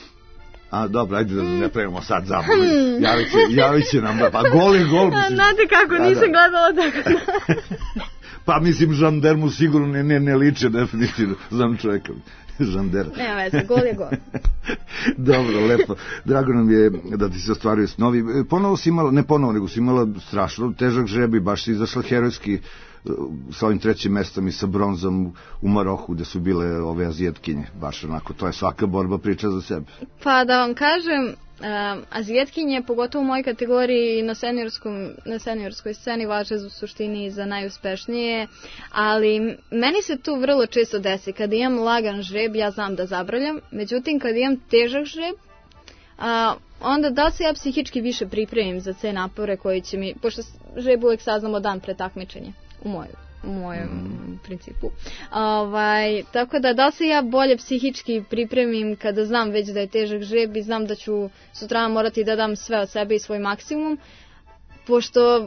A, dobro, ajde da ne pravimo sad zabavu. Javit će, javit će nam da, pa gol je gol. Mislim. Znate kako, da, nisam da. gledala tako. Pa mislim, Žander mu sigurno ne, ne, ne liče definitivno, znam čovjeka. Žandera. Nema veze, gol je gol. Dobro, lepo. Drago nam je da ti se ostvaruju snovi. Ponovo si imala, ne ponovo, nego si imala strašno težak žreb i baš si izašla herojski sa ovim trećim mestom i sa bronzom u Maroku, gde su bile ove azijetkinje. Baš onako, to je svaka borba priča za sebe. Pa da vam kažem, Um, azijetkinje, pogotovo u mojoj kategoriji na, seniorskom, na seniorskoj sceni, važe u suštini za najuspešnije, ali meni se tu vrlo često desi. Kada imam lagan žreb, ja znam da zabrljam, međutim kada imam težak žreb, a, onda da se ja psihički više pripremim za te napore koji će mi, pošto žreb uvek saznamo dan pre takmičenja u mojoj u mojem mm. principu. Ovaj, tako da da se ja bolje psihički pripremim kada znam već da je težak žreb i znam da ću sutra morati da dam sve od sebe i svoj maksimum, pošto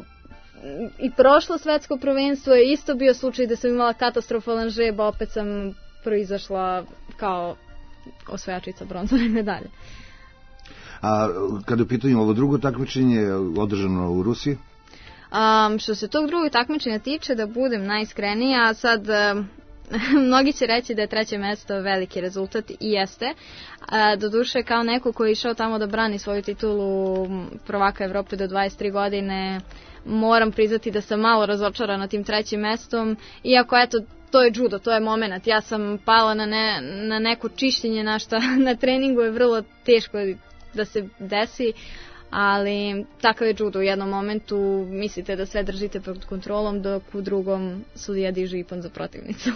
i prošlo svetsko prvenstvo je isto bio slučaj da sam imala katastrofalan žreb, a opet sam proizašla kao osvajačica bronzane medalje. A kada je u pitanju ovo drugo takmičenje održano u Rusiji? Um, što se tog drugog takmičenja tiče, da budem najiskrenija, sad um, mnogi će reći da je treće mesto veliki rezultat i jeste. Uh, doduše, kao neko koji je išao tamo da brani svoju titulu prvaka Evrope do dvadeset tri godine, moram priznati da sam malo razočarana tim trećim mestom, iako eto, to je judo, to je moment. Ja sam pala na, ne, na neko čišćenje, na šta na treningu je vrlo teško da se desi, ali takav je judo, u jednom momentu mislite da sve držite pod kontrolom, dok u drugom sudija diže ipon za protivnicu.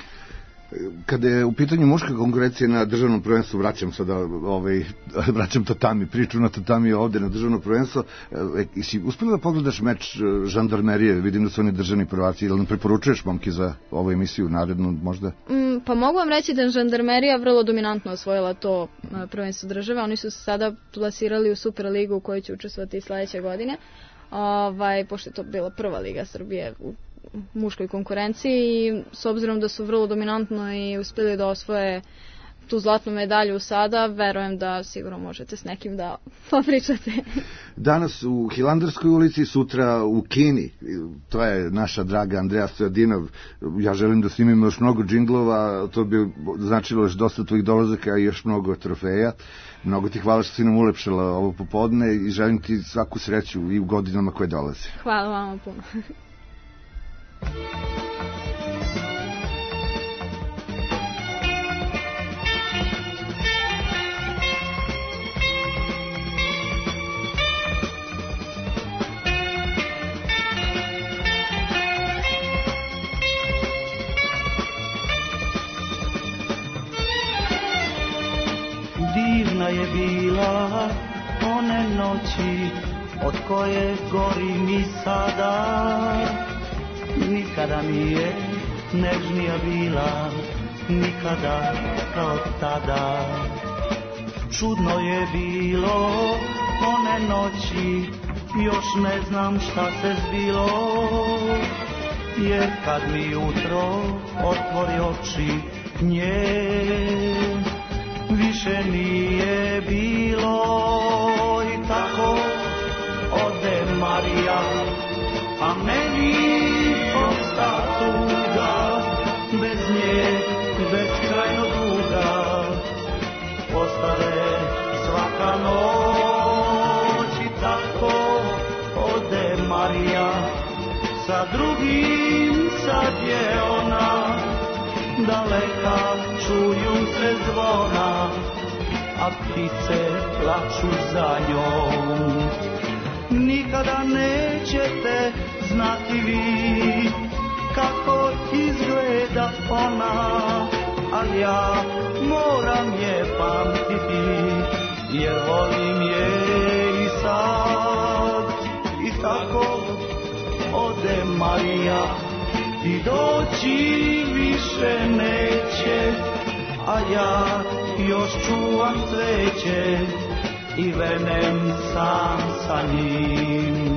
Kada je u pitanju muška konkurencija na državnom prvenstvu, vraćam sada, ovaj, vraćam tatami, priču na tatami ovde na državno prvenstvo, e, si uspela da pogledaš meč žandarmerije, vidim da su oni državni prvaci, ili nam preporučuješ, momki, za ovu emisiju narednu možda? Mm, pa mogu vam reći da je žandarmerija vrlo dominantno osvojila to prvenstvo države, oni su se sada plasirali u Superligu u kojoj će učestvovati sledeće godine. Ovaj, pošto je to bila prva Liga Srbije u muškoj konkurenciji i s obzirom da su vrlo dominantno i uspjeli da osvoje tu zlatnu medalju sada, verujem da sigurno možete s nekim da popričate. Danas u Hilandarskoj ulici, sutra u Kini. To je naša draga Andreja Stojadinov. Ja želim da snimimo još mnogo džinglova, to bi značilo još dosta tvojih dolazaka i još mnogo trofeja. Mnogo ti hvala što si nam ulepšala ovo popodne i želim ti svaku sreću i u godinama koje dolaze. Hvala vama puno. Divna je bila one noći od koje gori mi sada. Nikada nije nežnija bila, nikada kao tada. Čudno je bilo one noći, još ne znam šta se zbilo. Jer kad mi jutro otvori oči, nje više nije bilo. I tako ode Marija, a meni osta tuga, bez nje beskrajno duga. Postade svaka noć i tako ode Marija, sa drugim sad je ona. Daleka čuju se zvona, a ptice plaču za njom. Nikada nećete znati vi kako izgleda ona, ali ja moram je pamtiti, jer volim je i sad. I tako ode Marija i doći više neće, a ja još čuvam cveće i venem sam sa njim.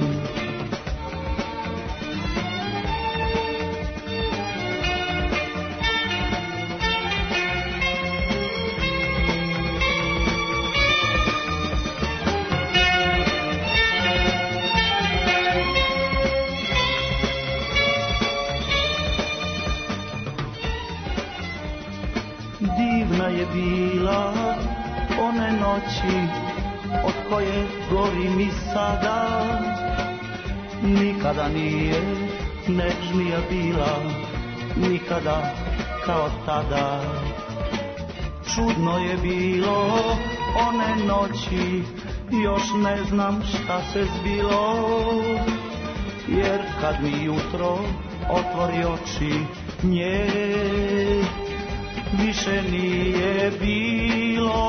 Divna je bila one noći od koje gori mi sada. Nikada nije nežnija bila, nikada kao tada. Čudno je bilo one noći, još ne znam šta se zbilo. Jer kad mi jutro otvori oči, nje više nije bilo.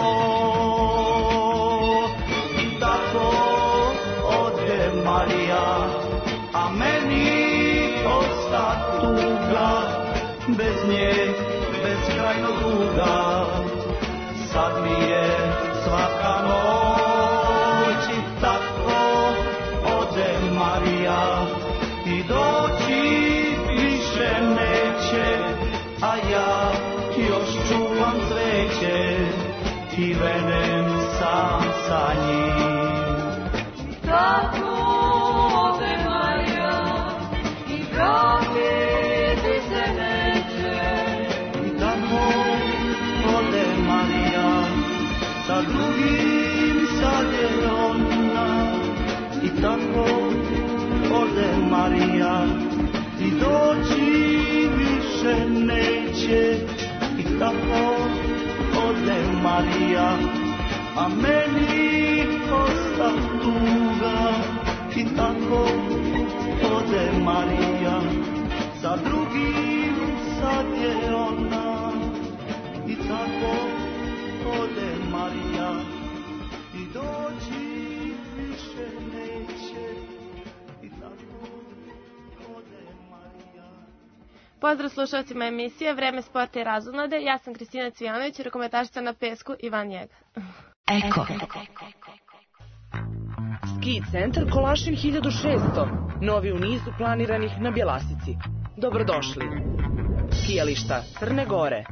I tako ode Marija, a meni osta tuga, bez nje beskrajno duga. Sad mi je svaka noć i tako ode Marija, i doći više neće, a ja još čuvam cveće i venem sam sa njim. Tako ode Marija i vratiti se neće. I tako ode Marija, sa drugim sad je ona. I tako ode Marija i doći više neće. I tako ode Marija, a meni osta tuga. I tako ode Marija, sa drugim sad je ona. I tako ode Marija i doći više neće. I tako ode Marija. Pozdrav slušalcima emisije Vreme sporta i razonode. Ja sam Kristina Cvijanović, rukometašica na pesku i van njega. Eko. Ski centar Kolašin hiljadu šesto, novi u nizu planiranih na Bjelasici. Dobrodošli. Skijališta Crne Gore.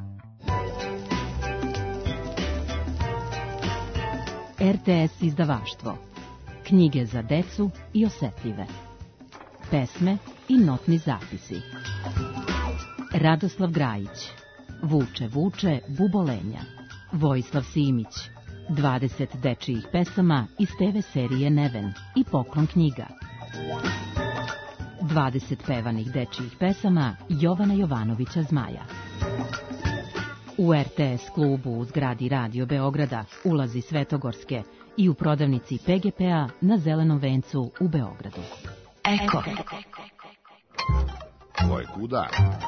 R T S izdavaštvo. Knjige za decu i osetljive. Pesme i notni zapisi. Radoslav Grajić. Vuče, vuče, bubolenja. Vojislav Simić. dvadeset dečijih pesama iz te ve serije Neven i Poklon knjiga. dvadeset pevanih dečijih pesama Jovana Jovanovića Zmaja. U R T S klubu u zgradi Radio Beograda, ulazi Svetogorske i u prodavnici P G P-a na Zelenom vencu u Beogradu. Eko. Ko je kuda?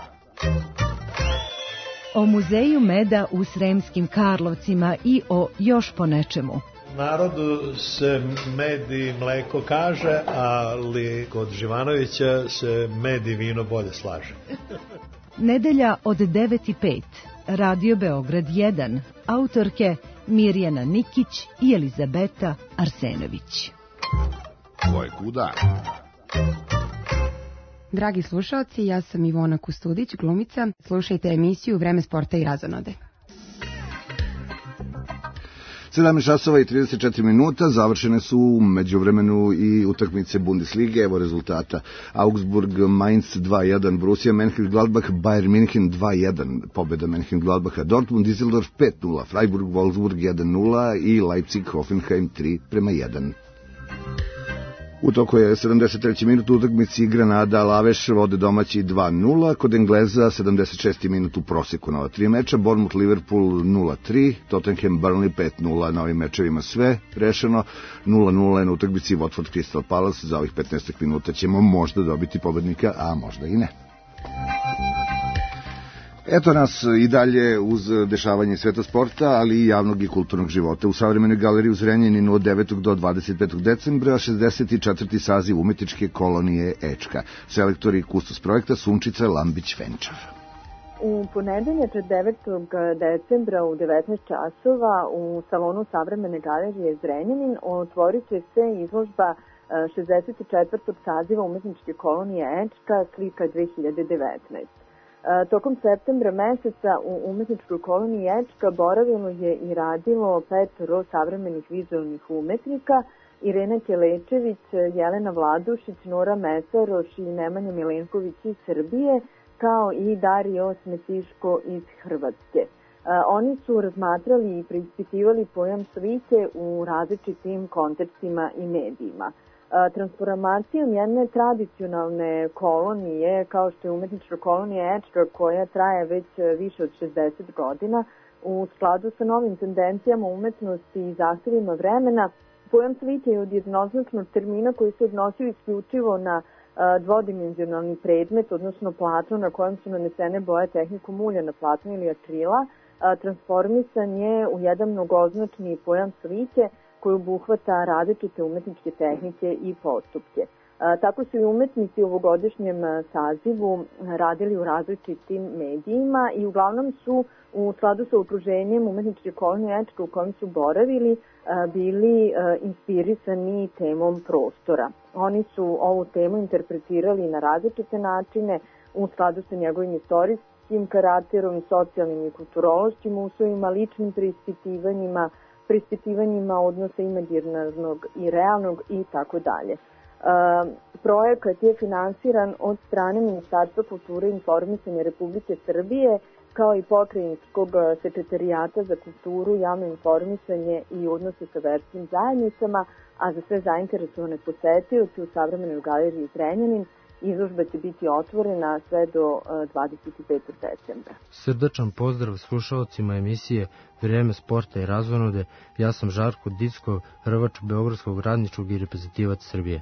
O muzeju meda u Sremskim Karlovcima i o još po nečemu. Narodu se med i mleko kaže, ali kod Živanovića se med i vino bolje slaže. Nedelja od devet i pet. Radio Beograd jedan. Autorke Mirjana Nikić i Elizabeta Arsenović. Ko je kuda? Dragi slušalci, ja sam Ivona Kustudić, glumica. Slušajte emisiju Vreme sporta i razonode. sedamnaest časova i trideset četiri minuta, završene su u međuvremenu i utakmice Bundeslige, evo rezultata. Augsburg, Mainz dva jedan, Borussia Mönchengladbach, Bayern München dva jedan, pobjeda Mönchengladbacha, Dortmund, Düsseldorf pet nula, Freiburg, Wolfsburg jedan nula i Leipzig, Hoffenheim tri prema jedan. U toku je sedamdeset treći minut utakmici Granada Laveš vode domaći dva nula, kod Engleza sedamdeset šesti minut u proseku na ova tri meča, Bournemouth Liverpool nula tri, Tottenham Burnley pet nula, na ovim mečevima sve rešeno, nula nula je na utakmici Watford Crystal Palace, za ovih petnaest minuta ćemo možda dobiti pobednika, a možda i ne. Eto nas i dalje uz dešavanje sveta sporta, ali i javnog i kulturnog života. U Savremenoj galeriji u Zrenjaninu od devetog do dvadeset petog decembra šezdeset četvrti saziv umetničke kolonije Ečka. Selektor i kustos projekta Sunčica Lambić-Venčar. U ponedeljak devetog decembra u devetnaest časova u salonu Savremene galerije Zrenjanin otvorit će se izložba šezdeset četvrtog saziva umetničke kolonije Ečka slika dve hiljade devetnaeste. Tokom septembra meseca u umetničkoj koloniji Ečka boravilo je i radilo petoro savremenih vizualnih umetnika, Irena Kelečević, Jelena Vladušić, Nora Mesaroš i Nemanja Milenković iz Srbije, kao i Dario Smetiško iz Hrvatske. Oni su razmatrali i preispitivali pojam slike u različitim kontekstima i medijima. Transformacijom jedne tradicionalne kolonije, kao što je umetnička kolonija Ečka, koja traje već više od šezdeset godina, u skladu sa novim tendencijama umetnosti i zahtjevima vremena, pojam slike je od jednoznačnog termina koji se odnosio isključivo na dvodimenzionalni predmet, odnosno platno na kojem su nanesene boje tehnikom ulja na platno ili akrila, transformisan je u jedan mnogoznačni pojam slike koji obuhvata različite umetničke tehnike i postupke. Tako su i umetnici u ovogodišnjem sazivu radili u različitim medijima i uglavnom su u skladu sa okruženjem umetničke kolonije Ečka u kojem su boravili bili inspirisani temom prostora. Oni su ovu temu interpretirali na različite načine u skladu sa njegovim istorijskim karakterom, socijalnim i kulturološkim uslovima, ličnim preispitivanjima, preispitivanjima odnosa imaginarnog i realnog i tako dalje. Projekat je finansiran od strane Ministarstva kulture i informisanja Republike Srbije, kao i Pokrajinskog sekretarijata za kulturu, javno informisanje i odnose sa verskim zajednicama, a za sve zainteresovane posetioce u Savremenoj galeriji Zrenjanin izložba će biti otvorena sve do dvadeset petog decembra. Srdačan pozdrav slušalcima emisije Vreme sporta i razonode. Ja sam Žarko Dickov, hrvač beogradskog radničkog i reprezentativac Srbije.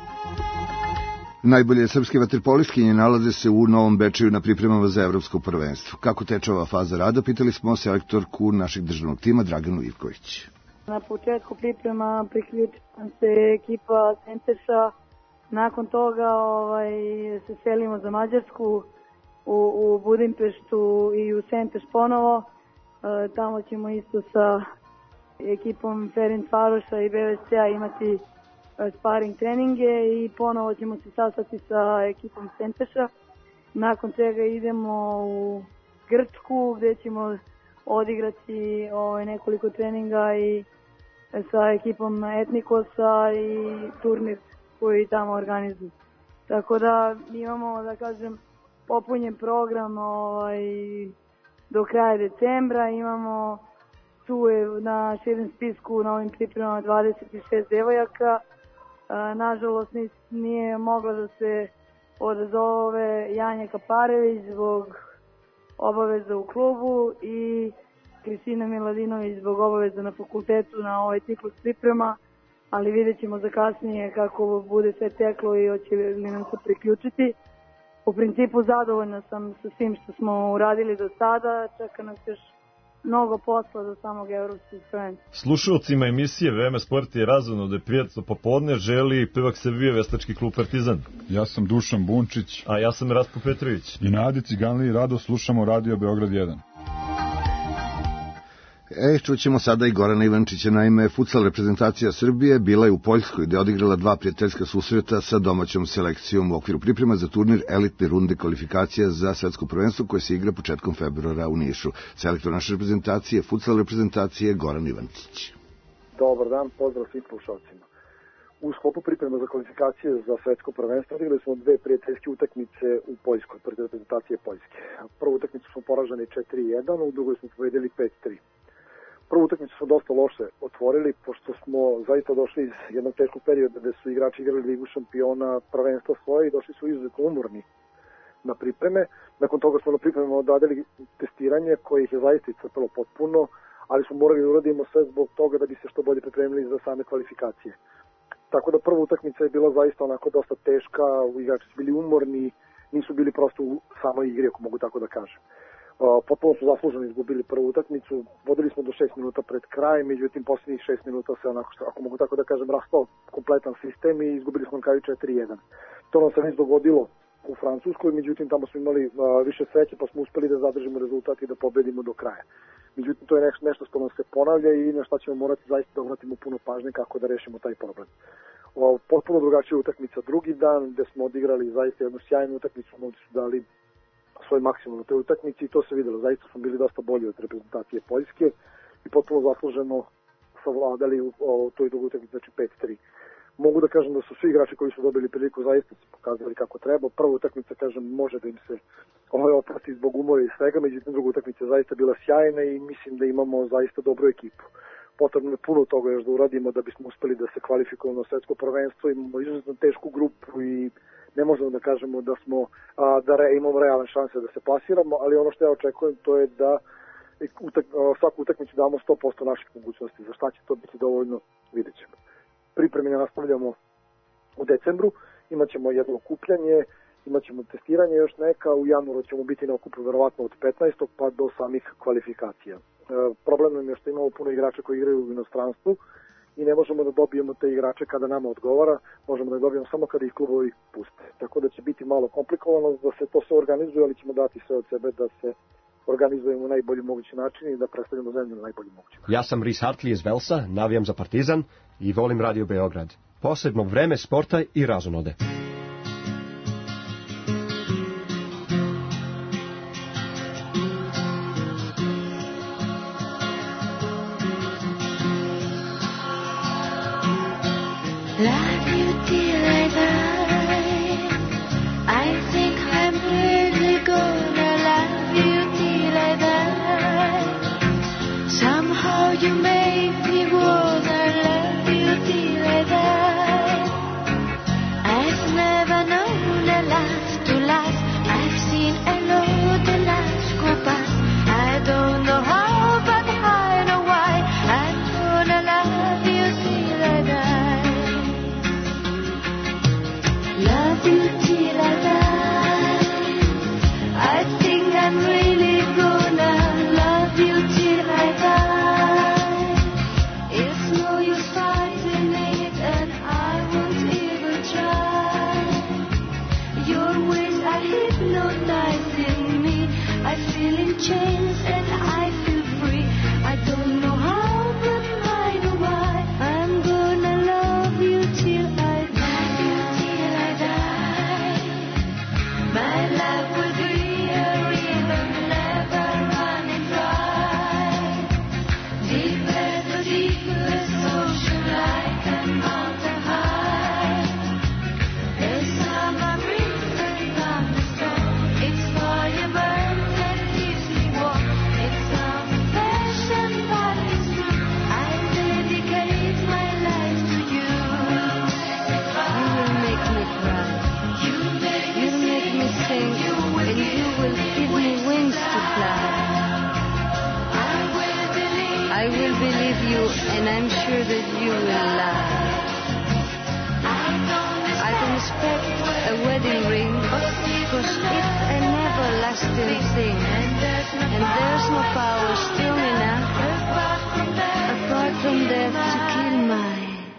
Najbolje srpske vaterpolistkinje nalaze se u Novom Bečeju na pripremama za evropsko prvenstvo. Kako teče ova faza rada, pitali smo selektorku našeg državnog tima Draganu Ivković. Na početku priprema priključila se ekipa Senteša. Nakon toga ovaj, se selimo za Mađarsku, u, u Budimpeštu i u Senteš ponovo. E, tamo ćemo isto sa ekipom Ferencvaroša i be ve ce-a imati sparing treninge i ponovo ćemo se sastati sa ekipom Senteša. Nakon čega idemo u Grčku gde ćemo odigrati ovaj, nekoliko treninga i sa ekipom Etnikosa i turnir koji tamo organizuju. Tako da imamo, da kažem, popunjen program ovaj, do kraja decembra. Imamo tu je na širem spisku na ovim pripremama dvadeset šest devojaka. Nažalost nije mogla da se odazove Janja Kaparević zbog obaveza u klubu i Kristina Miladinović zbog obaveza na fakultetu na ovaj ciklus priprema, ali vidjet ćemo za kasnije kako bude sve teklo i hoće li nam se priključiti. U principu zadovoljna sam sa svim što smo uradili do sada, čeka nas još mnogo posla do samog evropskog prvenstva. Slušalcima emisije Vreme sporta i razonode prijatno popodne želi pevak Srbije Veslački klub Partizan. Ja sam Dušan Bunčić. A ja sam Ratko Petrović. I na Adi Ciganli i Rado slušamo Radio Beograd jedan. E, čućemo sada i Gorana Ivančića. Naime, futsal reprezentacija Srbije bila je u Poljskoj gde je odigrala dva prijateljska susreta sa domaćom selekcijom u okviru priprema za turnir elitne runde kvalifikacija za svetsko prvenstvo koje se igra početkom februara u Nišu. Selektor naše reprezentacije, futsal reprezentacije Goran Ivančić. Dobar dan, pozdrav svim slušalcima. U sklopu priprema za kvalifikacije za svetsko prvenstvo odigrali smo dve prijateljske utakmice u Poljskoj, protiv reprezentacije Poljske. Prvu utakmicu smo poraženi četiri jedan, u drugoj smo pobedili pet tri. Prvu utakmicu smo dosta loše otvorili, pošto smo zaista došli iz jednog teškog perioda gde su igrači igrali Ligu šampiona, prvenstva svoje i došli su izuzetno umorni na pripreme. Nakon toga smo na pripremama odradili testiranje koje ih je zaista iscrpelo potpuno, ali smo morali da uradimo sve zbog toga da bi se što bolje pripremili za same kvalifikacije. Tako da prva utakmica je bila zaista onako dosta teška, igrači su bili umorni, nisu bili prosto u samoj igri, ako mogu tako da kažem. Potpuno su zasluženo izgubili prvu utakmicu, vodili smo do šest minuta pred kraj, međutim posljednjih šest minuta se onako, ako mogu tako da kažem, raspao kompletan sistem i izgubili smo na kraju četiri jedan. To nam se već dogodilo u Francuskoj, međutim tamo smo imali a, više sreće pa smo uspeli da zadržimo rezultat i da pobedimo do kraja. Međutim to je nešto, nešto što nam se ponavlja i na šta ćemo morati zaista da obratimo puno pažnje kako da rešimo taj problem. O, potpuno drugačija utakmica drugi dan gde smo odigrali zaista jednu sjajnu utakmicu, momci su dali svoj maksimum na toj utakmici i to se videlo. Zaista smo bili dosta bolji od reprezentacije Poljske i potpuno zasluženo savladali u, u toj drugoj utakmici, znači pet tri. Mogu da kažem da su svi igrači koji su dobili priliku zaista se pokazali kako treba. Prva utakmica, kažem, može da im se ovaj oprosti zbog umora i svega, međutim druga utakmica zaista bila sjajna i mislim da imamo zaista dobru ekipu. Potrebno je puno toga još da uradimo da bismo uspeli da se kvalifikujemo na svetsko prvenstvo. Imamo izuzetno tešku grupu i ne možemo da kažemo da smo a, da re, imamo realne šanse da se plasiramo, ali ono što ja očekujem to je da utak, a, svaku utakmicu damo sto posto naših mogućnosti. Za šta će to biti dovoljno, vidjet ćemo. Pripreme nastavljamo u decembru, imat ćemo jedno okupljanje, imat ćemo testiranje još neka, u januaru ćemo biti na okupu verovatno od petnaestog pa do samih kvalifikacija. E, problem nam je što imamo puno igrača koji igraju u inostranstvu i ne možemo da dobijemo te igrače kada nama odgovara, možemo da dobijemo samo kada ih klubovi puste. Tako da će biti malo komplikovano da se to sve organizuje, ali ćemo dati sve od sebe da se organizujemo na najbolji mogući način i da predstavljamo zemlju na najbolji mogući način. Ja sam Rhys Hartley iz Velsa, navijam za Partizan i volim Radio Beograd. Posebno vreme sporta i razonode. Love you till I die. I think I'm really gonna love you till I die. Somehow you make me wanna love you till I die. I've never will believe you, and I'm sure that you will laugh. I don't expect a wedding ring, because it's an everlasting thing, and there's no power strong enough, apart from death, to kill my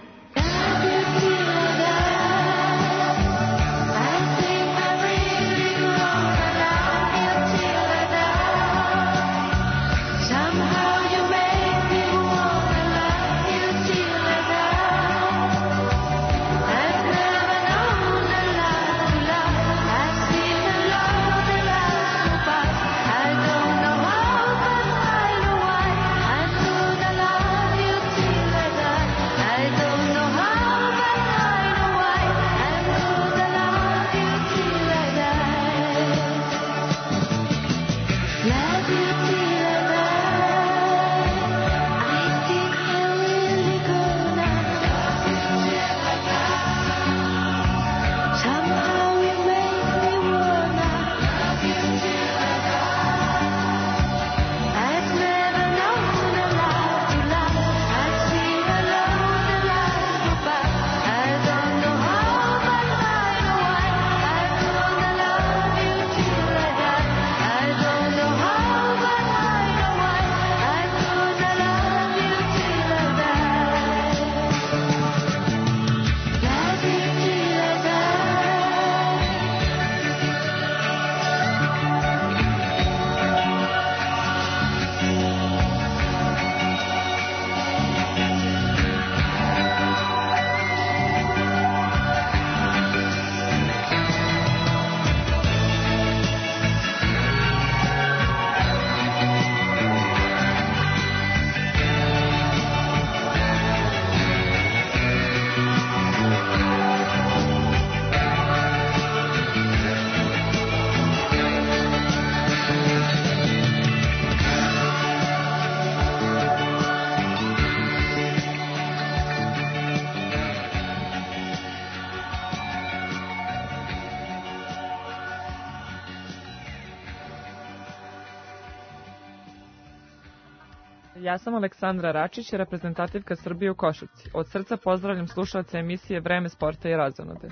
Ja sam Aleksandra Račić, reprezentativka Srbije u košarci. Od srca pozdravljam slušalce emisije Vreme sporta i razonode.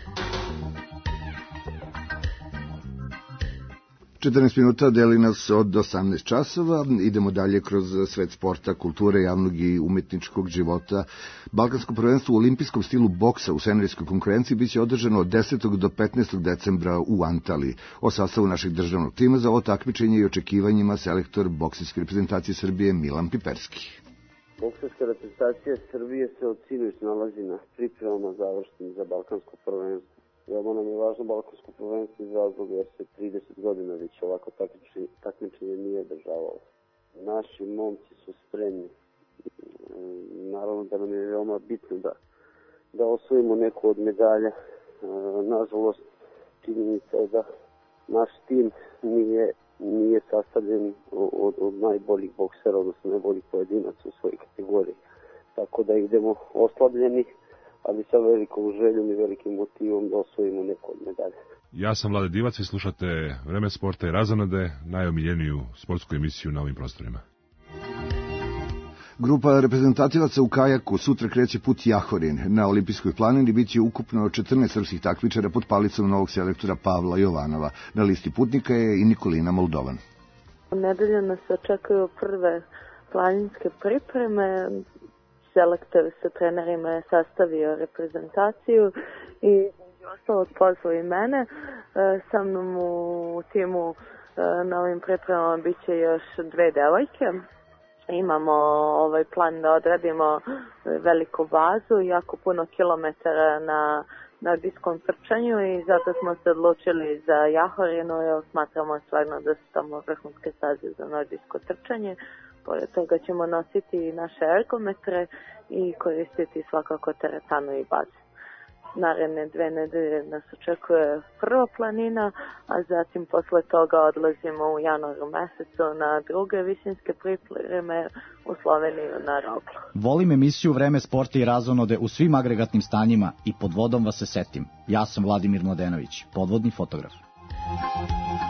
četrnaest minuta deli nas od osamnaest časova. Idemo dalje kroz svet sporta, kulture, javnog i umetničkog života. Balkansko prvenstvo u olimpijskom stilu boksa u seniorijskoj konkurenciji biće održano od desetog do petnaestog decembra u Antaliji. O sastavu našeg državnog tima za ovo takmičenje i očekivanjima selektor bokserske reprezentacije Srbije Milan Piperski. Bokserska reprezentacija Srbije se od sinoć nalazi na pripremama završnim za balkansko prvenstvo. Veoma nam je važno balkansko prvenstvo iz razloga jer se trideset godina već ovako takmičenje, takmičenje nije državalo. Naši momci su spremni. Naravno da nam je veoma bitno da, da osvojimo neku od medalja. Nažalost, činjenica je da naš tim nije, nije sastavljen od, od najboljih boksera, odnosno najboljih pojedinaca u svojoj kategoriji. Tako da idemo oslabljeni, ali sa velikom željom i velikim motivom da osvojimo neko od medalja. Ja sam Vlade Divac i slušate Vreme sporta i razonode, najomiljeniju sportsku emisiju na ovim prostorima. Grupa reprezentativaca u kajaku sutra kreće put Jahorin. Na olimpijskoj planini biće ukupno četrnaest srpskih takmičara pod palicom novog selektora Pavla Jovanova. Na listi putnika je i Nikolina Moldovan. U nedelju nas očekuju prve planinske pripreme. Selektor sa trenerima je sastavio reprezentaciju i među ostalog pozvao i mene. Sa mnom u timu na ovim pripremama bit će još dve devojke. Imamo ovaj plan da odradimo veliku bazu, jako puno kilometara na nordijskom trčanju i zato smo se odlučili za Jahorinu jer smatramo stvarno da su tamo vrhunske staze za nordijsko trčanje. Pored toga ćemo nositi naše ergometre i koristiti svakako teretanu i baze. Naredne dve nedelje nas očekuje prva planina, a zatim posle toga odlazimo u januaru mesecu na druge visinske pripreme u Sloveniju na Roglu. Volim emisiju Vreme sporta i razonode u svim agregatnim stanjima i pod vodom vas se setim. Ja sam Vladimir Mladenović, podvodni fotograf.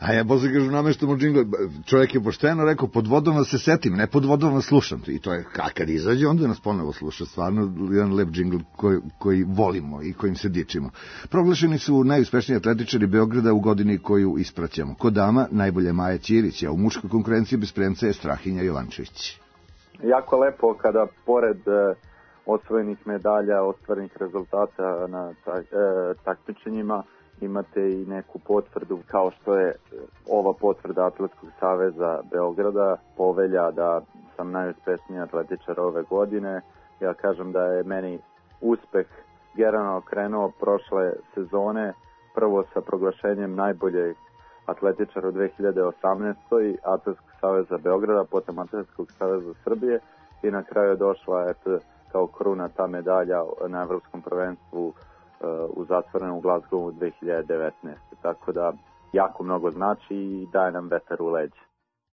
A ja posle kažu nameštamo džingl, čovjek je pošteno rekao, pod vodom vas se setim, ne pod vodom vas slušam. I to je, a kad izađe, onda nas ponovo sluša. Stvarno jedan lep džingl koji, koji volimo i kojim se dičimo. Proglašeni su najuspešniji atletičari Beograda u godini koju ispraćamo. Kod dama najbolje je Maja Ćirić, a u muškoj konkurenciji bez premca je Strahinja Jovančević. Jako lepo kada pored e, osvojenih medalja, ostvarenih rezultata na ta, e, takmičenjima imate i neku potvrdu kao što je ova potvrda Atletskog saveza Beograda, povelja da sam najuspešniji atletičar ove godine. Ja kažem da je meni uspeh generalno krenuo prošle sezone, prvo sa proglašenjem najboljeg atletičara u dve hiljade osamnaestoj. Atletskog saveza Beograda, potom Atletskog saveza Srbije i na kraju je došla eto, kao kruna ta medalja na Evropskom prvenstvu u zatvorenom u Glasgowu dve hiljade devetnaeste. Tako da jako mnogo znači i daje nam vetar u leđe.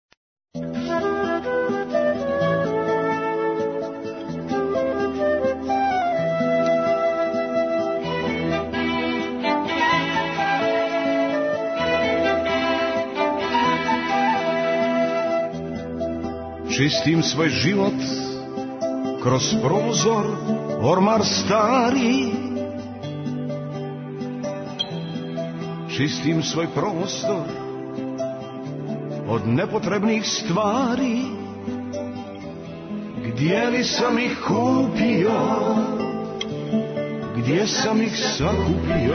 Čistim svoj život kroz prozor ormar stari, čistim svoj prostor od nepotrebnih stvari. Gdje li sam ih kupio, gdje sam ih sakupio?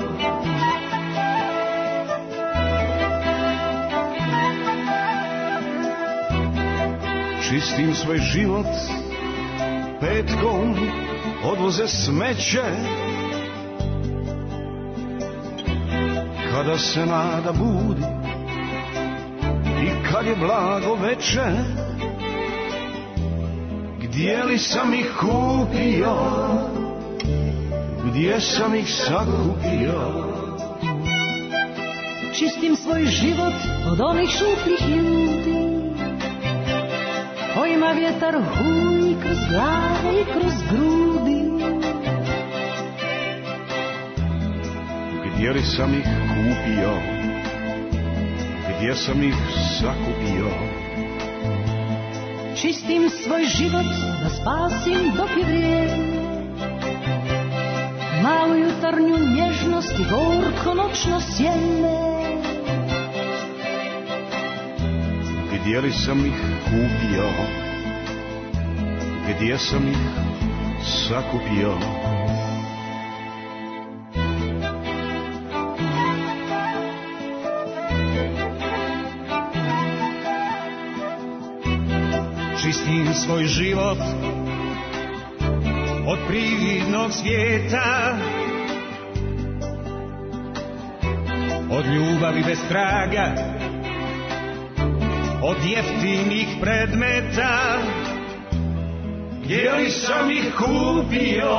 Čistim svoj život, petkom odvoze smeće, kada se nada budi i kad je blago veče. Gdje li sam ih kupio, gdje sam ih sakupio? Čistim svoj život od onih šupljih ljudi kojima vjetar huji kroz glave i kroz grudi. Gdje li sam ih kupio, gdje sam ih sakupio? Čistim svoj život da spasim dok je vrijeme, malu jutarnju nježnost i gorko noćno sjeme. Gdje li sam ih kupio, gdje sam ih sakupio? Čistim svoj život od prividnog svijeta, od ljubavi bez traga, od jeftinih predmeta. Gdje li sam ih kupio,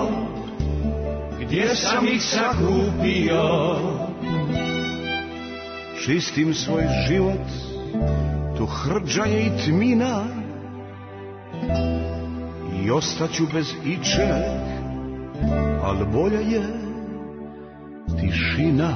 gdje sam ih sakupio? Čistim svoj život, tu hrđa je i tmina, i ostaću bez ičeg, al bolja je tišina.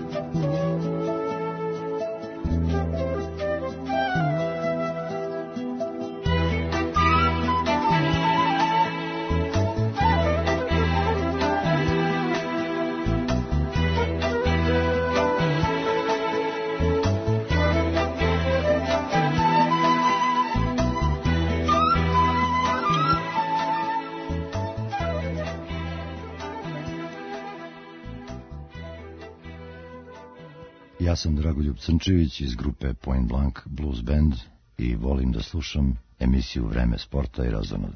Ja sam Dragoljub Crnčević iz grupe Point Blank Blues Band i volim da slušam emisiju Vreme sporta i razonode.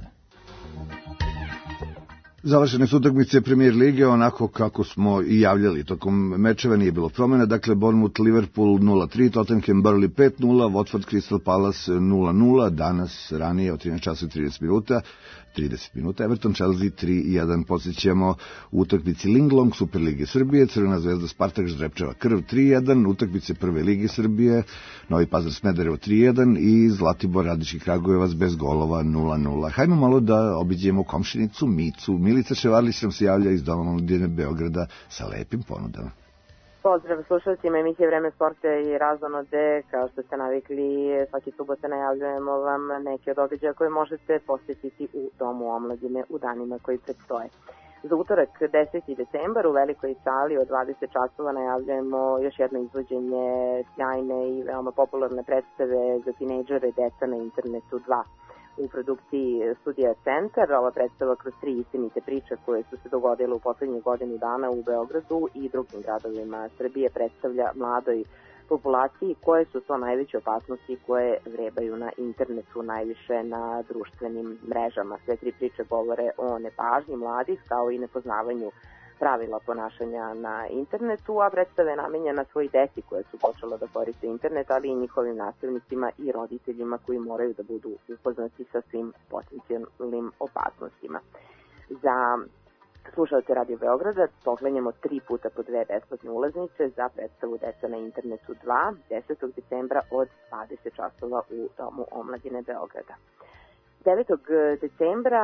Završene su utakmice Premier lige onako kako smo i javljali. Tokom mečeva nije bilo promjena, dakle Bournemouth Liverpool nula tri, Tottenham Burnley pet nula, Watford Crystal Palace nula nula, danas ranije od trinaest časova i trideset minuta, trideset minuta, Everton Chelsea tri jedan. Podsjećamo u utakmici Linglong Super Lige Srbije, Crvena zvezda Spartak Ždrepčeva Krv tri jedan, utakmice Prve Lige Srbije, Novi Pazar Smederevo tri jedan i Zlatibor Radnički Kragujevac bez golova nula nula. Hajmo malo da obiđemo komšinicu Micu. Milica Ševarlić nam se javlja iz Doma omladine Beograda sa lepim ponudama. Pozdrav slušalcima emisije Vreme sporta i razonode. Kao što ste navikli, svaki subota najavljujemo vam neke od događaja koje možete posjetiti u Domu omladine u danima koji predstoje. Za utorak deseti decembar u velikoj sali od dvadeset časova najavljujemo još jedno izvođenje sjajne i veoma popularne predstave za tinejdžere Deca na internetu dva. U produkciji Studija Centar ova predstava kroz tri istinite priče koje su se dogodile u poslednjih godinu dana u Beogradu i drugim gradovima Srbije predstavlja mladoj populaciji koje su to najveće opasnosti koje vrebaju na internetu, najviše na društvenim mrežama. Sve tri priče govore o nepažnji mladih kao i nepoznavanju pravila ponašanja na internetu, a predstava je namenjena svoj deci koje su počela da koriste internet, ali i njihovim nastavnicima i roditeljima koji moraju da budu upoznati sa svim potencijalnim opasnostima. Za slušalce Radio Beograda poklanjamo tri puta po dve besplatne ulaznice za predstavu Deca na internetu dva, desetog decembra od dvadeset časova u Domu omladine Beograda. devetog decembra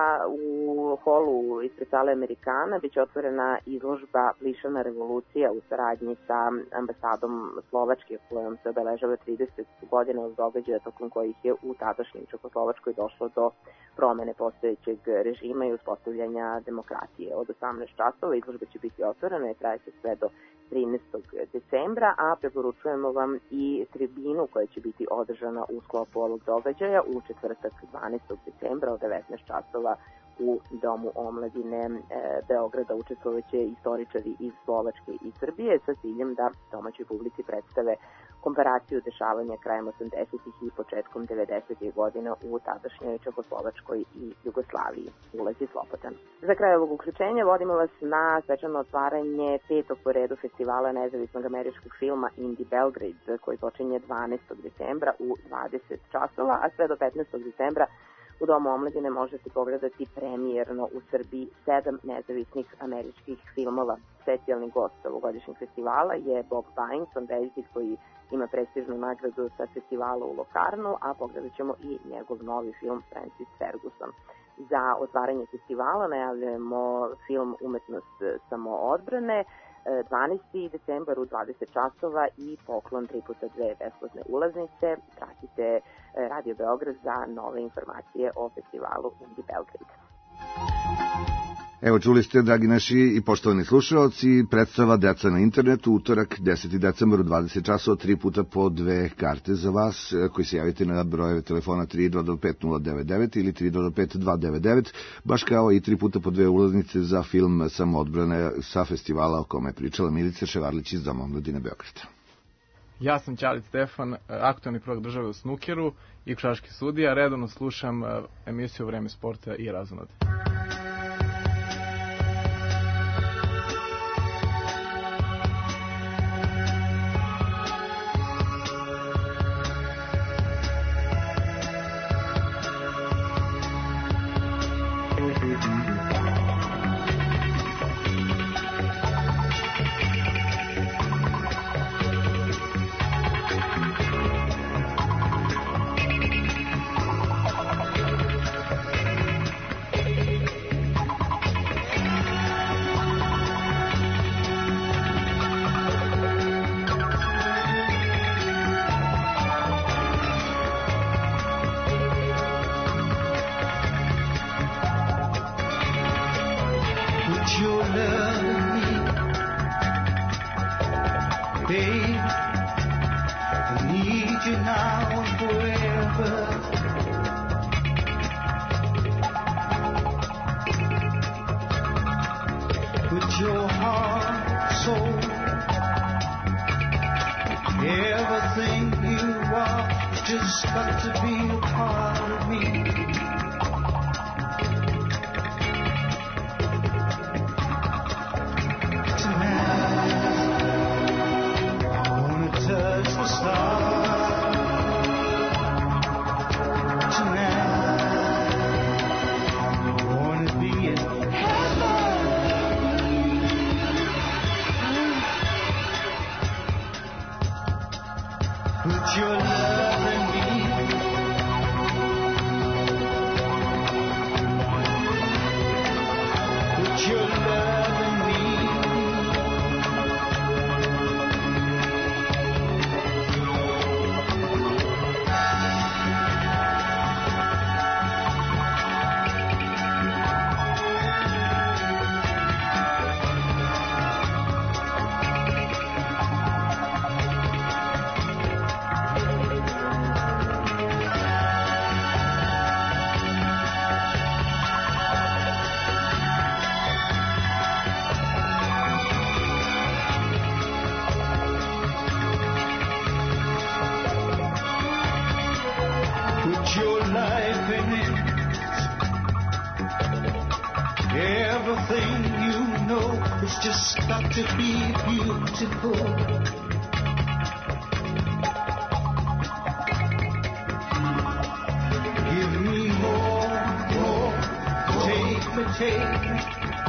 u holu ispred sale Amerikana biće otvorena izložba Plišana revolucija u saradnji sa ambasadom Slovačke, kojom se obeležava trideset godina od događaja tokom kojih je u tadašnjoj Čekoslovačkoj došlo do promene postojećeg režima i uspostavljanja demokratije. Od osamnaest časova izložba će biti otvorena i traje će sve do trinaestog decembra, a preporučujemo vam i tribinu koja će biti održana u sklopu ovog događaja u četvrtak dvanaestog decembra od devetnaest časova u Domu omladine e, Beograda. Učestvovaće istoričari iz Slovačke i Srbije sa ciljem da domaćoj publici predstave komparaciju dešavanja krajem osamdesetih i početkom devedesetih godina u tadašnjoj Čekoslovačkoj i Jugoslaviji. Ulaz je slobodan. Za kraj ovog uključenja vodimo vas na svečano otvaranje petog po redu festivala nezavisnog američkog filma Indie Belgrade, koji počinje dvanaestog decembra u dvadeset časova, a sve do petnaestog decembra u Domu omladine možete pogledati premijerno u Srbiji sedam nezavisnih američkih filmova. Specijalni gost ovogodišnjeg festivala je Bob Byington, reditelj koji ima prestižnu nagradu sa festivala u Locarnu, a pogledat ćemo i njegov novi film Francis Ferguson. Za otvaranje festivala najavljujemo film Umetnost samoodbrane, dvanaestog decembra u dvadeset časova i poklon tri puta dve besplatne ulaznice. Pratite Radio Beograd za nove informacije o festivalu Indie Belgrade. Evo, čuli ste, dragi naši i poštovani slušalci, predstava Deca na internetu, utorak deseti decembar u dvadeset časova, tri puta po dve karte za vas, koji se javite na brojeve telefona tri dva dva pet nula devet devet ili tri dva dva pet dva devet devet, baš kao i tri puta po dve ulaznice za film Samoodbrane sa festivala o kome je pričala Milica Ševarlić iz Doma omladine Beograda. Ja sam Ćalit Stefan, aktualni prvak države u snukeru i košarkaški sudija, redovno slušam emisiju Vreme sporta i razonode. It's just got to be beautiful. Give me more, more, take me, take me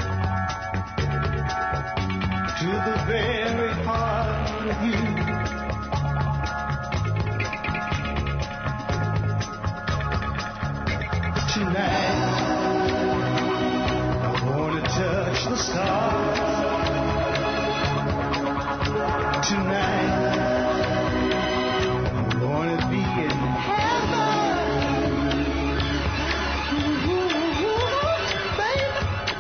to the very heart of you. Tonight I wanna touch the stars. Tonight I wanna be in heaven. Baby,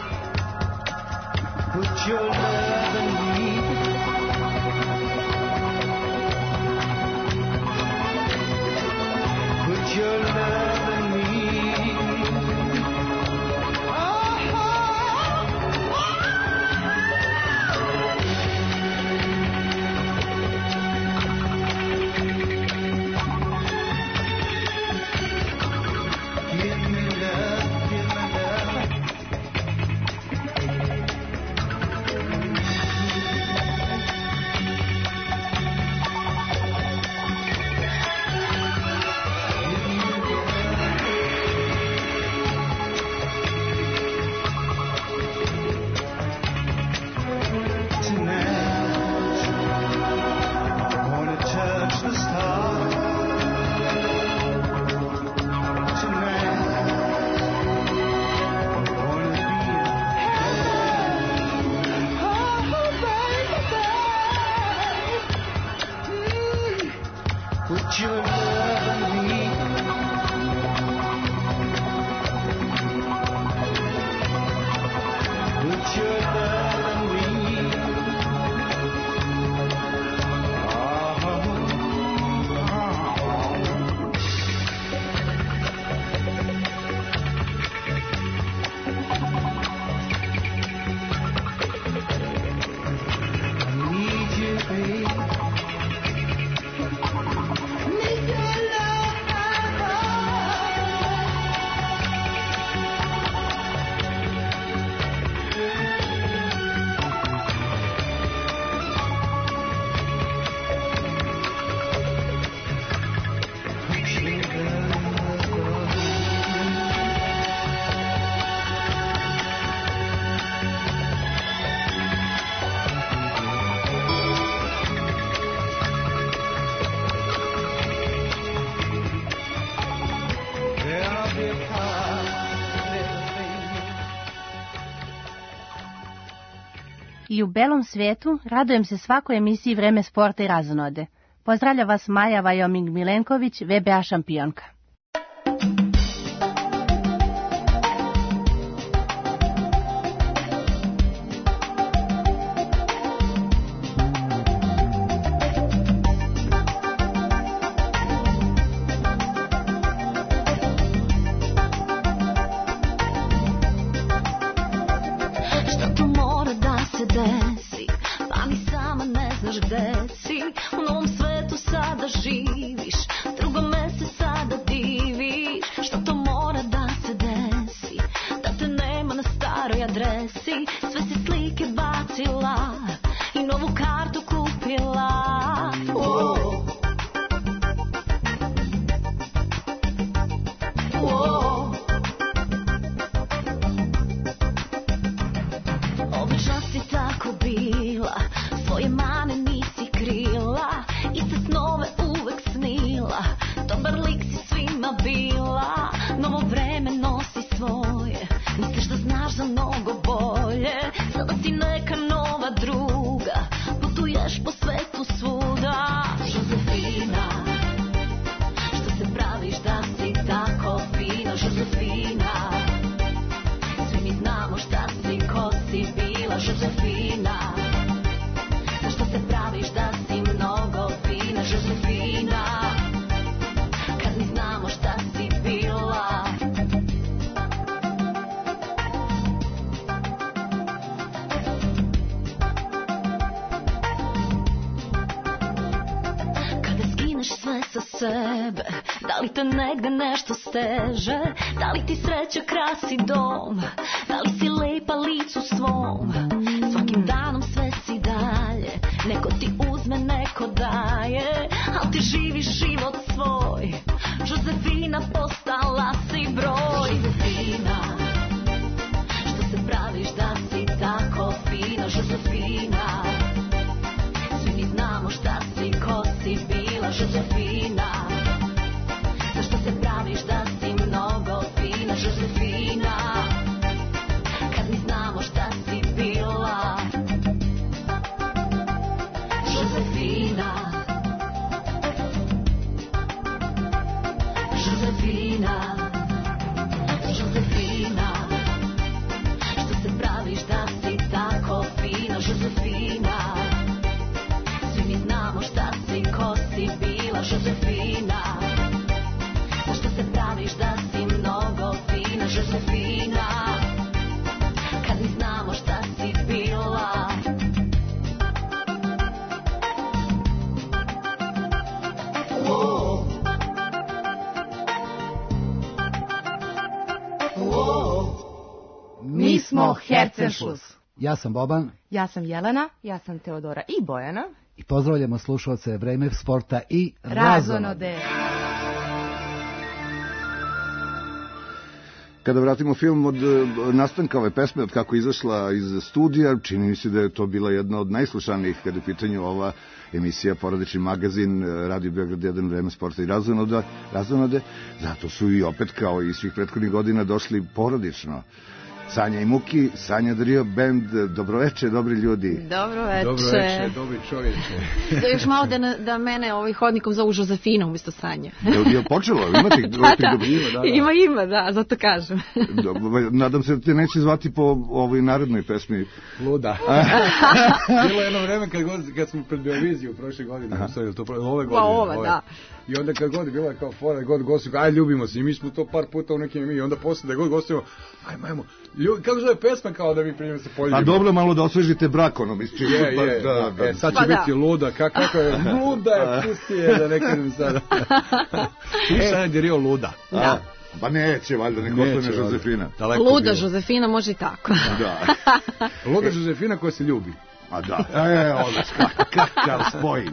put your love in me. Put your love in me. I u belom svetu radujem se svakoj emisiji Vreme sporta i razonode. Pozdravlja vas Maja Vajoming Milenković, V B A šampionka. Da li te negde nešto steže? Da li ti sreća krasi dom? Da li si lepa licu svom? Svakim danom sve si dalje, neko ti uzme, neko daje, al ti živiš život svoj. Josefina, postala si broj. Josefina, što se praviš da si tako fina. Josefina, svi mi znamo šta si, ko si bila. Josefina, zašto se praviš da si mnogo fina. Josefina, kad mi znamo šta si bila. Josefina, Josefina, Josefina, što se praviš da si tako fina. Josefina, svi mi znamo šta si, ko si bila. Josefina, zašto se praviš da si mnogo fina. Josefina, kad mi znamo šta si bila. Wow. Wow. Mi smo Hercenšlus. Ja sam Boban. Ja sam Jelena. Ja sam Teodora i Bojana. I pozdravljamo slušalce Vreme sporta i Razonode. Kada vratimo film od nastanka ove pesme, od kako je izašla iz studija, čini mi se da je to bila jedna od najslušanijih kada je u pitanju ova emisija, porodični magazin, Radio Beograd jedan, Vreme sporta i razonode, razonode. Zato su i opet, kao i svih prethodnih godina, došli porodično. Sanja i Muki, Sanja Drio Band, dobroveče, dobri ljudi. Dobroveče. Dobroveče, dobri čovječe. Da još malo da, da mene ovaj hodnikom zovu Josefina umjesto Sanja. Je li počelo? Ima tih da, da. dobro ima, da, da. Ima, ima, da, zato kažem. Nadam se da te neće zvati po ovoj narodnoj pesmi. Luda. Bilo jedno vreme kad, god, kad smo pred Beoviziju prošle godine, to, ove godine. Pa ova, ove. da. I onda kad god je bila kao fora, god gostimo, aj ljubimo se, i mi smo to par puta u nekim mi, i onda posle da god gostimo, ajmo, ajmo, ljubi, kako zove pesma kao da mi primimo se poljubimo. A dobro, malo da osvežite brak, ono, misli. Je, je, da, da. E, sad će pa biti da. Luda, kako kako je, luda je, pusti je, da ne kažem sada. I sad je rio luda. Da. Pa neće, valjda, nek ostane Josefina. Luda Josefina može i tako. Da. Luda Josefina koja se ljubi. A da, e, odlič, kakav spoj,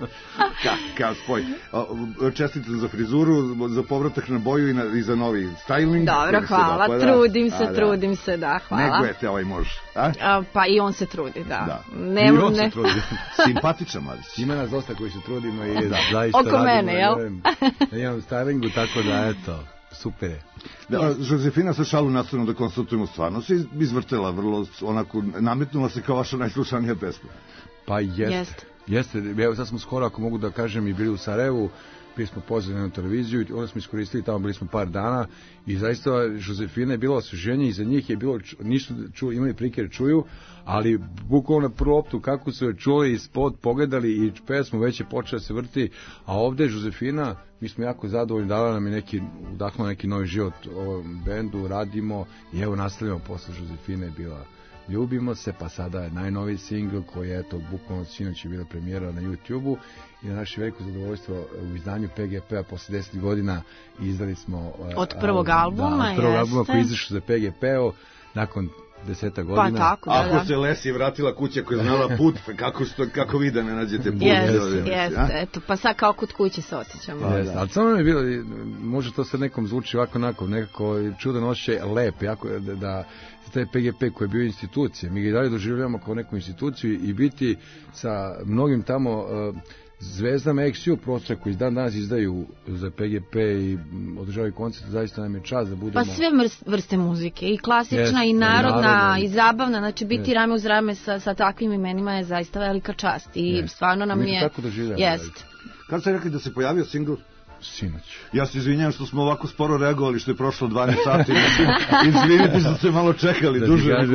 kakav spoj. Čestitam za frizuru, za povratak na boju i, na, i za novi styling. Dobro, hvala, se trudim se, a, trudim da. se, da, hvala. Negujete ovaj muž, a? a? Pa i on se trudi, da. da. Ne, I on ne. se trudi. Simpatičan, Marić. Ima nas dosta koji se trudimo i da, zaista oko radimo. Mene, jel? Na jednom stylingu, tako da, eto, super je. Da, yes. Josefina, sa šalu nastavno da konstatujemo, stvarno se izvrtela, vrlo onako, nametnula se kao vaša najslušanija pesma. Pa jest, jest. jeste. Evo sad smo skoro, ako mogu da kažem, i bili u Sarajevu, bili smo pozvani na televiziju, onda smo iskoristili, tamo bili smo par dana i zaista Josefina je bila osveženje i za njih je bilo, nisu čuli, imali prike da čuju, ali bukvalno na prvu optu kako su je čuli ispod, pogledali i pesmu već je počela da se vrti, a ovde je Josefina, mi smo jako zadovoljni, dala nam je neki, udahnula neki novi život ovom bendu, radimo i evo nastavljamo posle Josefine je bila Ljubimo se, pa sada je najnoviji singl koji je eto bukvalno sinoć je bila premijera na YouTube-u i na naše veliko zadovoljstvo u izdanju P G P-a posle deset godina izdali smo od prvog albuma, da, od prvog albuma koji izašao za P G P-u nakon deseta godina. Pa tako, da, Ako da. se Lesi vratila kuća koja je znala put, kako, sto, kako vi da ne nađete put? Jeste, jeste, eto, pa sad kao kod kuće se osjećamo. Pa, jeste, ali samo mi je bilo, može to sad nekom zvuči ovako onako, nekako čudan osjećaj, lep, jako da, da taj P G P koji je bio institucija, mi ga i dalje doživljavamo kao neku instituciju i biti sa mnogim tamo uh, zvezdama X U prostora koji dan danas izdaju za P G P i održavaju koncerte, zaista nam je čast da budemo... Pa sve vrste muzike, i klasična, yes, i narodna, narodna, i zabavna, znači biti yes. rame uz rame sa, sa takvim imenima je zaista velika čast i yes. stvarno nam mi je... tako doživljamo. Jest. Kad ste rekli da se pojavio singl? Sinoć. Ja se izvinjam što smo ovako sporo reagovali, što je prošlo dvanaest sati. Izvinite što ste malo čekali, da duže. Kažem,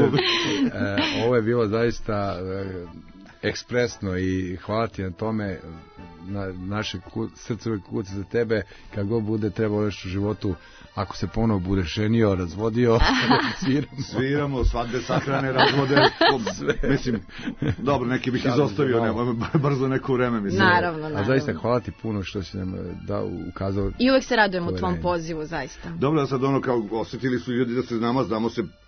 e, ovo je bilo zaista e, ekspresno i hvala ti na tome, na naše ku, srcove kuce za tebe, kad god bude trebalo nešto u životu, ako se ponovo budeš ženio, razvodio, sviramo. Sviramo, svadbe, sahrane, razvode, mislim, dobro, neki bih izostavio, nema, brzo neko vreme, mislim. Naravno, naravno. A zaista hvala ti puno što si nam dao, ukazao. I uvek se radujemo u tvom pozivu, zaista. Dobro, sad ono kao, osjetili su ljudi da se znamo, znamo se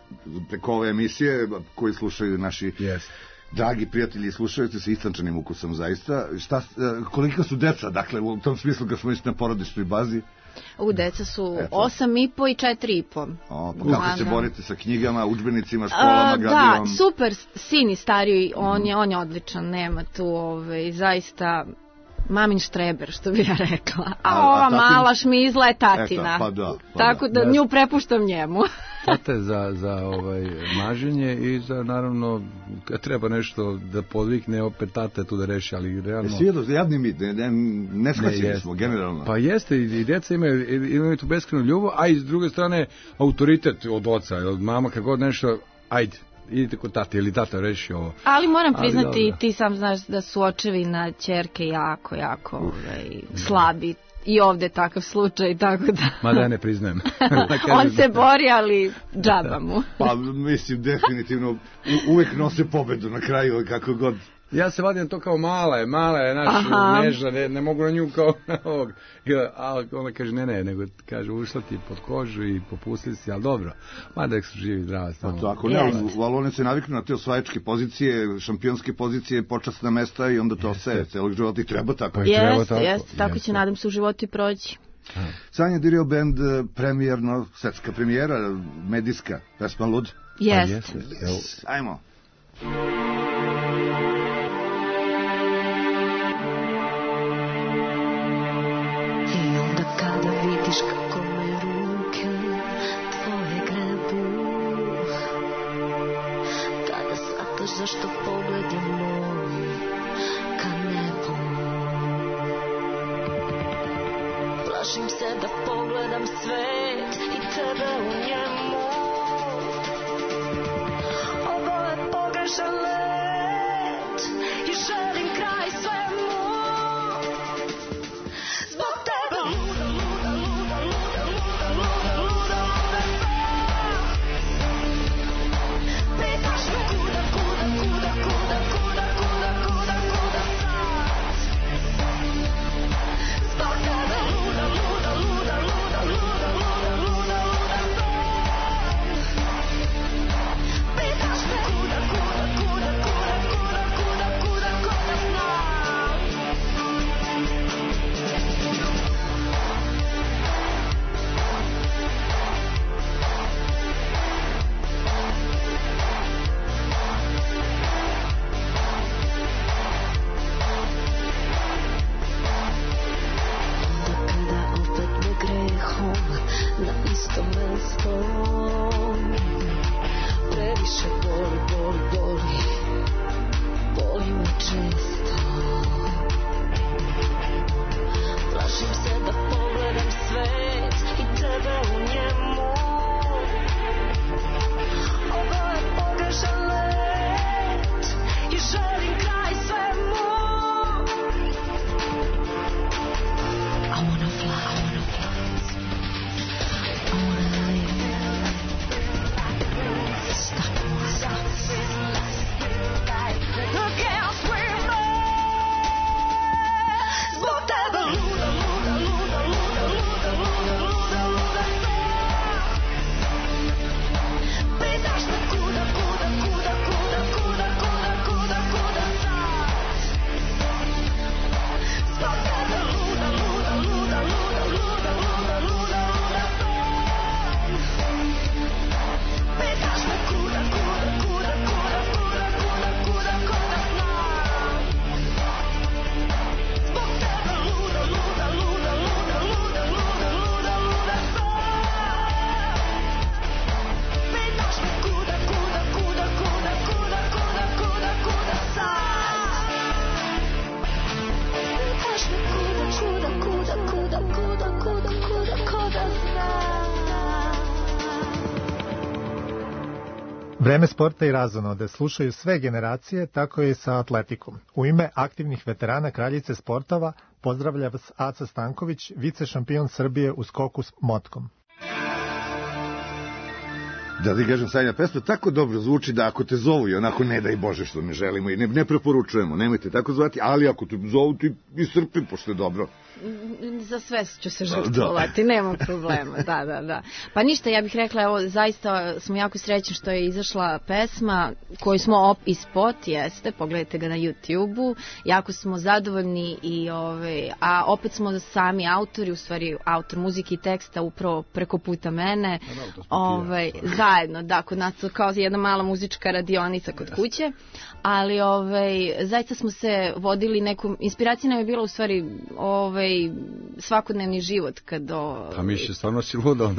preko ove emisije koji slušaju naši yes. dragi prijatelji i slušajte sa istančanim ukusom zaista. Šta, kolika su deca, dakle, u tom smislu kad smo već na porodičnoj bazi? U, deca su osam i po i četiri i po. O, pa kako se borite sa knjigama, udžbenicima, školama, A, gradivom? Da, super, sin je stariji, on je, on je odličan, nema tu, ovaj, zaista... Mamin štreber, što bi ja rekla. A, a ova tatin... mala šmizla je tatina. Eto, pa da, pa tako da, da nju prepuštam njemu. Tata za, za ovaj, maženje i za, naravno, kad treba nešto da podvikne, opet tata tu da reši, ali realno... Svi jedu, jadni mi, ne, ne, ne shvaćeni smo, generalno. Pa jeste, i djeca imaju, imaju tu beskrenu ljubav, a i s druge strane, autoritet od oca, od mama, kad god nešto, ajde, idite kod tate ili tata reši ovo. Ali moram priznati, ali, ti sam znaš da su očevi na ćerke jako, jako ovaj, slabi. I ovde je takav slučaj, tako da... Ma da, ne priznajem. On se bori, ali džaba mu. Pa mislim, definitivno u, uvek nose pobedu na kraju, kako god. Ja se vadim to kao mala je, mala je, naš nežna, ne, ne mogu na nju kao na ovog. A ona kaže, ne, ne, nego kaže, ušla ti pod kožu i popustili si, ali dobro. Mada su živi, zdrava. Pa tako, ne, ali one se naviknu na te osvajačke pozicije, šampionske pozicije, počasna mesta i onda to ostaje celog života i treba tako. Jeste, jeste, tako će, nadam se, u životu i proći. Sanja Dirio Band, premijerno, svetska premijera, medijska, pesma Lud. Jeste. Ajmo. Vidiš kako me ruke tvoje grebu, tada shvataš zašto pogled je moj ka nebu. Plašim se da pogledam svet i tebe u njemu. Ovo je pogrešan let i želim kraj svemu. Zbog tebe luda, luda, luda, luda, luda, luda, luda, luda sam. Pitaš me kuda, kuda, kuda, kuda, kuda, kuda, kuda, kuda sad. Zbog tebe luda, luda, luda, luda, luda, luda, luda, luda sam. Pitaš me kuda, kuda, kuda, kuda, kuda, kuda, kuda, kuda znam. Na isto mesto previše boli, boli, boli, boli me često. Plašim se da pogledam svet i tebe u njemu. Ovo je pogrešan let i želim kraj svemu. I wanna fly, I wanna fly. Vreme sporta i razonode slušaju sve generacije, tako je i sa atletikom. U ime aktivnih veterana Kraljice sportova pozdravlja vas Aca Stanković, vice šampion Srbije u skoku s motkom. Da ti kažem, Sanja, pesma tako dobro zvuči da ako te zovu i onako ne daj Bože što ne želimo i ne, ne preporučujemo, nemojte tako zvati, ali ako te zovu ti iscrpi, pošto je dobro. Za sve ću se žrtvovati, nema problema, da, da, da. Pa ništa, ja bih rekla, evo, zaista smo jako srećni što je izašla pesma koju smo op i spot, jeste, pogledajte ga na YouTube-u, jako smo zadovoljni i, ove, a opet smo sami autori, u stvari autor muzike i teksta upravo preko puta mene, ove, zajedno, da, kod nas kao jedna mala muzička radionica kod kuće, ali ove, zaista smo se vodili nekom, inspiracija nam je bila u stvari ove, svakodnevni život kad o... Pa mi še stvarno si luda onda.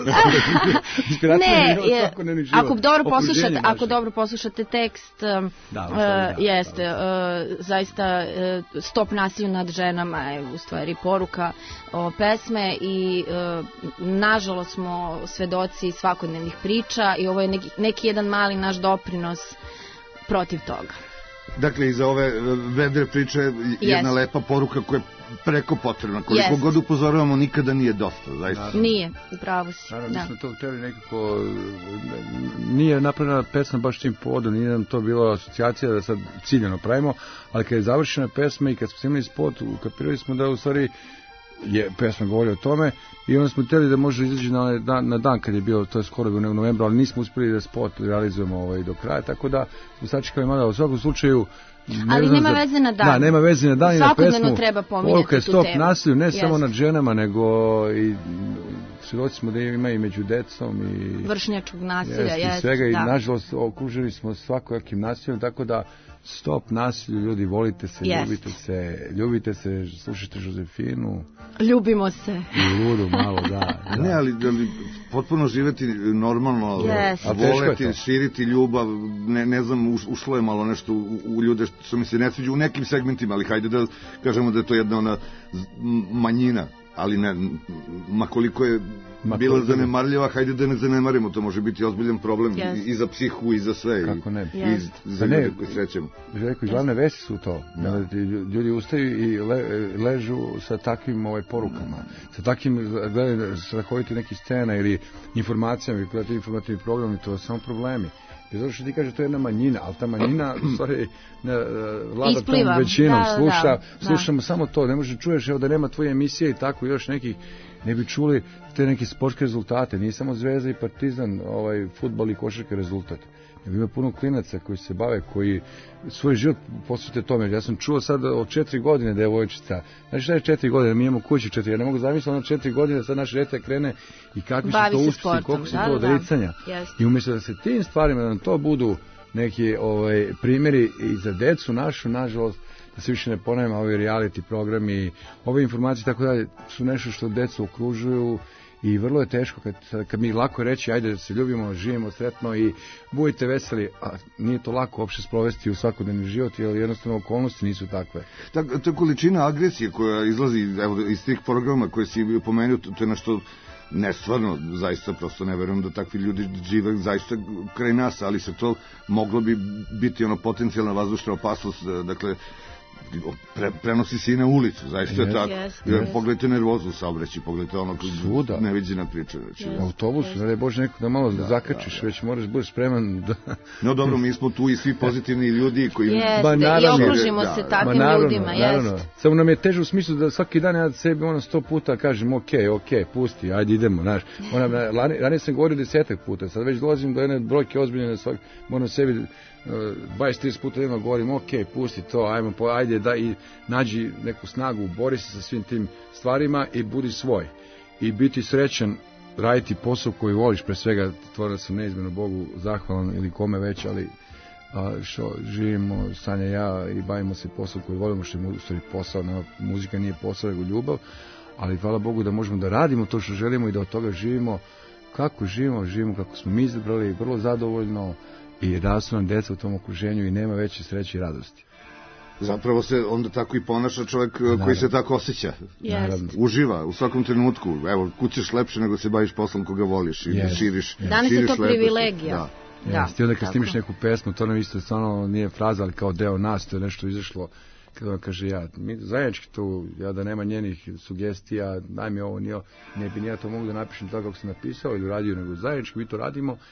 Ne, je, ako dobro poslušate, ako dobro poslušate tekst, da, uh, da, jeste, uh, zaista uh, stop nasilju nad ženama je u stvari poruka o pesme i uh, nažalost smo svedoci svakodnevnih priča i ovo je neki, neki jedan mali naš doprinos protiv toga. Dakle, iza ove vedre priče jedna yes. lepa poruka koja je preko potrebna. Koliko yes. god upozoravamo, nikada nije dosta, zaista. Naravno. Nije, upravo si. Naravno, da. Mi smo to htjeli nekako, nije napravljena pesma baš tim povodom, nije nam to bila asocijacija da sad ciljano pravimo, ali kad je završena pesma i kad smo snimili spot, ukapirali smo da u stvari je pesma govori o tome i onda smo htjeli da može izaći na dan, na dan kad je bilo, to je skoro bio u novembru, ali nismo uspjeli da spot realizujemo ovaj do kraja, tako da smo sačekali mada u svakom slučaju. Ali nema za, veze na dan. Da, nema veze na dan i na pesmu. Treba pominjati tu temu. Stop nasilju, ne yes. samo nad ženama, nego i svjedoci smo da ima i među decom i vršnjačkog nasilja, jest, jest, i svega da. I nažalost okruženi smo svakojakim nasiljem, tako da stop nasilju, ljudi, volite se, yes. ljubite se, ljubite se, slušajte Josefinu. Ljubimo se. I ludu malo, da. da. Ne, ali, ali potpuno živeti normalno, yes. voleti, širiti ljubav, ne, ne znam, ušlo je malo nešto u, u ljude što mi se ne sviđa u nekim segmentima, ali hajde da kažemo da je to jedna ona manjina, ali ne, makoliko je Ma bila zanemarljiva, hajde da ne zanemarimo, to može biti ozbiljan problem yes. i, i za psihu i za sve. Kako ne? I, yes. i za ljude koji srećemo. Rekao, glavne vesti su to. Da. Ljudi ustaju i le, ležu sa takvim ovaj, porukama, sa takvim gledaju strahoviti neki scena ili informacijama, ili gledaju informativni program i to su samo problemi. I zato što ti kaže to je jedna manjina, ali ta manjina u stvari vlada tom većinom, da, sluša, da, da. slušamo samo to, ne može čuješ, evo da nema tvoje emisije i tako još nekih, ne bi čuli te neke sportske rezultate, nije samo Zvezda i Partizan, ovaj, fudbal i košarka rezultat. Nego ima puno klinaca koji se bave, koji svoj život posvete tome. Ja sam čuo sad od četiri godine devojčica. Znači šta je četiri godine? Mi imamo kući četiri. Ja ne mogu zamisliti ono četiri godine sad naš dete krene i kakvi su to uspjesi, koliko su to odricanja. I umjesto da se tim stvarima, da nam to budu neki ovaj, primjeri i za decu našu, nažalost, da se više ne ponavljamo, ovi reality programi, ove informacije tako dalje su nešto što decu okružuju. I vrlo je teško kad, kad mi lako reći ajde da se ljubimo, živimo sretno i budite veseli, a nije to lako uopšte sprovesti u svakodnevni život, jer jednostavno okolnosti nisu takve. Ta, ta količina agresije koja izlazi evo, iz tih programa koje si pomenuo, to je nešto ne stvarno, zaista prosto ne verujem da takvi ljudi žive zaista kraj nas, ali se to moglo bi biti ono potencijalna vazdušna opasnost, dakle Pre, prenosi se i na ulicu, zaista je yes, tako. Yes, yes. Pogledajte nervozu u saobraćaju, pogledajte ono svuda. Neviđena priča. Znači, yes. Autobus, yes. ne bože neko da malo da, zakačiš, da, da. Već moraš biti spreman da... No dobro, mi smo tu i svi pozitivni ljudi koji... Jeste, ba, naravno, i okružimo da, se da. takvim naravno, ljudima, naravno. Samo nam je teže u smislu da svaki dan ja sebi ono sto puta kažem ok, ok, pusti, ajde idemo, znaš. Ranije sam govorio desetak puta, sad već dolazim do jedne brojke ozbiljne, da svaki, moram sebi dvadeset trideset puta jedno govorim, ok, pusti to, ajmo, ajde, da i nađi neku snagu, bori se sa svim tim stvarima i budi svoj. I biti srećan, raditi posao koji voliš, pre svega, tvorac sam neizmjerno Bogu zahvalan ili kome već, ali a, što živimo, Sanja i ja, i bavimo se posao koji volimo, što je u stvari posao, nema, muzika nije posao, nego ljubav, ali hvala Bogu da možemo da radimo to što želimo i da od toga živimo. Kako živimo? Živimo kako smo mi izabrali, vrlo zadovoljno, i rastu nam deca u tom okruženju i nema veće sreće i radosti. Zapravo se onda tako i ponaša čovjek Naravno. koji se tako osjeća. Yes. Uživa u svakom trenutku. Evo, kućeš lepše nego se baviš poslom koga voliš i yes. širiš. Yes. Danas je to privilegija. Da. Da. Yes. I onda kad snimiš neku pesmu, to nam isto stvarno nije fraza, ali kao deo nas, to je nešto izašlo. Kada on kaže ja, mi zajednički tu, ja da nema njenih sugestija, daj mi ovo, nije, ne bi ja to mogu da napišem tako kako sam napisao ili uradio, nego zajednički mi to radimo.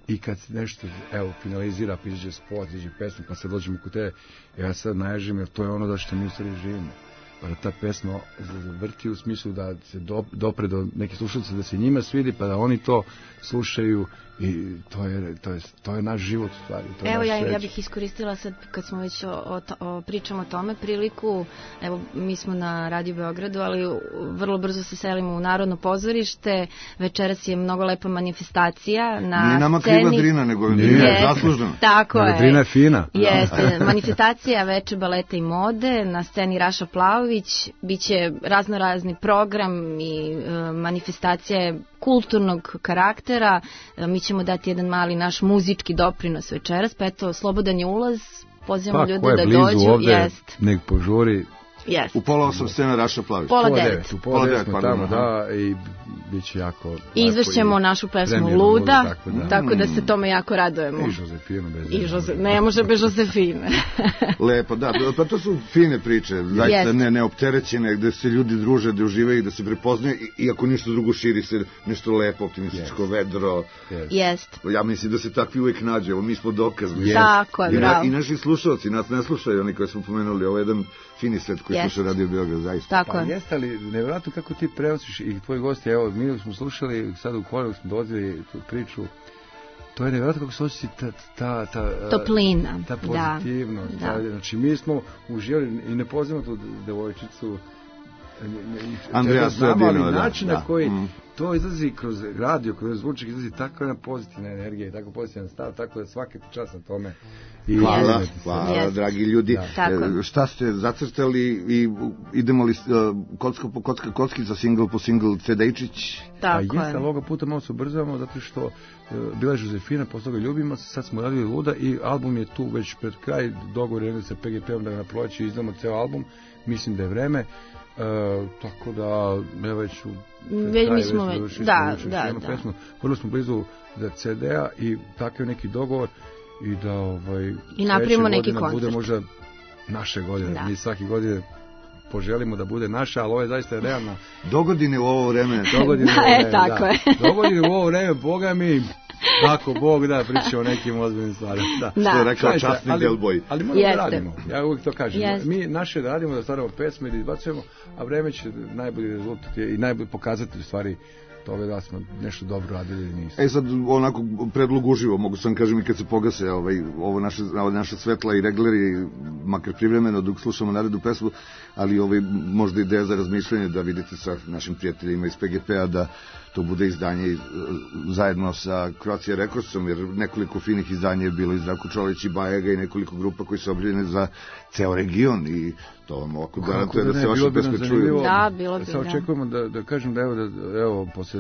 i kad se nešto, evo, finalizira, pa izađe spot, izađe pesma, pa sad dođemo kod te, ja sad naježim, jer to je ono da što mi u stvari živimo. Pa da ta pesma vrti u smislu da se dopre do neke slušalce, da se njima svidi, pa da oni to slušaju i to je, to je, to je naš život u stvari. To je evo, naš ja, sreća. ja bih iskoristila sad, kad smo već o, o, o, pričamo o tome, priliku, evo, mi smo na Radio Beogradu, ali vrlo brzo se selimo u Narodno pozorište, večeras je mnogo lepa manifestacija na Nije nama sceni. kriva Drina, nego je zaslužno. Tako nego je. Drina je fina. Jeste, manifestacija Veče baleta i mode, na sceni Raša Plavović, biće razno razni program i e, manifestacija je kulturnog karaktera, e, mi ćemo dati jedan mali naš muzički doprinos večeras, pa eto, slobodan je ulaz, pozivamo pa, ljude da dođu. Ovde, jest. nek požuri. Jest. U pola osam scena Raša Plavić. Pola devet. U pola devet smo tamo, da, i bit će jako... I izvešćemo našu pesmu Luda, Luda, tako, da. tako da se tome jako radujemo. I Žozefinu bez... I Žoze... Ne može bez Žozefine. Lepo, da, pa to su fine priče, zaista ne, neopterećene, gde se ljudi druže, da uživaju, da se prepoznaju, i ako ništa drugo širi se nešto lepo, optimističko, yes. vedro. Jest. Ja mislim da se takvi uvek nađe, evo mi smo dokaz. Yes. Tako je, I, bravo. I naši slušalci, nas ne slušaju, oni koji smo pomenuli, ovo je jedan fini svet koji yes. sluša Radio Beograd, zaista. Tako je. Pa jeste, ali nevjerojatno kako ti prenosiš i tvoji gosti, evo, mi smo slušali, sad u kolegu smo dolazili tu priču, to je nevjerojatno kako se osjeća ta, ta, ta toplina, ta pozitivnost. Da. Ta, znači, mi smo uživali i ne poznamo tu devojčicu, Andreja Stojadinova, da. Način na da. koji mm. to izlazi kroz radio, kroz zvučnik, izlazi tako jedna pozitivna energija i tako pozitivan stav, tako da svaki čas na tome. I hvala, hvala, yes. dragi ljudi. Da. Šta ste zacrtali i idemo li uh, kocka po kocka kockica, single po single, ce de-ičić? Tako pa jeste, ali ovoga puta malo se ubrzavamo, zato što uh, bila je Žozefina, posle toga ljubimo se, sad smo radili Luda i album je tu već pred kraj, dogovor je sa pe ge pe-om da ga na proleće izdamo ceo album, mislim da je vreme. Uh, tako da ne već u već mi smo već da, da, da. Pesmu. Vrlo smo blizu za ce de-a i takav neki dogovor i da ovaj i napravimo neki koncert bude možda naše godine, da. Mi svake godine poželimo da bude naša, ali ovo je zaista realna dogodine u ovo vreme dogodine da, u ovo vreme, e, tako da. je. Dogodine u ovo vreme, boga mi ako Bog da, pričamo o nekim ozbiljnim stvarima. Da. Da. Što je rekao časni Delboj. Ali moramo da radimo. Ja uvijek to kažem. Jeste. Mi naše da radimo, da stvaramo pesme ili izbacujemo, a vreme će najbolji rezultat je i najbolji pokazatelj stvari toga da smo nešto dobro radili ili nismo. E sad, onako, predlog uživo, mogu sam kažem i kad se pogase ovaj, ovo naše, naša svetla i regleri, makar privremeno dok slušamo narednu pesmu, ali ovaj, možda ideja za razmišljanje da vidite sa našim prijateljima iz pe ge pe-a da to bude izdanje zajedno sa Croatia Recordsom, jer nekoliko finih izdanja je bilo i Zdravko Čolić i Bajega i nekoliko grupa koji su obljene za ceo region i to vam ovako garantuje da, da se vaše pesme čuju. Da, bilo bi, da. Sad očekujemo da, da kažem da evo, da, evo posle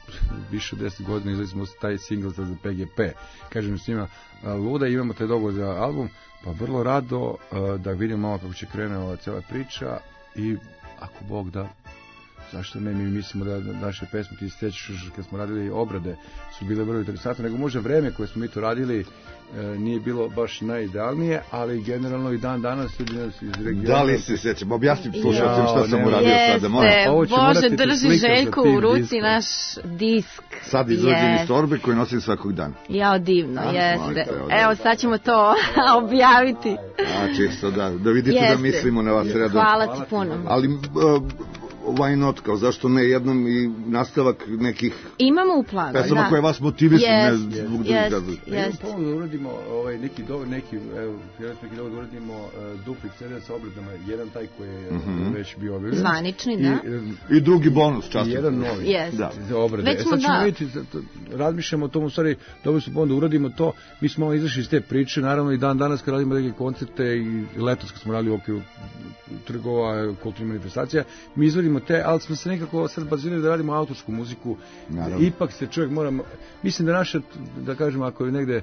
više od deset godina izlazimo taj single za pe ge pe. Kažem s njima, Luda, imamo taj dogovor za album, pa vrlo rado da vidimo malo kako će krene ova cela priča i ako Bog da, zašto ne, mi mislimo da naše pesme, ti sećaš kad smo radili obrade, su bile vrlo interesantne, nego možda vreme koje smo mi to radili e, nije bilo baš najidealnije, ali generalno i dan danas ljudi nas iz regiona... Da li se sećam? Objasnim slušalcem šta sam uradio sada. Jeste, Bože, drži Željko u ruci diskom. Naš disk. Sad izlađem iz torbe koji nosim svakog dana. Jao, divno, a, jeste. Evo, sad ćemo to objaviti. A, čisto, da, da vidite jeste. Da mislimo na vas redom. Hvala ti puno. Ali... Uh, why not, kao zašto ne jednom i nastavak nekih imamo u planu, pesama da. Koje vas motivišu, yes, ne zbog drugih razloga. Imamo pomoć da uradimo ovaj, neki dobar, neki, evo, neki dobar da uradimo uh, dupli ce de sa obradama, jedan taj koji je mm-hmm. već bio objavljen. Zvanični, da. I, i drugi bonus, časno. I jedan novi yes. da. Za obrade. Već e, smo, sad ćemo da. vidjeti, razmišljamo o tom, u stvari, dobro su pomoć da uradimo to, mi smo malo izašli iz te priče, naravno i dan danas kad radimo neke koncerte i letos kad smo radili u okviru trgova, kulturnih manifestacija, mi izvodimo te, ali smo se nekako sad bazirali da radimo autorsku muziku. Naravno. Ipak se čovjek mora, mislim da naše, da kažem, ako je negde e,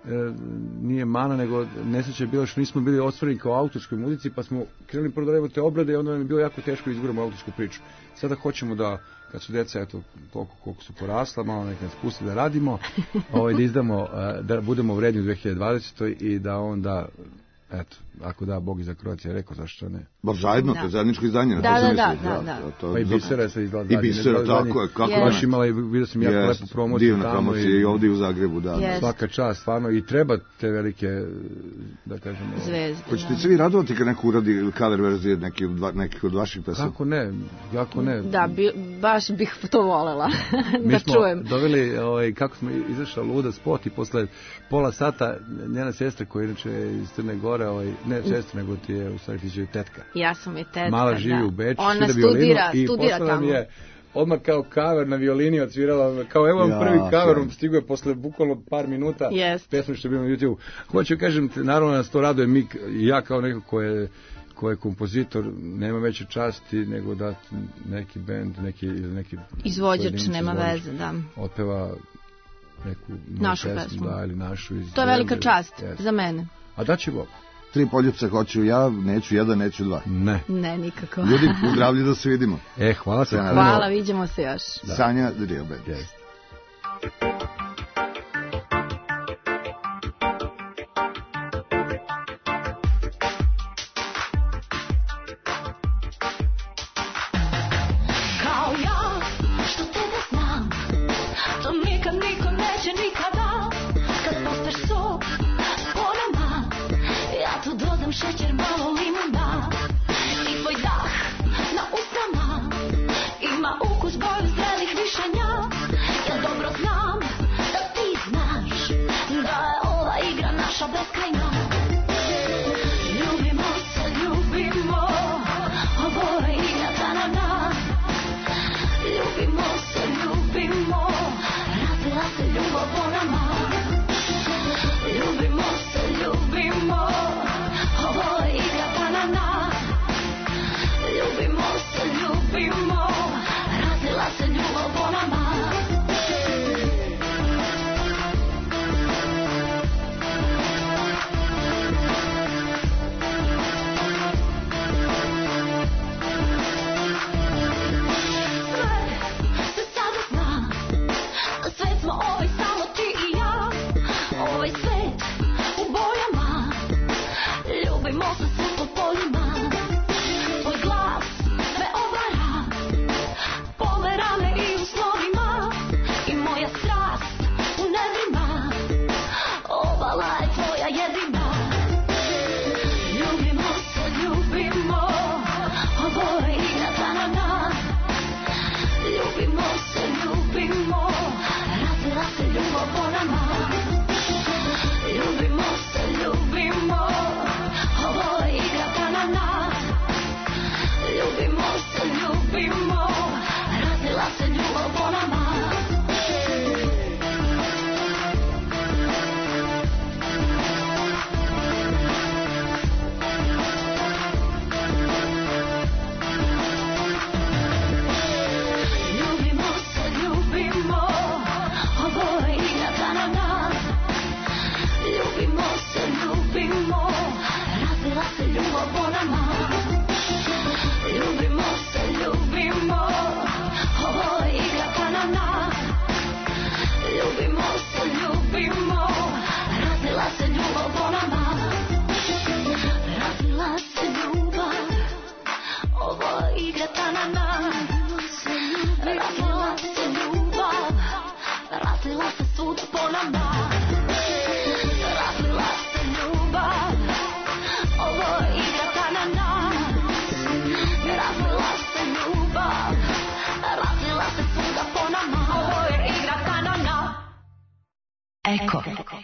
nije mana, nego nesreća je bila što nismo bili ostvareni kao autorskoj muzici, pa smo krenuli prvo da radimo te obrade i onda nam je bilo jako teško izguramo autorsku priču. Sada hoćemo da, kad su deca, eto, koliko, koliko su porasla, malo nek nas pusti da radimo, ovaj, da izdamo, da budemo vredni u dve hiljade dvadesetoj i da onda eto, ako da Bog iza Kroacija, rekao zašto ne. Bar zajedno, to je zajedničko izdanje. Da, da, da, da, da. Pa i Bisera se izgleda. I Bisera, tako je. Kako baš imala i vidio sam jako lepu promociju. Divna promocija i ovdje u Zagrebu, da. Svaka čast, stvarno, i treba te velike, da kažemo... Zvezde. Hoćete se vi radovati kad neko uradi cover verzije nekih od vaših pesama? Kako ne, kako ne. Da, baš bih to volela da čujem. Mi smo doveli, kako smo izašla luda spot i posle pola sata njena sestra koja inače je iz Crne Gore, ne sestra, nego ti je u stvari ti je tetka. Ja sam je tetka, Mala živi u Beču, ona studira, studira tamo. I je odmah kao kaver na violini odsvirala, kao evo vam prvi kaver, on stigo je posle bukvalno par minuta pesme što je bilo na YouTube. Hoću kažem, naravno nas to raduje, mi, ja kao neko ko je ko je kompozitor, nema veće časti nego da neki bend, neki, neki izvođač, nema veze, da. Otpeva neku našu pesmu, da, ili našu iz to je velika čast yes. za mene. A da će Bog? Tri poljupca hoću ja, neću jedan, neću dva. Ne. Ne, nikako. Ljudi, zdravlje da se vidimo. E, hvala se. Hvala, vidimo se još. Da. Sanja, The Real Band. Yes. Šećer, malo limuna i tvoj dah na usnama ima ukus boju zrelih višanja. Ja dobro znam da ti znaš da je ova igra naša beskrajna. Ljubimo se, ljubimo, ovo je igra tanana. Ljubimo se, ljubimo, razvila se ljubav po nama. Ljubimo se, ljubimo, ovo je igra banana. Ljubimo se, ljubimo, razvila se ljubav po nama. Sve se sada zna, svet smo ovaj samo ti i ja. Ovaj svet u bojama, ljubimo se sve po poljima. Tvoj glas me obara, pomera me i u snovima. I moja strast u nevrima, obala je tvoja jedina. Ljubimo se, ljubimo, ovo je igra tanana. Ljubimo se, ljubimo, razvila se ljubav po nama. Ljubimo se, ljubimo, ovo je igra banana. Ljubimo se, ljubimo, razvila se ljubav po nama. Ljubimo se, ljubimo, ovo je igra banana. Ljubimo se, ljubimo, razvila se ljubav po nama. Ljubimo se, ljubimo, ovo je igra banana. Ljubimo se, ljubimo, razvila se ljubav po nama. Razvila se ljubav, ovo je igra banana. Razvila se ljubav, razvila se svuda po nama. Razvila se ljubav, ovo je igra banana. Razvila se ljubav, razvila se svuda po nama. Ovo je igra banana. Eko.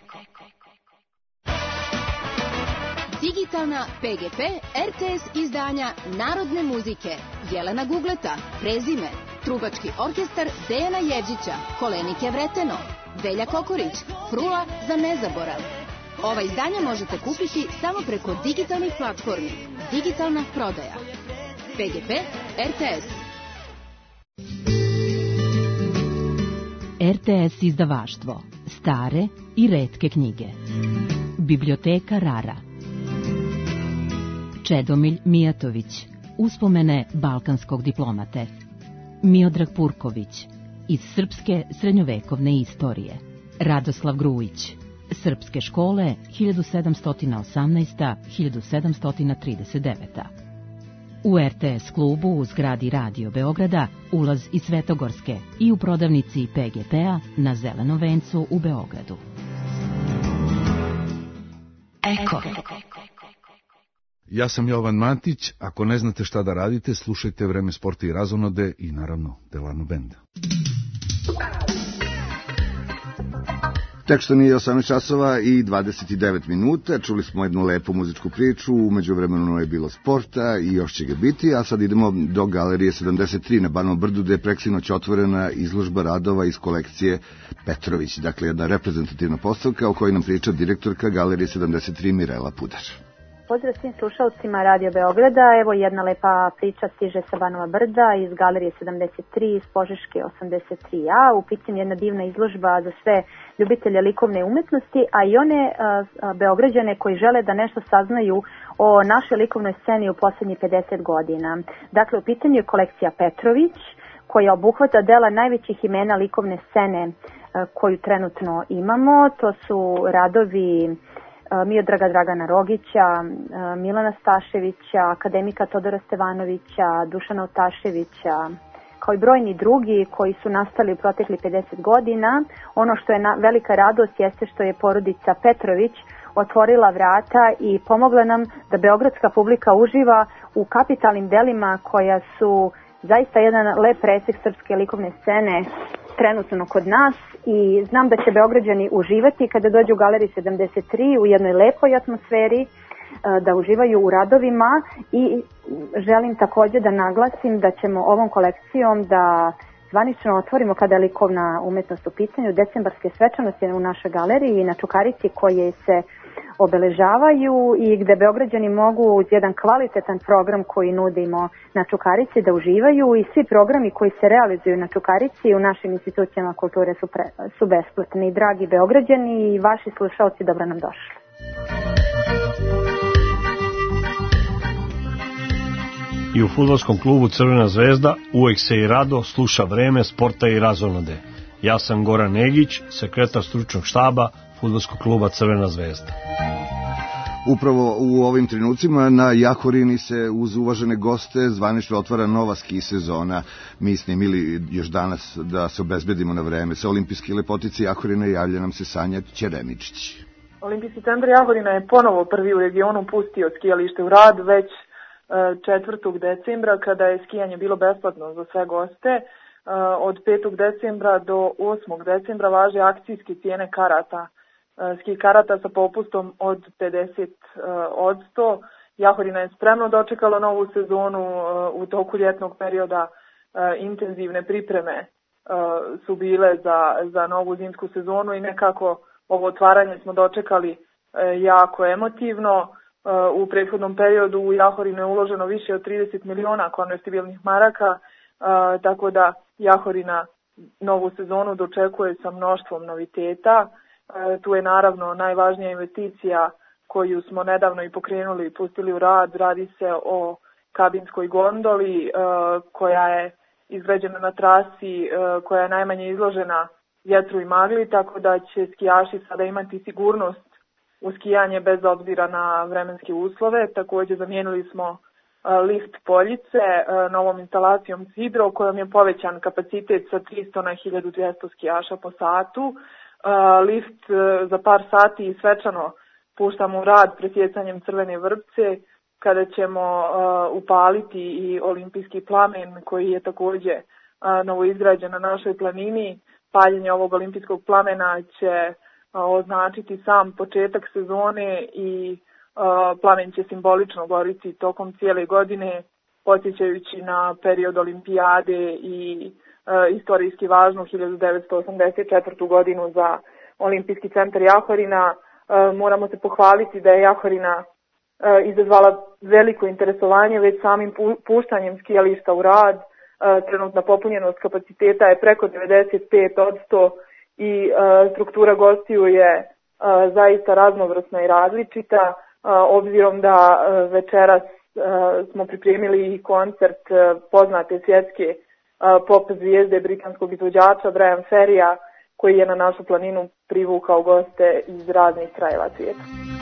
Digitalna P G P R T S izdanja narodne muzike Jelena Gugleta, Prezime, Trubački orkestar Dejana Jevđića, Kolenike Vreteno, Velja Kokorić, Frula za nezaborav. Ova izdanja možete kupiti samo preko digitalnih platformi. Digitalna prodaja. P G P R T S. R T S izdavaštvo. Stare i retke knjige. Biblioteka Rara. Čedomilj Mijatović. Uspomene balkanskog diplomate. Miodrag Purković. Iz srpske srednjovekovne istorije. Radoslav Grujić. Srpske škole hiljadu sedamsto osamnaesta do hiljadu sedamsto trideset deveta. U R T S klubu u zgradi Radio Beograda ulaz iz Svetogorske i u prodavnici P G P-a na Zelenom vencu u Beogradu. Eko. Ja sam Jovan Mantić, ako ne znate šta da radite, slušajte Vreme sporta i razonode i naravno Delano Benda. Tekstom je osamnaest časova i dvadeset devet minuta, čuli smo jednu lepu muzičku priču, umeđu vremenu je bilo sporta i još će ga biti, a sad idemo do Galerije sedamdeset tri na Banovom brdu, gde je preksinoć otvorena izložba radova iz kolekcije Petrović, dakle jedna reprezentativna postavka o kojoj nam priča direktorka Galerije sedamdeset tri Mirela Pudar. Pozdrav svim slušalcima Radio Beograda, evo jedna lepa priča stiže sa Banova brda iz Galerije sedamdeset tri, iz Požeške osamdeset tri A. U pitanju jedna divna izložba za sve ljubitelje likovne umetnosti, a i one a, a, Beograđane koji žele da nešto saznaju o našoj likovnoj sceni u poslednjih pedeset godina. Dakle, u pitanju je kolekcija Petrović, koja obuhvata dela najvećih imena likovne scene a, koju trenutno imamo. To su radovi Miodraga Dragana Rogića, Milana Staševića, akademika Todora Stevanovića, Dušana Otaševića, kao i brojni drugi koji su nastali u proteklih pedeset godina. Ono što je na, velika radost jeste što je porodica Petrović otvorila vrata i pomogla nam da beogradska publika uživa u kapitalnim delima koja su zaista jedan lep presek srpske likovne scene trenutno kod nas i znam da će Beograđani uživati kada dođu u Galeriji sedamdeset tri u jednoj lepoj atmosferi, da uživaju u radovima i želim takođe da naglasim da ćemo ovom kolekcijom da zvanično otvorimo kada je likovna umetnost u pitanju decembarske svečanosti u našoj galeriji i na Čukarici koje se obeležavaju i gde Beograđani mogu uz jedan kvalitetan program koji nudimo na Čukarici da uživaju i svi programi koji se realizuju na Čukarici u našim institucijama kulture su, pre, su besplatni. Dragi Beograđani i vaši slušalci, dobro nam došli. I u fudbalskom klubu Crvena zvezda uvek se i rado sluša Vreme sporta i razonode. Ja sam Goran Negić, sekretar stručnog štaba fudbalskog kluba Crvena zvezda. Upravo u ovim trenucima na Jahorini se uz uvažene goste zvanično otvara nova ski sezona. Mi snimili još danas da se obezbedimo na vreme. Sa olimpijske lepotice Jahorine javlja nam se Sanja Ćeremičić. Olimpijski centar Jahorina je ponovo prvi u regionu pustio skijalište u rad već četvrtog decembra kada je skijanje bilo besplatno za sve goste. Od petog decembra do osmog decembra važe akcijske cijene karata. Ski karata sa popustom od pedeset odsto. Jahorina je spremno dočekala novu sezonu u toku ljetnog perioda. Intenzivne pripreme su bile za, za novu zimsku sezonu i nekako ovo otvaranje smo dočekali jako emotivno. U prethodnom periodu u Jahorinu je uloženo više od trideset miliona konvertibilnih maraka, tako da Jahorina novu sezonu dočekuje sa mnoštvom noviteta. Tu je naravno najvažnija investicija koju smo nedavno i pokrenuli i pustili u rad. Radi se o kabinskoj gondoli koja je izgrađena na trasi koja je najmanje izložena vjetru i magli, tako da će skijaši sada imati sigurnost u skijanje bez obzira na vremenske uslove. Također zamijenili smo lift poljice novom instalacijom Hidro kojom je povećan kapacitet sa tristo na hiljadu dvjesto skijaša po satu. Lift za par sati i svečano puštamo u rad presjecanjem crvene vrpce kada ćemo upaliti i olimpijski plamen koji je također novo izgrađen na našoj planini. Paljenje ovog olimpijskog plamena će označiti sam početak sezone i plamen će simbolično goriti tokom cijele godine, podsjećajući na period olimpijade i istorijski važnu hiljadu devetsto osamdeset četvrtu godinu za Olimpijski centar Jahorina. Moramo se pohvaliti da je Jahorina izazvala veliko interesovanje već samim puštanjem skijališta u rad. Trenutna popunjenost kapaciteta je preko devedeset pet odsto i struktura gostiju je zaista raznovrsna i različita. Obzirom da večeras smo pripremili i koncert poznate svjetske pop zvijezde britanskog izvođača Brian Ferrya koji je na našu planinu privukao goste iz raznih krajeva svijeta.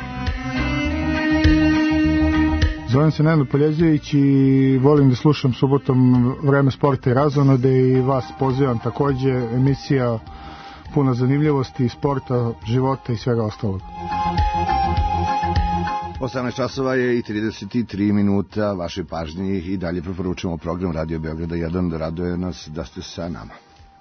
Zovem se Nenad Poljezijević i volim da slušam subotom Vreme sporta i razonode i vas pozivam takođe, emisija puna zanimljivosti, sporta, života i svega ostalog. osamnaest časova je i trideset tri minuta, vaše pažnje i dalje preporučujemo program Radio Beograda jedan, raduje nas da ste sa nama.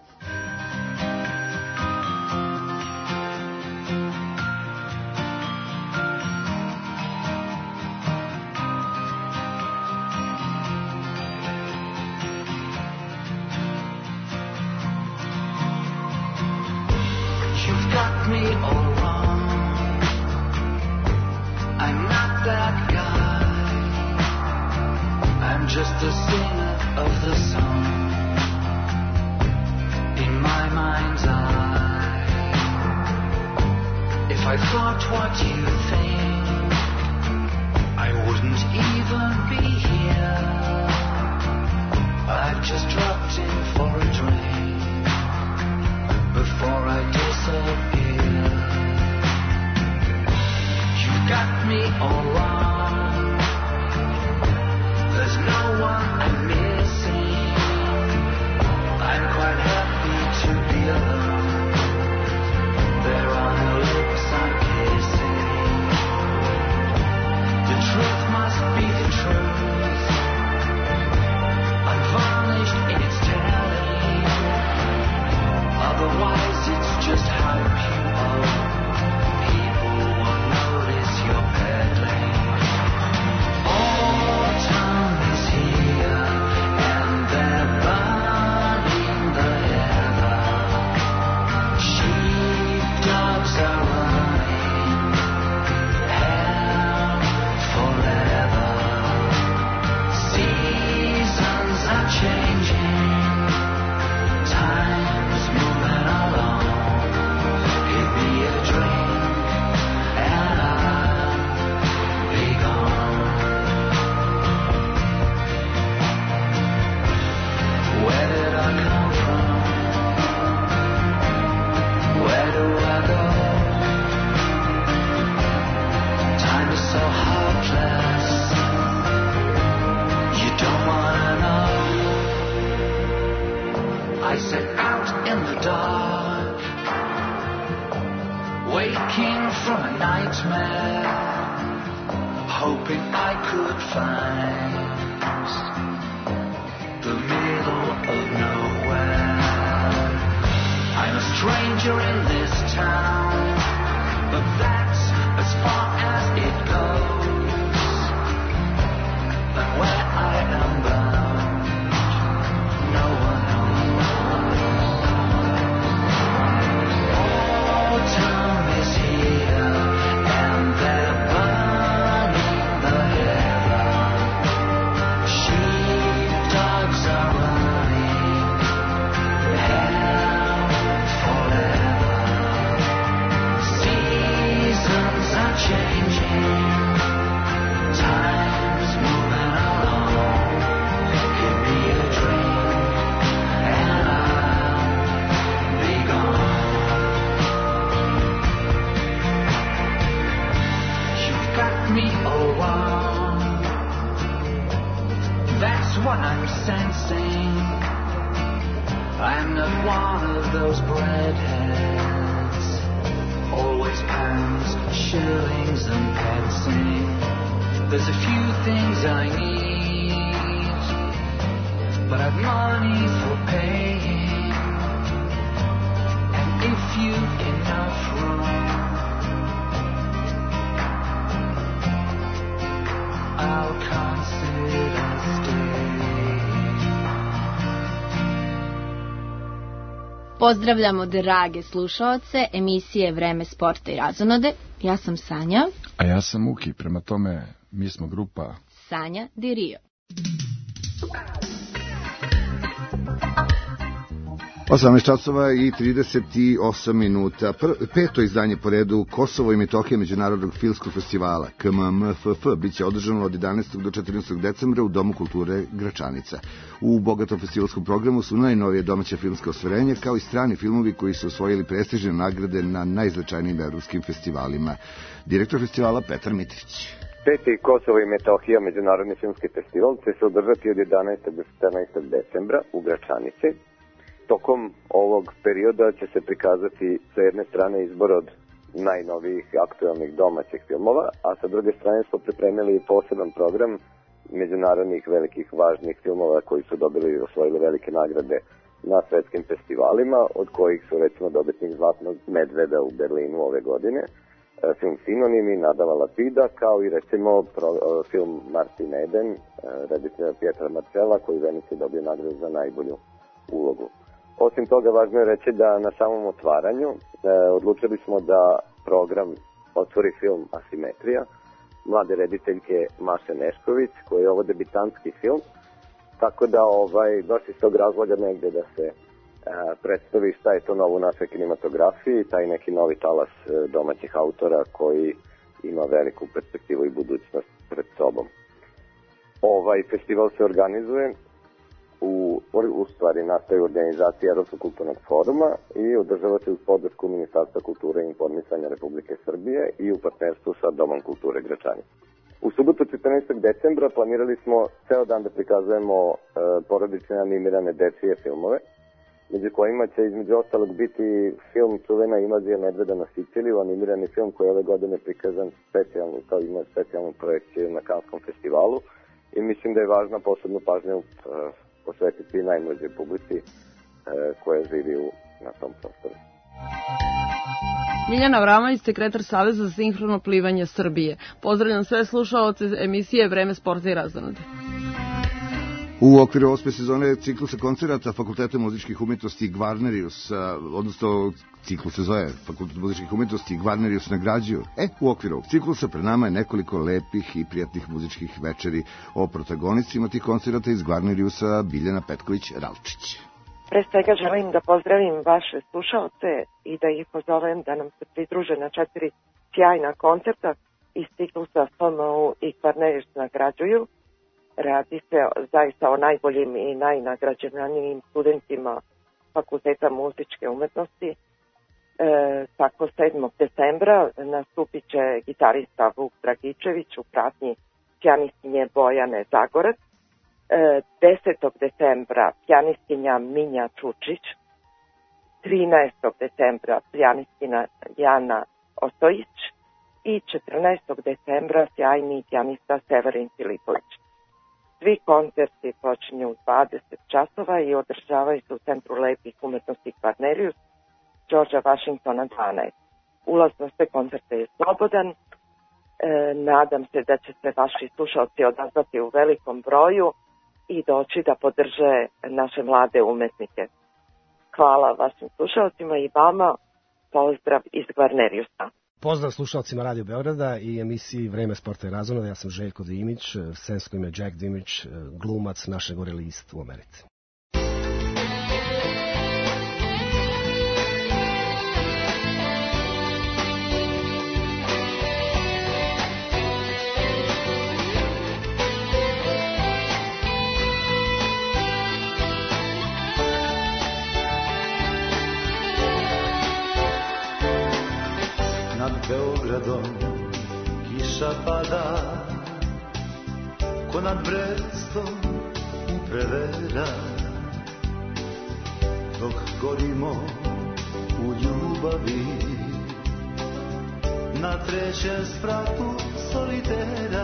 Pozdravljamo drage slušaoce emisije Vreme sporta i razonode. Ja sam Sanja. A ja sam Muki, prema tome mi smo grupa Sanja di Rio. osamnaest časova i trideset osam minuta. Pr peto izdanje po redu Kosovo i Metohija Međunarodnog filmskog festivala K M M F F biće održano od jedanaestog do četrnaestog decembra u Domu kulture Gračanica. U bogatom festivalskom programu su najnovije domaće filmske ostvarenja, kao i strani filmovi koji su osvojili prestižne nagrade na najznačajnijim evropskim festivalima. Direktor festivala Petar Mitrić. Peti Kosovo i Metohija Međunarodni filmski festival će se održati od jedanaestog do četrnaestog decembra u Gračanici. Tokom ovog perioda će se prikazati sa jedne strane izbor od najnovijih aktualnih domaćih filmova, a sa druge strane smo pripremili poseban program međunarodnih velikih važnih filmova koji su dobili i osvojili velike nagrade na svetskim festivalima, od kojih su recimo dobitnik Zlatnog medveda u Berlinu ove godine, film Sinonimi, Nadava Lapida, kao i recimo pro, film Martin Eden, reditelja Pietra Marcella, koji u Venici dobio nagradu za najbolju ulogu. Osim toga, važno je reći da na samom otvaranju e, odlučili smo da program otvori film Asimetrija, mlade rediteljke Maše Nešković, koji je ovo debitantski film, tako da ovaj, baš iz tog razloga negde da se e, predstavi šta je to novo u našoj kinematografiji, taj neki novi talas e, domaćih autora koji ima veliku perspektivu i budućnost pred sobom. Ovaj festival se organizuje U, u stvari nastaje organizacija Evropskog kulturnog foruma i održava se uz podršku Ministarstva kulture i informisanja Republike Srbije i u partnerstvu sa Domom kulture Gračani. U subotu četrnaestog decembra planirali smo ceo dan da prikazujemo e, porodične animirane dečije filmove, među kojima će između ostalog biti film Čuvena invazija medveda na Siciliju, animirani film koji je ove godine prikazan specijalno, kao ima specijalnu projekciju na Kanskom festivalu, i mislim da je važna posebnu pažnju e, posvetiti najmlađoj publici e, koja živi u, na tom prostoru. Miljana Avramović, sekretar Saveza za sinhrono plivanje Srbije. Pozdravljam sve slušaoce emisije Vreme sporta i razonode. U okviru osme sezone ciklusa koncerata Fakulteta muzičkih umetnosti Gvarnerius, odnosno ciklus se zove Fakultet muzičkih umetnosti Gvarnerius nagrađuju. E, u okviru ovog ciklusa pred nama je nekoliko lepih i prijatnih muzičkih večeri. O protagonistima tih koncerata iz Gvarneriusa Biljana Petković-Ralčić. Pre svega želim da pozdravim vaše slušaoce i da ih pozovem da nam se pridruže na četiri sjajna koncerta iz ciklusa F M U i Gvarnerius nagrađuju. Radi se zaista o najboljim i najnagrađenijim studentima Fakulteta muzičke umetnosti. E, tako sedmog decembra nastupit će gitarista Vuk Dragičević u pratnji pijanistkinje Bojane Zagorac. E, desetog decembra pijanistkinja Minja Čučić. trinaestog decembra pijanistkina Jana Ostojić i četrnaestog decembra sjajni pijanista Severin Filipović. Svi koncerti počinju u dvadeset časova i održavaju se u Centru lepih umetnosti Gvarnerius, Đorđa Vašingtona dvanaest. Ulaz na sve koncerte je slobodan. E, nadam se da će se vaši slušalci odazvati u velikom broju i doći da podrže naše mlade umetnike. Hvala vašim slušalcima i vama. Pozdrav iz Gvarneriusa. Pozdrav slušalcima Radio Beograda i emisiji Vreme sporta i razonode. Ja sam Željko Dimić, scensko ime Jack Dimić, glumac našeg Orelist u Americi. Beogradom kiša pada, ko nad Brestom uprevera, dok gorimo u ljubavi, na trećem spratu solitera.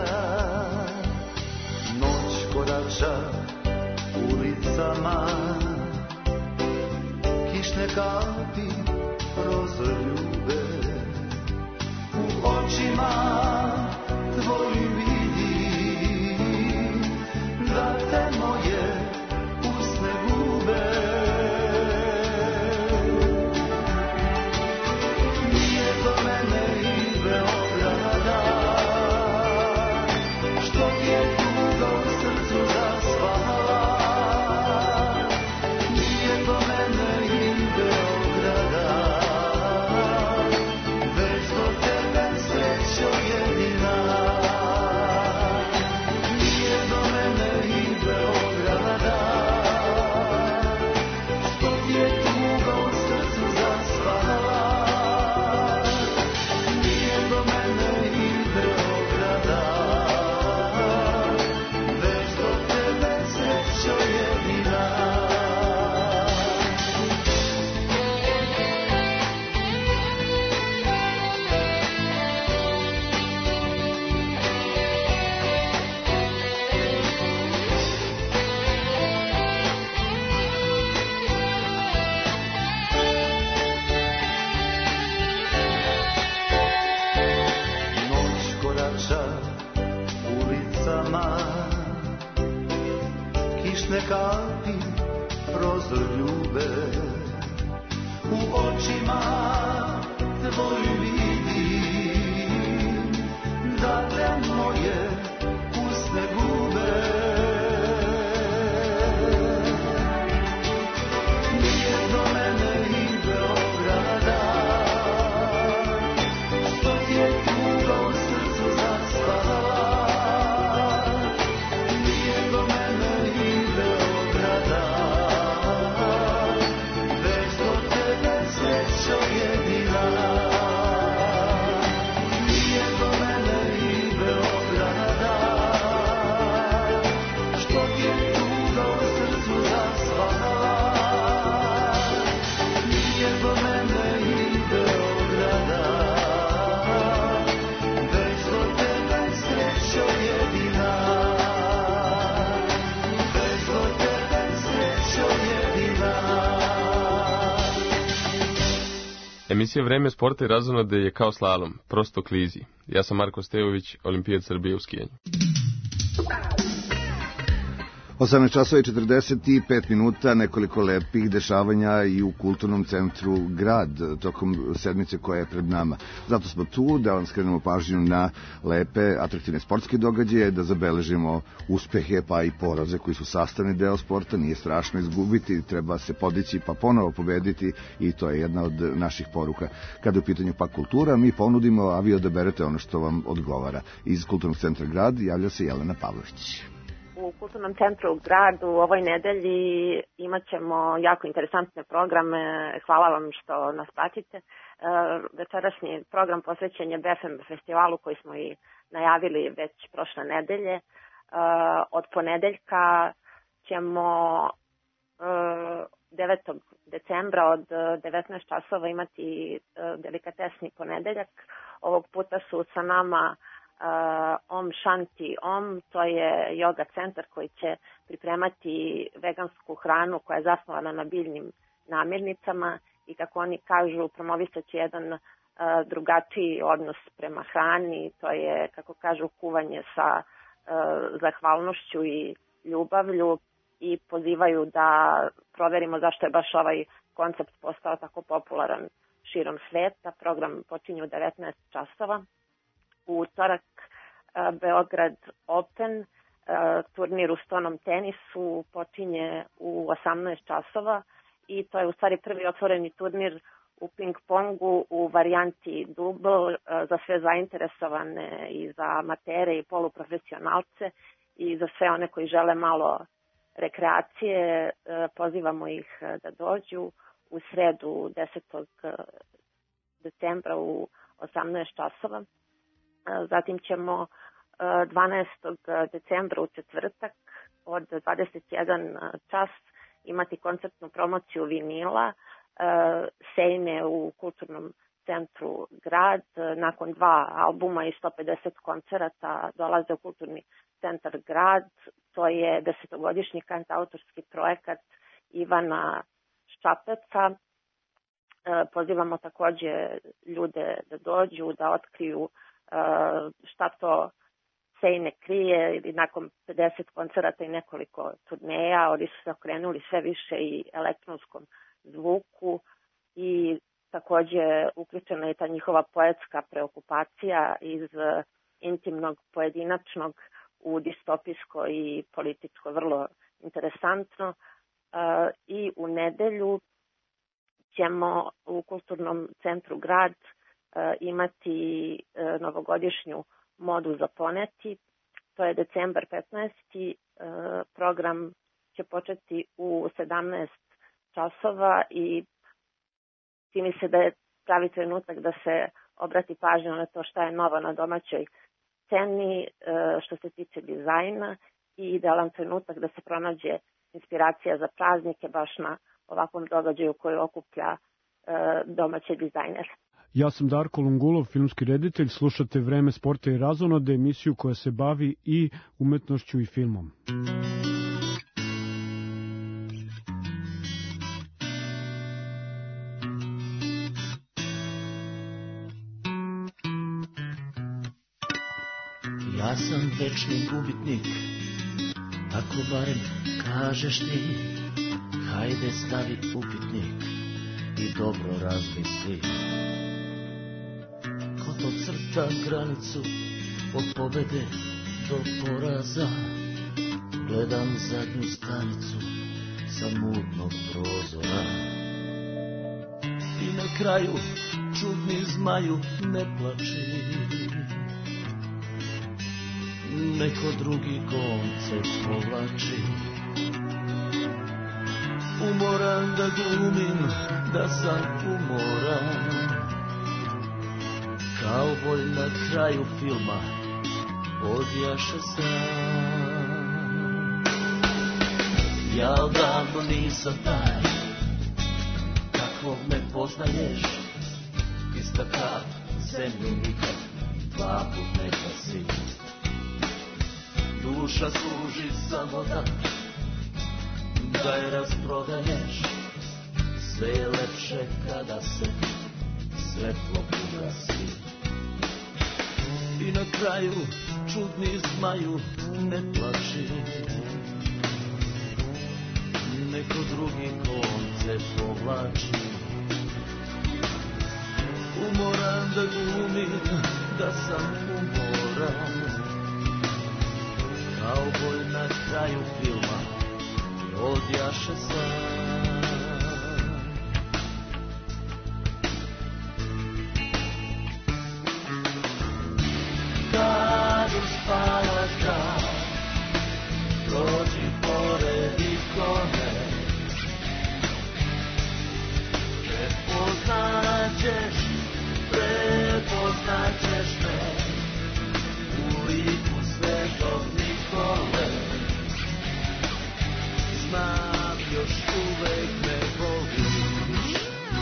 Noć korača ulicama, kišne kapi prozor ljube, u očima tvojim vidim da te moje usne gube. Nije do mene i Beograda, što je tuga u srcu zaspala. Nije do mene i očima tvoj vidim, da te moje usne gube. Nije do mene i Beograda, što ti je tuga u srcu zaspala. Nije do mene i Beograda, već do tebe srećo jedina. Nije do mene i Beograda, što ti je tuga u srcu zaspala. Nije do mene i Beograda, već do tebe srećo jedina. Već do tebe srećo jedina. Emisija Vreme sporta i razonode je kao slalom, prosto klizi. Ja sam Marko Stejović, olimpijac Srbije u skijanju. osamnaest časova i četrdeset pet minuta, nekoliko lepih dešavanja i u kulturnom centru Grad tokom sedmice koja je pred nama. Zato smo tu da vam skrenemo pažnju na lepe, atraktivne sportske događaje, da zabeležimo uspehe pa i poraze koji su sastavni deo sporta. Nije strašno izgubiti, treba se podići pa ponovo pobediti i to je jedna od naših poruka. Kada je u pitanju pa kultura, mi ponudimo, a vi odaberete ono što vam odgovara. Iz kulturnog centra Grad javlja se Jelena Pavlović. U Kulturnom centru Grad u ovoj nedelji imat ćemo jako interesantne programe. Hvala vam što nas pratite. Večerašnji program posvećen je B F M festivalu koji smo i najavili već prošle nedelje. Od ponedeljka ćemo devetog decembra od devetnaest časova imati delikatesni ponedeljak. Ovog puta su sa nama Uh, Om Shanti Om, to je yoga centar koji će pripremati vegansku hranu koja je zasnovana na biljnim namirnicama i kako oni kažu promovisat će jedan uh, drugačiji odnos prema hrani, to je kako kažu kuvanje sa uh, zahvalnošću i ljubavlju i pozivaju da proverimo zašto je baš ovaj koncept postao tako popularan širom sveta. Program počinje u devetnaest časova. U utorak Beograd Open, turnir u stonom tenisu, počinje u osamnaest časova i to je u stvari prvi otvoreni turnir u ping-pongu u varijanti dubl za sve zainteresovane i za amatere i poluprofesionalce i za sve one koji žele malo rekreacije. Pozivamo ih da dođu u sredu desetog decembra u osamnaest časova. Zatim ćemo dvanaestog decembra u četvrtak od dvadeset jedan čas imati koncertnu promociju vinila, Sejme u Kulturnom centru Grad. Nakon dva albuma i sto pedeset koncerata dolaze u Kulturni centar Grad. To je desetogodišnji kantautorski projekat Ivana Ščapeca. Pozivamo takođe ljude da dođu, da otkriju šta to Sejne krije i nakon pedeset koncerata i nekoliko turneja oni su se okrenuli sve više i elektronskom zvuku i takođe uključena je ta njihova poetska preokupacija iz intimnog pojedinačnog u distopijsko i političko, vrlo interesantno. I u nedelju ćemo u Kulturnom centru Grad imati novogodišnju modu za poneti. To je decembar petnaesti. Program će početi u sedamnaest časova i čini se da je pravi trenutak da se obrati pažnja na to šta je novo na domaćoj sceni što se tiče dizajna i idealan trenutak da se pronađe inspiracija za praznike baš na ovakvom događaju koji okuplja domaće dizajnere. Ja sam Darko Lungulov, filmski reditelj, slušate Vreme sporta i razonode, emisiju koja se bavi i umetnošću i filmom. Ja sam večni gubitnik, tako barem kažeš ti, hajde stavi upitnik i dobro razmisli. Ko to crta granicu od pobede do poraza, gledam zadnju stanicu sa mutnog prozora. I na kraju čudni zmaju ne plači, neko drugi koncept povlači. Umoran da glumim da sam umoran, kauboj na kraju filma odjaše sam. Ja odavno nisam taj kakvog me poznaješ, ista kap zemlju nikad dva put ne glasi. Duša služi samo da da je rasprodaješ, sve je lepše kada se svetlo ugasi. I na kraju čudni zmaju ne plači, neko drugi koncept povlači. Umoran da glumim da sam umoran, kauboj na kraju filma odjaše sam. Kad uspavaš dan, prođi pored ikone, prepoznaćeš, prepoznaćeš me u liku Svetog Nikole. Znam, još uvek me voliš.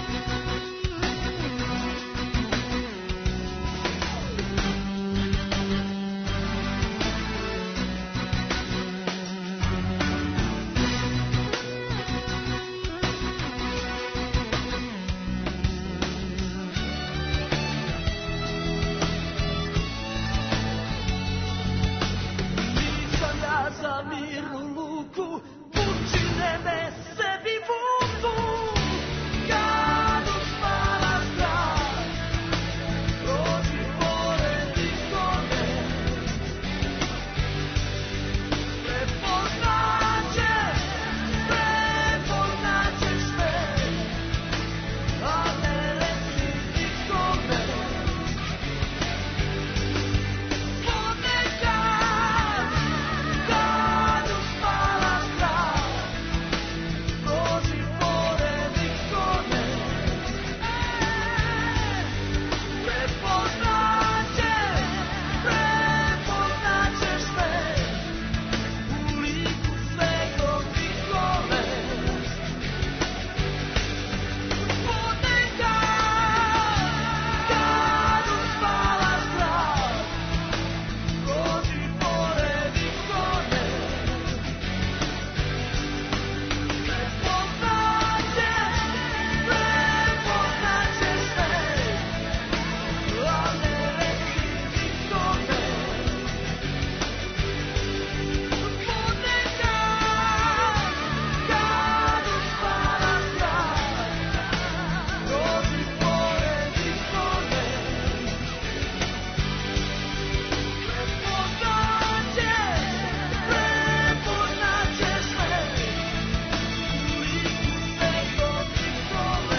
Nisam ja za mirnu luku, pučine me sebi vuku. Kad uspavaš dan, prođi pored ikone, prepoznaćeš, prepoznaćeš me, a ne reci nikome. Ponekad, kad uspavaš dan, prođi pored ikone, prepoznaćeš, prepoznaćeš me u liku Svetog Nikole. Ponekad, kad uspavaš dan, prođi pored ikone, prepoznaćeš, prepoznaćeš me, a ne reci nikome. Ponekad, kad uspavaš dan, prođi pored ikone, prepoznaćeš, prepoznaćeš me u liku Svetog Nikole.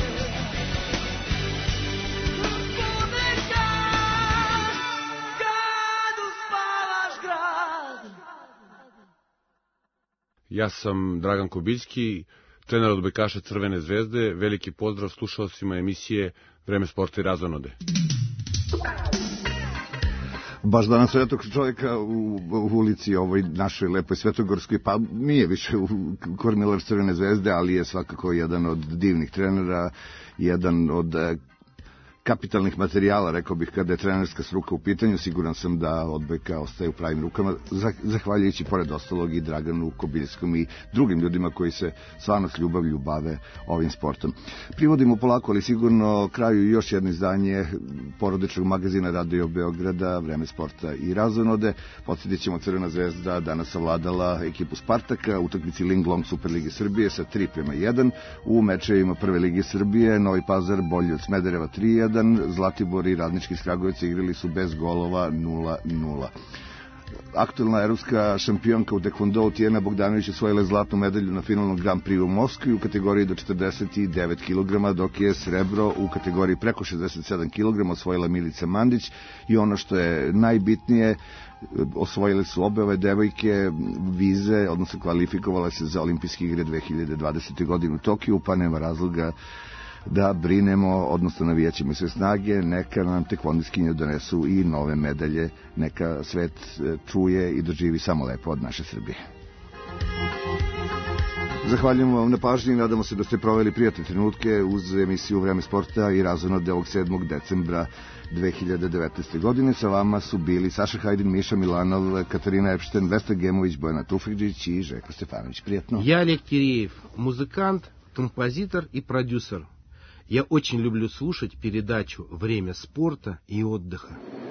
Ponekad, kad uspavaš grad. Ja sam Dragan Kobiljski, trener odbojkaša Crvene zvezde. Veliki pozdrav slušalcima emisije Vreme sporta i razonode. Baš danas svetog čovjeka u, u ulici ovoj našoj lepoj Svetogorskoj, pa nije više u kormilar Crvene zvezde, ali je svakako jedan od divnih trenera, jedan od kapitalnih materijala, rekao bih, kada je trenerska struka u pitanju. Siguran sam da odbojka ostaje u pravim rukama, zahvaljujući pored ostalog i Draganu Kobiljskom i drugim ljudima koji se stvarno s ljubavlju bave ovim sportom. Privodimo polako, ali sigurno kraju još jedno izdanje porodičnog magazina Radio Beograda, Vreme sporta i razonode. Podsjetit ćemo, Crvena zvezda danas savladala ekipu Spartaka u utakmici Ling Long Superlige Srbije sa tri prema jedan. U mečevima Prve lige Srbije Novi Pazar bolji od Smedereva tri jedan, Zlatibor i Radnički iz Kragujevca igrali su bez golova nula nula. Aktualna evropska šampionka u tekvondou Tijena Bogdanović osvojila zlatnu medalju na finalnom Grand Prix u Moskvi u kategoriji do četrdeset devet kilograma, dok je srebro u kategoriji preko šezdeset sedam kilograma osvojila Milica Mandić. I ono što je najbitnije, osvojile su obe ove devojke vize, odnosno kvalifikovale se za olimpijske igre dve hiljade dvadesete. godine u Tokiju, pa nema razloga da brinemo, odnosno navijaćemo sve snage, neka nam tekvondiskinje donesu i nove medalje, neka svet čuje i doživi samo lepo od naše Srbije. Zahvaljujemo vam na pažnji i nadamo se da ste proveli prijatne trenutke uz emisiju Vreme sporta i razonode ovog sedmog decembra dve hiljade devetnaeste. godine. Sa vama su bili Saša Hajdin, Miša Milanov, Katarina Epšten, Vesna Gemović, Bojana Tufekđić i Željko Stefanović. Prijetno. Я Олег Киреев, музыкант, композитор и продюсер. Я очень люблю слушать передачу «Время спорта и отдыха».